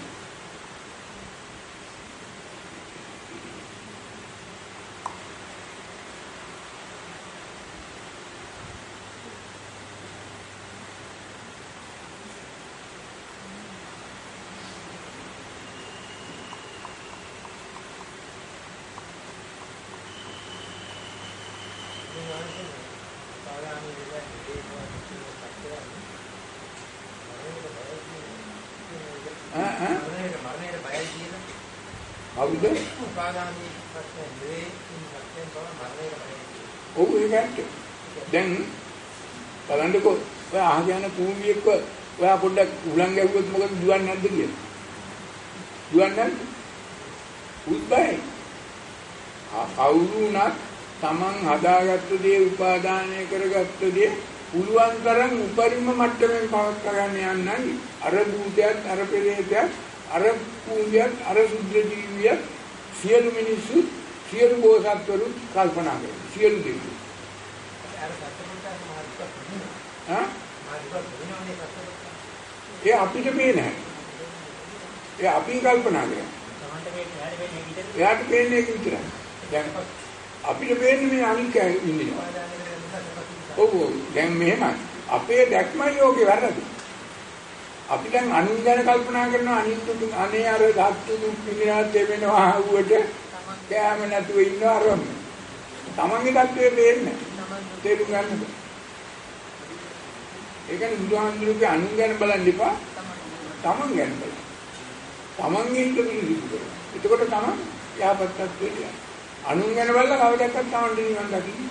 හවුද? උපාදානී ප්‍රශ්නේ නෙවෙයි, ප්‍රශ්නේ තෝරන මරණයට බයයි. ඔව් ඒකට. දැන් බලන්නකෝ ඔය අහගෙන කූඹියෙක්ව ඔයා පොඩ්ඩක් උලන් ගැහුවොත් මොකද දුවන්නේ නැද්ද කියලා? දුවන්නේ නැද්ද? උත්බයි. කවුරු උනත් Taman හදාගත්ත දේ, උපාදානය කරගත්ත දේ පුළුවන් තරම් උපරිම මට්ටමින් පවත් ගන්න යන්නයි. අර භූතයත්, අර පෙරේතයත්, අර කුඹියත්, අර සුද්ධ ජීවියත්, සියලු මිනිස්සු, සියලු බෝසත්වරු කල්පනා කරනවා. සියලු දෙවියෝ. අර සත්‍යමන්තර මහත්කම හා ඒ අපිට පේන්නේ නැහැ. ඒ අපි කල්පනා කරනවා. තමන්ට පේන්නේ නැහැ වෙන්නේ. එයාට පේන්නේ ඒක විතරයි. දැන් අපිට පේන්නේ මේ අනික් ඉන්නවා. ඔව් ඔව්. දැන් මෙහෙමයි. අපේ දැක්මයි යෝගේ වැරදි. අපි දැන් අනුන් ගැන කල්පනා කරනවා, අනිත් අනේ අර ධාතු දුක් විඳිනාත් වෙනවා ආවුවට කෑම නැතුව ඉන්නවා අරම. තමන්ගේ ධාතුවේ පේන්නේ. තේරුම් ගන්නද? ඒකනේ බුදුහාමුදුරුවෝ අනුන් ගැන බලන්න එපා. තමන් ගැන බලන්න. තමන්ගේ හිත පිළිසිදු කරගන්න. එතකොට තමන් යහපත් තත්ත්වයට යනවා. අනුන් ගැන බලලා කවදාවත් තමන්ට නිවන් දකින්න.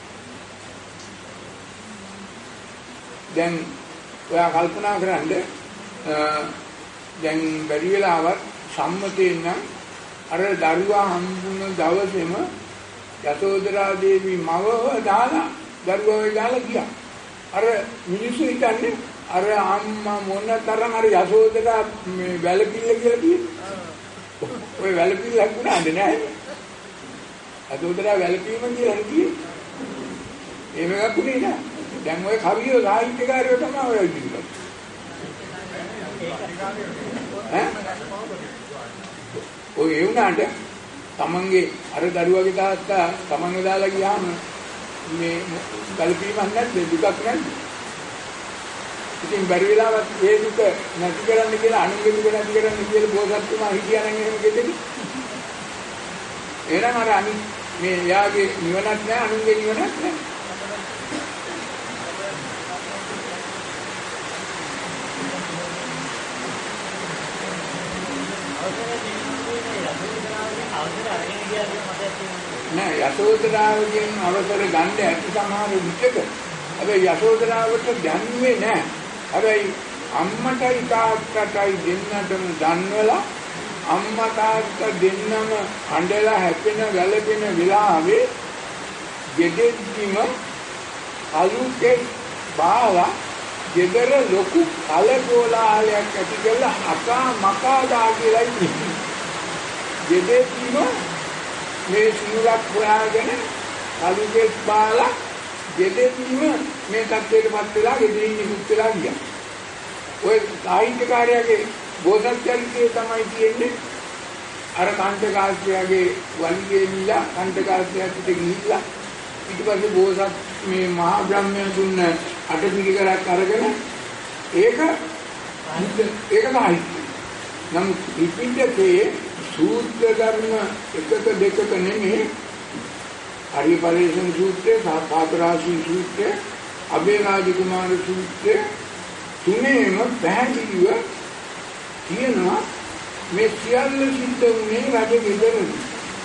දැන් ඔයා කල්පනා කරන්නේ දැන් බැරි වෙලාවත් සම්මතයෙන් නම් අර දරුවා හම්බුන දවසේම යසෝදරා දේවී මවව දාලා දරුවා දාලා ගියා. අර මිනිස්සු හිතන්නේ අර අම්මා මොන තරම් අර යසෝදරා මේ වැලපිල්ල කියලා කියන්නේ. ඔය වැලපිල්ලක් වුණාද නැහැ. යසෝදරා වැලපීම කියලා හිතියේ. එහෙම එකක් උනේ නෑ. දැන් ඔය කවියෝ සාහිත්‍යකාරයෝ තමයි ඔය ඉන්නේ. ඈ? ඔය ඒ උනාට තමන්ගේ අර දරුවගේ තාත්තා තමන්ව දාලා ගියාම මේ කල්පීමක් නැද්ද, දුකක් නැද්ද? ඉතින් බැරි වෙලාවත් ඒ දුක නැති කරන්න කියලා, අනුන්ගේ දුක නැති කරන්න කියලා බෝසත්තුමා හිටියා නම් එහෙම කෙදෙන්නේ. එහෙනම් අර අනි මේ යාගේ නිවනක් නැහැ, අනුන්ගේ නිවනක් නැහැ. නෑ යසෝදරාවගෙන් අවසර ගන්න ඇති සමහර විටක. හැබැයි යසෝදරාවට දැන්නේ නෑ. හැබැයි අම්මටයි තාත්තටයි දෙන්නටම දන්වලා අම්මා තාත්තා දෙන්නම අඬලා හැපෙන වැළපෙන වෙලාවේ ගෙදෙද්දිම අලුකේ බාලා ගෙදර ලොකු කලකෝලාහලයක් ඇති කරලා අකා මකා දා කියලා ඉන්නේ. ගෙදෙද්දිම මේ සිවුරක් හොයාගෙන අලුකේ බාලා ගෙදෙද්දිම මේ තත්ත්වයටපත් වෙලා ගෙදරින් නිකුත් වෙලා ගියා. ඔය සාහිත්‍යකාරයාගේ බෝසත් චරිතය තමයි කියන්නේ අර කණ්ඨකාශ්‍යපගේ වලිගේ නිලා කණ්ඨකාශ්‍යපට ගිහිල්ලා ඊට පස්සේ බෝසත් මේ මහා බ්‍රහ්මයා දුන්න අටපිරිකරක් අරගෙන ඒක ඒක තමයි. නම් ත්‍රිපිටකයේ සූත්‍ර ධර්ම එකක දෙකක නෙමෙයි. ආර්ය පරිශ්‍රම සූත්‍රය, සාපාතරාශී සූත්‍රය, අබේරාජ කුමාර සූත්‍රය තුනේම පැහැදිලිව කියනවා මේ සියල්ල සිද්ධ වුණේ රජ ගෙදරදී.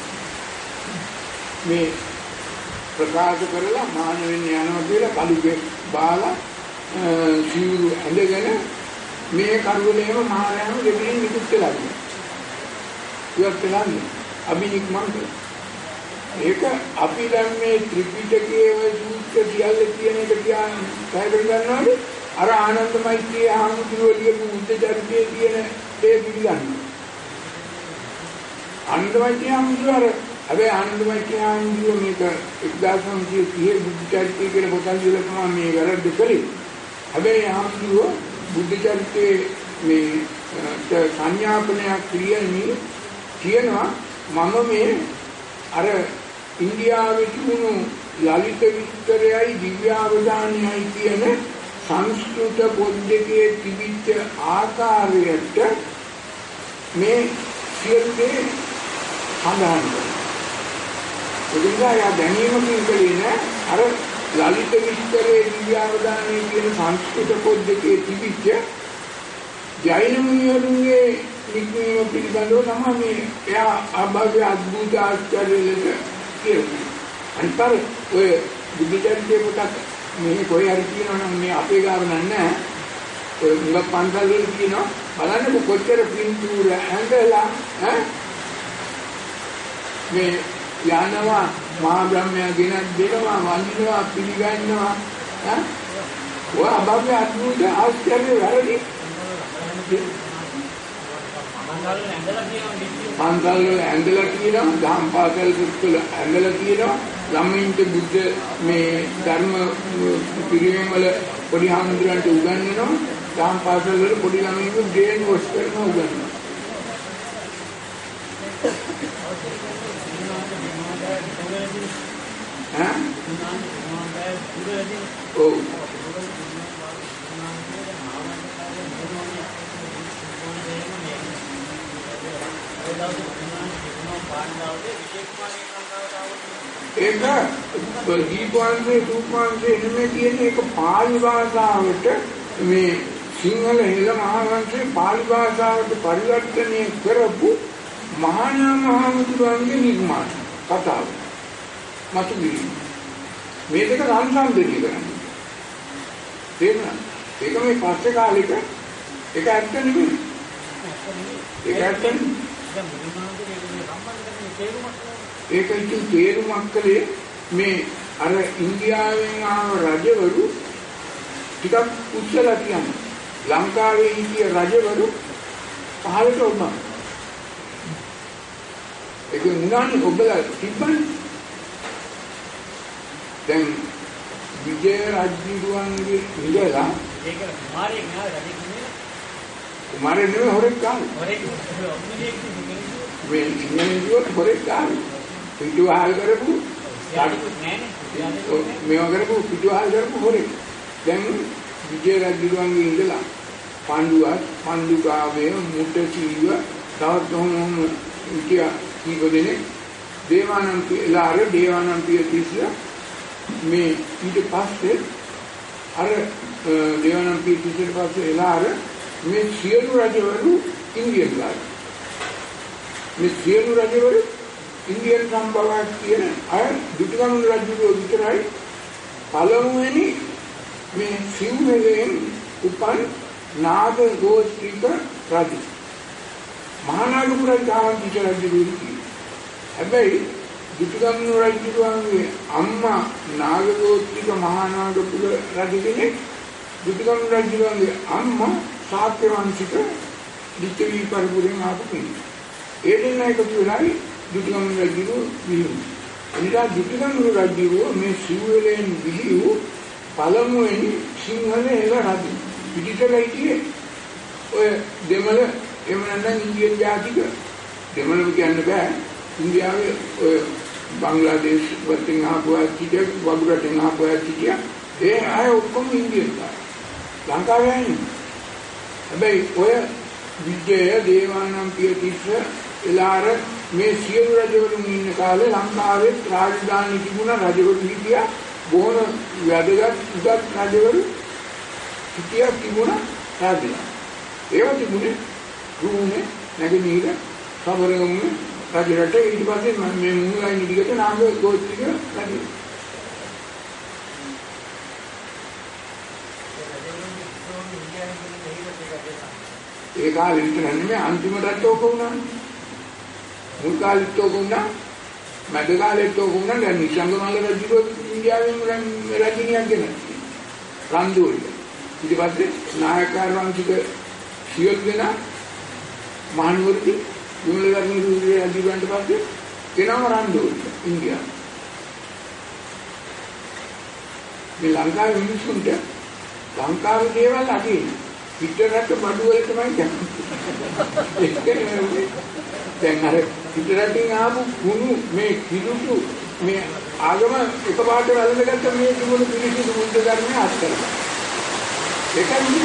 මේ ප්‍රකාශ කරලා මානවෙන් යනවා කියලා කලුගේ බාලා සිවුරු ඇඳගෙන මේ කරුවලේම මහරයන්ම දෙවියන් නිකුත් වෙලා ඉන්නවා. ඉවත් වෙලා අභිනික්මන්ත. ඒක අපි දැන් මේ ත්‍රිපිටකයේ ওই සූත්‍ර සියල්ල කියන එක කියන්නේ පැහැදිලි කරනවාද? අර ආනන්දමෛත්‍රී ආමුදුරලිය බුද්ධ චරිතයේ තියෙන දේ පිළිගන්නවා. ආනන්දමෛත්‍රී ආමුදුර හැබැයි ආනන්දමෛත්‍රී ආමුදුර මේක එක්දාස් නවසිය තිහේ බුද්ධ චරිතය කියලා පොතක් ලියලා තමයි මේ වැරද්ද කළේ. හැබැයි ආමුදුර බුද්ධ චරිතයේ මේ සංඥාපනයක් කියන්නේ කියනවා මම මේ අර ඉන්දියාවේ තිබුණු ලලිත විස්තරයයි දිව්‍යාවදානයයි කියන සංස්කෘත පොත් දෙකේ තිබිච්ච ආකාරයට මේ සියලු දේ සඳහන් කරනවා. ඒකෙන්දා යා දැනීමකින් කලේ නෑ අර ලලිත විස්තරයේ දිව්‍යාවදානයේ කියන සංස්කෘත පොත් දෙකේ තිබිච්ච ජෛන මුනිවරුන්ගේ නික්මීම පිළිබඳව තමයි මේ එයා අභාව්‍ය අద్భుත ආශ්චර්ය ලෙස කියනවා. අනිතර ඔය බුද්ධ චරිතයේ පොතක් මේ කොයි හරි කියනවනම් මේ අපේ ගාව නැහැ. ඔය මුගක් පන්සල් වල කියනවා බලන්න කොච්චර පින්තූර ඇඳලා ඈ මේ යනවා මහා බ්‍රහ්මයා ගෙනත් දෙනවා වඳිනවා පිළිගන්නවා ඈ ඔය අභාව්‍ය අద్భుත ආශ්චර්ය වැරදි පන්සල් වල ඇඳලා කියනවා දහම් පාසල් වල ඇඳලා කියනවා ළමයින්ට බුද්ධ මේ ධර්ම පිරිවෙන් වල පොඩි හාමුදුරන්ට උගන්වනවා දහම් පාසල් වල පොඩි ළමයින්ට බ්‍රේන් වොෂ් කරනවා උගන්වනවා ඈ ඔව් ඒක දීපවංශේ රූපවංශේ නෙමෙයි කියන්නේ ඒක පාලි භාෂාවට මේ සිංහල හෙළ මහා වංශේ පාලි භාෂාවට පරිවර්තනය කරපු මහානා මහමුදුරන්ගේ නිර්මාණ කතාව. මතුවීම මේ දෙක සංසන්දනය කරන්නේ. තේරුණා? ඒක මේ පස්සේ කාලෙක ඒක ඇත්ත නෙමෙයි. ඒක ඇත්ත නෙමෙයි. ඒක ඉතින් තේරුමක් කලේ මේ අර ඉන්දියාවෙන් ආව රජවරු ටිකක් උත්සලා කියන්නේ ලංකාවේ හිටිය රජවරු පහළට වුණා. ඒක උනානේ ඔබලා තිබ්බනේ. දැන් විජය රජුගේ ඉඳලා ඒක කුමාරයෙක් නා රජෙක් නෙමෙයි. කුමාරයෙක් නෙමෙයි හොරෙක් කාලේ. හොරෙක් ඔක්කොමදී මේ ඉංග්‍රීසියට හොරෙක් කාලේ. පිටුවහල් කරපු යාළුවෝ නෑනේ. මේව කරපු පිටුවහල් කරපු හොරෙක්. දැන් විජය රජුගේ ඉඳලා පාණ්ඩුවත් පාණ්ඩුකාවේ මුට්ටීව තවත් මොහොම ඉතියා කීපදෙනේ දේවානන්ද එලාර දේවානන්ද පියතිස්ස මේ ඊට පස්සේ අර දේවානන්ද පියතිස්සට පස්සේ එලාර මේ සියලු රජවරු ඉන්දියන් රජ මේ සියලු රජවරු ඉන්දියන් සම්භවයක් කියන අය දුටුගැමුණු රජුගේ විතරයි පළමුවෙනි මේ සිව්වැලෙන් උපන් නාග ගෝත්‍රික රජු මහානාගපුරයි ගාන්ධි රජුගේ හැබැයි දුටුගැමුණු රජුගේ අම්මා නාග ගෝත්‍රික මහානාගපුර රජ කෙනෙක් දුටුගැමුණු රජුගේ අම්මා ශාක්‍ය වංශික දිට්ඨවි පරිපූර්ණ ආපු කෙනෙක්. ඒ දෙන්නා එකතු වෙලායි දුටුගැමුණු රජු විහිළු. එනිසා දුටුගැමුණු රජු මේ සිව්වැලෙන් විහිළු පළමුවෙනි සිංහල එළ රජු. පිටිසලා හිටියේ ඔය දෙමළ එහෙම නැත්නම් ඉන්දියන් ජාතික දෙමළම කියන්න බෑ. ඉන්දියාවේ ඔය බංග්ලාදේශ වලින් ආපු අය වගුරටෙන් ආපු අය ඒ අය ඔක්කොම ඉන්දියන් අය. ලංකාවේ හැබැයි ඔය විජය දේවානම් පියතිස්ස එලාර මේ සියලු රජවරුන් ඉන්න කාලේ ලංකාවේ රාජධානි තිබුණ රජවරු හිටියා බොහොම වැදගත් උගත් රජවරු හිටියා තිබුණ රාජධානි. ඒවා තිබුණේ රුහුණේ නැගෙනහිර සමරගම රජරට ඊට පස්සේ මේ මුහුණයි දිගට නාග ගෝත්‍රික රජු. ඒ කාලේ විතර නෙමෙයි අන්තිම රට ඕක වුණා. මුල් කාලෙත් ඕක වුණා. මැද කාලෙත් ඕක වුණා. දැන් නිසංගමල්ල රජු ඉන්දියාවෙන් රජිනියක් ගෙන. රන්දුවල. ඊට පස්සේ නායකයන්වන්තික සියලු දෙනා මහනුවරදී ගුණලගන්නේ රූපේ අධිවන්ට පස්සේ කෙනාම රන්දුවල ඉන්දියාව. මේ ලංකාවේ මිනිස්සුන්ට ලංකාවේ දේවල් අදින්න පිටරට බඩු වල තමයි යන්නේ. දැන් අර පිටරටින් ආපු කුණු මේ කිලුටු මේ ආගම එකපාරට වැළඳගත්ත මේ තිබුණු පිළිසිදු බුද්ධ ධර්මයේ අත්කරන. ඒකයි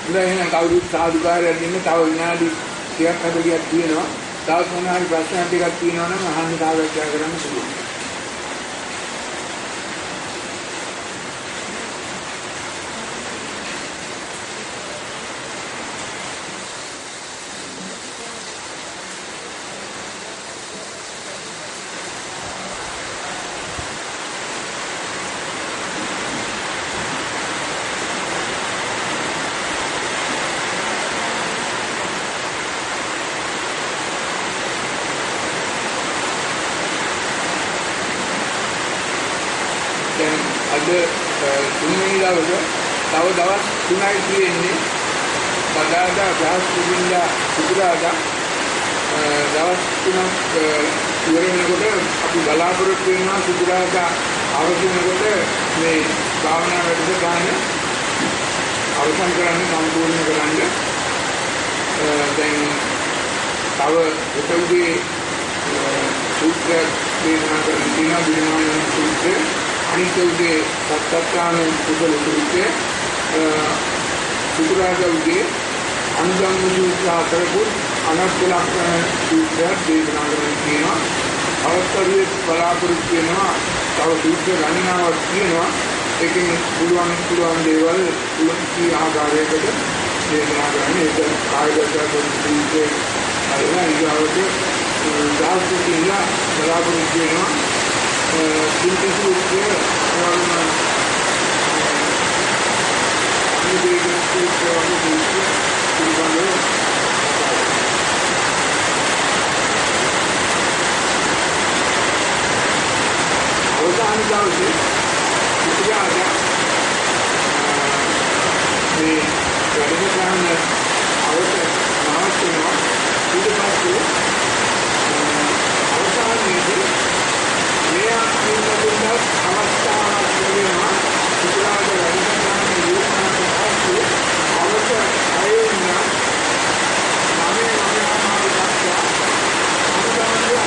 එහෙනම් කවුරුත් සාදුකාරයක් දෙන්න තව විනාඩි ටිකක් හදගියක් තියෙනවා. තවත් මොනවා හරි ප්‍රශ්න ටිකක් තියෙනවා නම් අහන්න සාකච්ඡා කරන්න පුළුවන්. තුන්වෙනි දවසේ තව දවස් තුනයි තියෙන්නේ. බදාදා බ්‍රහස්පතින්දා සුකුරාදා දවස් තුනක් ඉවර වෙනකොට අපි බලාපොරොත්තු වෙනවා සුකුරාදා අවසන්කොට මේ භාවනා වැඩසටහන අවසන් කරන්න සම්පූර්ණ කරන්න. දැන් තව උතුම්ගේ සූත්‍ර දේශනා කරන දින දිනමාන සූත්‍රය අනිත්‍යයේ සත්‍යඥාන කුසල සූත්‍රය සුකුරාදාගේ අනුගම සූත්‍ර කරපු අනර්ථ ලක්ෂණ සූත්‍රය දේශනා කරන කියනවා. අවස්ථාවේ බලාපොරොත්තු වෙනවා තව සූත්‍ර ගණනාවක් තියෙනවා. ඒකෙන් පුළුවන් පුළුවන් දේවල් පුළුවන් කී ආකාරයකට දේශනා කරන්නේ. ඒක කායගත සූත්‍රයේ අරගෙන ඊගාවට දාර්ශනිකලා බලාපොරොත්තු වෙනවා. සින්තිසු උත්තර වර්ණ අනුදේශන සූත්‍ර වගේ පිළිබඳව අවසාන දවසේ ඉතිහාසය මේ වැඩසටහන අවසන් නවත්වනවා. ඊට පස්සේ අවසානයේදී මේ අනුකම්පාවෙන් අවස්ථාවක් ලැබෙනවා. සුඛාද වැඩසටහන යොමුනට අවශ්‍ය අයෝන නමේ නමේ ආමාවස්ථා අනුගමනය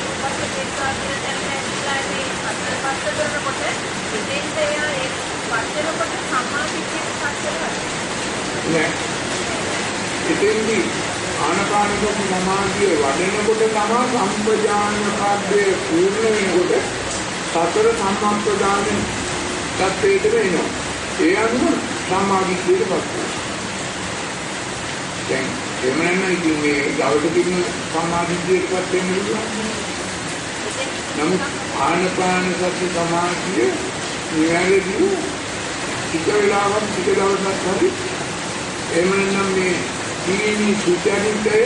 පස්ස කරනකොට ඉතින් එයා ඒ පස්ස නෑ. ඉතින්දී ආනාපානසති සමාධිය වඩනකොට තමයි සම්පජාන පද්දේ පූර්ණ වෙනකොට සතර සම්ප්‍රදාන තත්ත්වයට වෙනවා. ඒ අනුව සම්මාදිට්ඨියටපත් වෙනවා. දැන් එමෙන්න ඉතින් මේ ගවට තිබුණ සම්මාදිට්ඨියටපත් වෙන්න පුළුවන්. නමුත් ආනාපාන සති සමාධිය නිවැරදිව ටික වෙලාවක් ටික දවසක් හරි එමෙන්න මේ දීනි සුචරිතය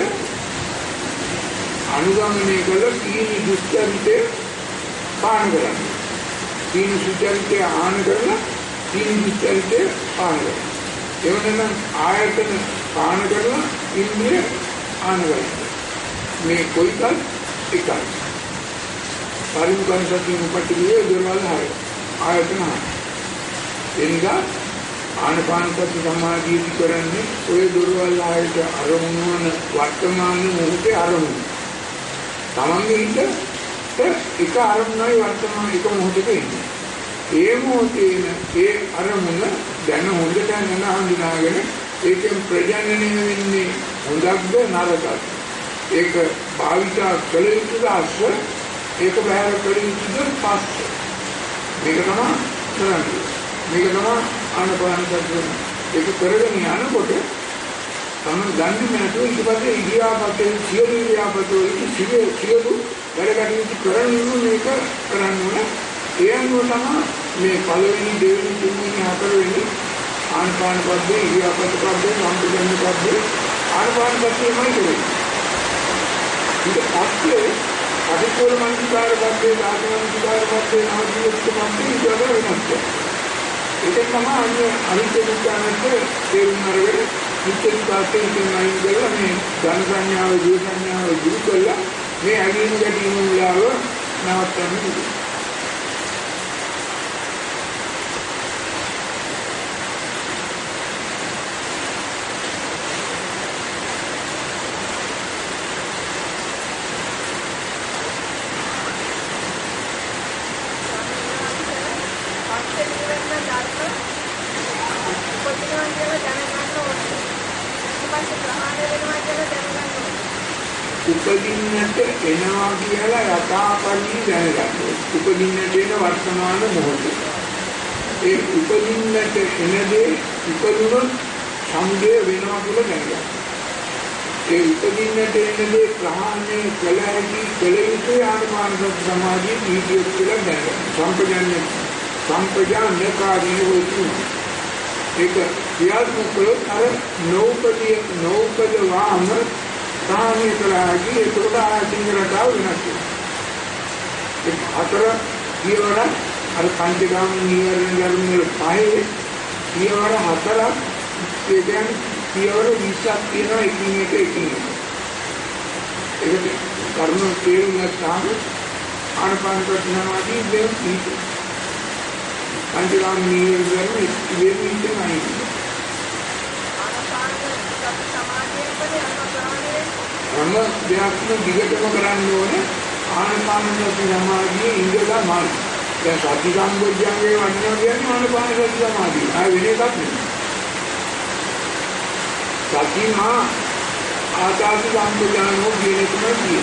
අනුගමනය කළ දීනි දුස්චරිතය පාන කරන්නේ. දීනි සුචරිතය ආන කරලා දීනි දුස්චරිතය පාන කරනවා. එවනම් ආයතන පාන කරලා ඉන්ද්‍රිය ආන කරනවා. මේ කොයිකල් එකයි. පරිමුඛං සතිය උපට්ඨියේ දොරවල් හය. ආයතන හය. එනිසා ආනපාන සති සමාධිය කරන්නේ ඔය දොරවල් ආයත අරමුණු වන වර්තමාන මොහොතේ අරමුණු. තමන්ගේ හිත එක අරමුණයි වර්තමාන එක මොහොතක ඉන්නේ. ඒ මොහොතේන ඒ අරමුණ දැන හොඳට නන හඳුනාගෙන ඒකෙන් ප්‍රජනනය වෙන්නේ හොඳක්ද නරකද? ඒක භාවිතා කළ යුතුද අස්ස? ඒක බහැර කළ යුතුද පස්ස? මේක තමයි කරන්නේ. මේක තමයි ආනපාන සතිය. ඒක කරගෙන යනකොට තමයි ගන්නේ නැතුව ඊට පස්සේ ඉරියාපතේ සියලු ඉරියාපතෝ ඉතිසියේ සියලු වැඩ කටයුතු කරන්නේ මේක කරන්න ඕන. ඒ අනුව තමයි මේ පළවෙනි දෙවෙනි තුන්වෙනි හතරවෙනි ආනපාන පද්දේ ඉරියාපත පද්දේ සම්පූර්ණ පද්දේ ආනපාන පද්දේමයි කරන්නේ. ඊට පස්සේ අදිකෝල මනසිකාර පද්දේ ධාතුමනසිකාර පද්දේ නාමීය පද්දේ ඉඳලා වෙනස්. ඒක තමයි අන්නේ අනිත්‍ය විඥානයේ තේරුම් අරගෙන නිත්‍ය විපාකයෙන් නයින් කරලා මේ ධන සංඥාව ජීව සංඥාව දුරු කළා මේ අගින් ගැටීම වලව නවත්තන්න. උපදින්නට එනවා කියලා යථාපරිදි දැනගන්න. උපදින්නට එන වර්තමාන මොහොතේ. ඒ උපදින්නට එන දේ උපදුනොත් සමුදය වෙනවා කියලා දැනගන්න. ඒ උපදින්නට එන දේ ප්‍රහාණය කළ හැකි කළ යුතු ආනාපාන සති සමාධිය දීතිය කියලා දැනගන්න. සම්පජාන්‍ය සම්පජාන්‍යකාරී වූ ඒක ක්‍රියාත්මක කළොත් අර නෝපදී නෝපද වාම සාමී කරාගේ ඒකට ආසින් රටාව වෙනස් වෙනවා. ඒ අතර කියවර අර පංචගාම නිවර්ණ ධර්මවල පහේ කියවර හතරක් ඒ කියන්නේ කියවර විස්සක් තියෙනවා එකින් එක එකින් එක. ඒක කර්ම තේරුම් ගත්තාම ආනපාන ප්‍රතිසමාධි දෙවි පංචගාම නිවර්ණ ධර්ම ඉතිරි ඉතිරි හැම දෙයක්ම දිගටම කරන්න ඕනේ ආනාපාන සති සමාධියේ ඉඳලා මාන. දැන් සති සම්බොධ්‍යංගේ වඩනවා කියන්නේ ආනාපාන සති සමාධිය. ආය වෙන එකක් නෙමෙයි. සතිමා ආකාශ සම්බොධ්‍යංගෝ කියන එක තමයි.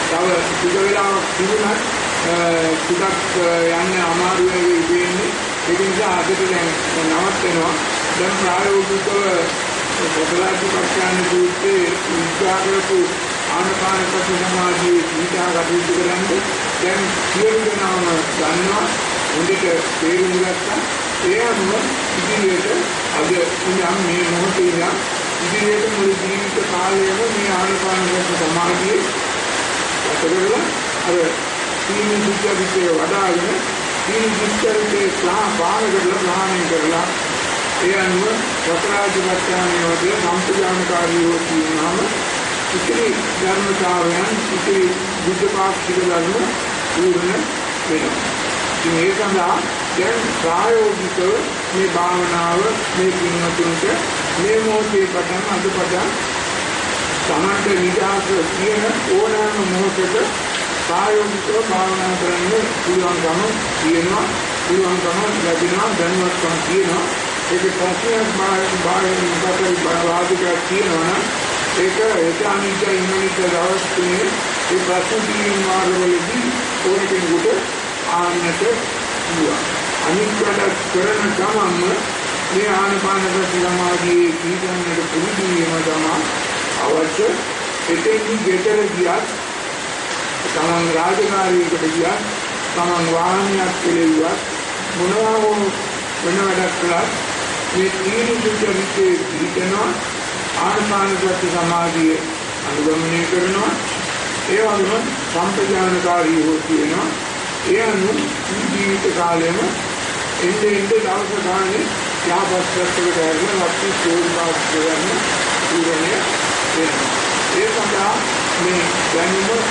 තව ටික වෙලාවක් තිබුණත් ටිකක් යන්න අමාරු වෙයි වෙන්නේ. ඒ නිසා අදට දැන් නවත්වනවා. දැන් ප්‍රායෝගිකව සතරාජිපක්ෂාන සූත්‍රයේ විස්තර කරපු ආනාපාන සති සමාධියේ සීතා කටයුතු කරන්නේ දැන් සියලු දෙනාම දන්නවා. හොඳට තේරුම් ගත්තා. ඒ අනුව ඉදිරියට අද ඉඳන් මේ මොහොතේ ඉඳන් ඉදිරියට මුළු ජීවිත කාලයම මේ ආනාපාන සති සමාධියේ අතකරලා අර සීනි සුද්ධියේ වඩාගෙන සීනි සුද්ධියේ ස්ලා පානකරලා ප්‍රාණය කරලා ඒ අනුව සතරාජිපක්ෂානේ වගේ සම්පූර්ණකාරීව කියනවාම ඉතිරි ධර්මතාවයන් ඉතිරි බුද්ධ පාක්ෂික ධර්ම පූර්ණ වෙනවා. ඉතින් ඒ සඳහා දැන් ප්‍රායෝගිකව මේ භාවනාව මේ පින්වතුන්ට මේ මොහොතේ පටන් අද පටන් සමන්ත නිදාස කියන ඕනෑම මොහොතක ප්‍රායෝගිකව භාවනා කරන්න පුළුවන්කම තියෙනවා. පුළුවන්කම ලැබෙනවා, දැනුවත්කම තියෙනවා. ඒක ප්‍රශ්නයක් බාහිරින් බාහිරින් වාදිකයක් තියෙනවා නම් ඒක ඒක අනිත් ඉන්නනිත් දවස් තුනේ ඒ ප්‍රශ්න తీරින් මාර්ගවලදී ඕන කෙනෙකුට ආන්නට පුළුවන්. අනිත් වැඩ කරන ගමන්ම මේ ආනාපාන සති සමාධියේ කීකන්නට පුරුදු වීම තමයි අවශ්‍ය. එතෙන්දි ගෙදර ගියත් තමන් රාජකාරියකට ගියත් තමන් වාහනයක් කෙලෙව්වත් මොනවා හෝ වෙන වැඩක් කළත් මේ තීන සුද්ධියේ පිටනවා ආනාපාන සති සමාධිය අනුගමනය කරනවා. ඒ වගේම සම්පජානකාරී හෝ කියනවා. ඒ අනුව ජීවිත කාලෙම එන්නේ එන්නේ දවස ගානේ යාපස්සකට ගෑරලා වත්ති සෝල්පාස් කරන උරණය වෙනවා. ඒ සඳහා මේ දැනුම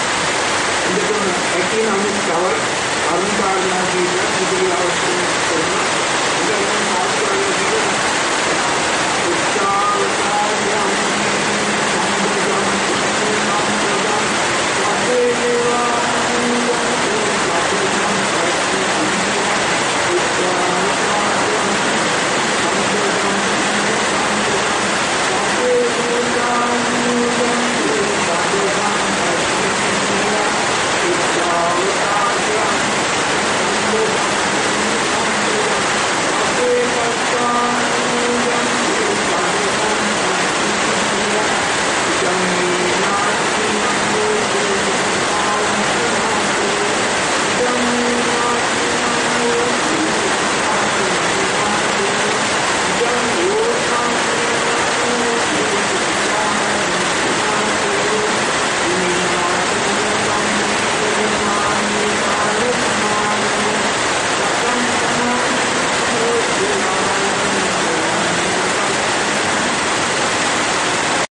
ඉදකම ඇති නම් තව අරුණාකාරී ජීවිත ඉදිරි අවස්ථාවක් කරනවා.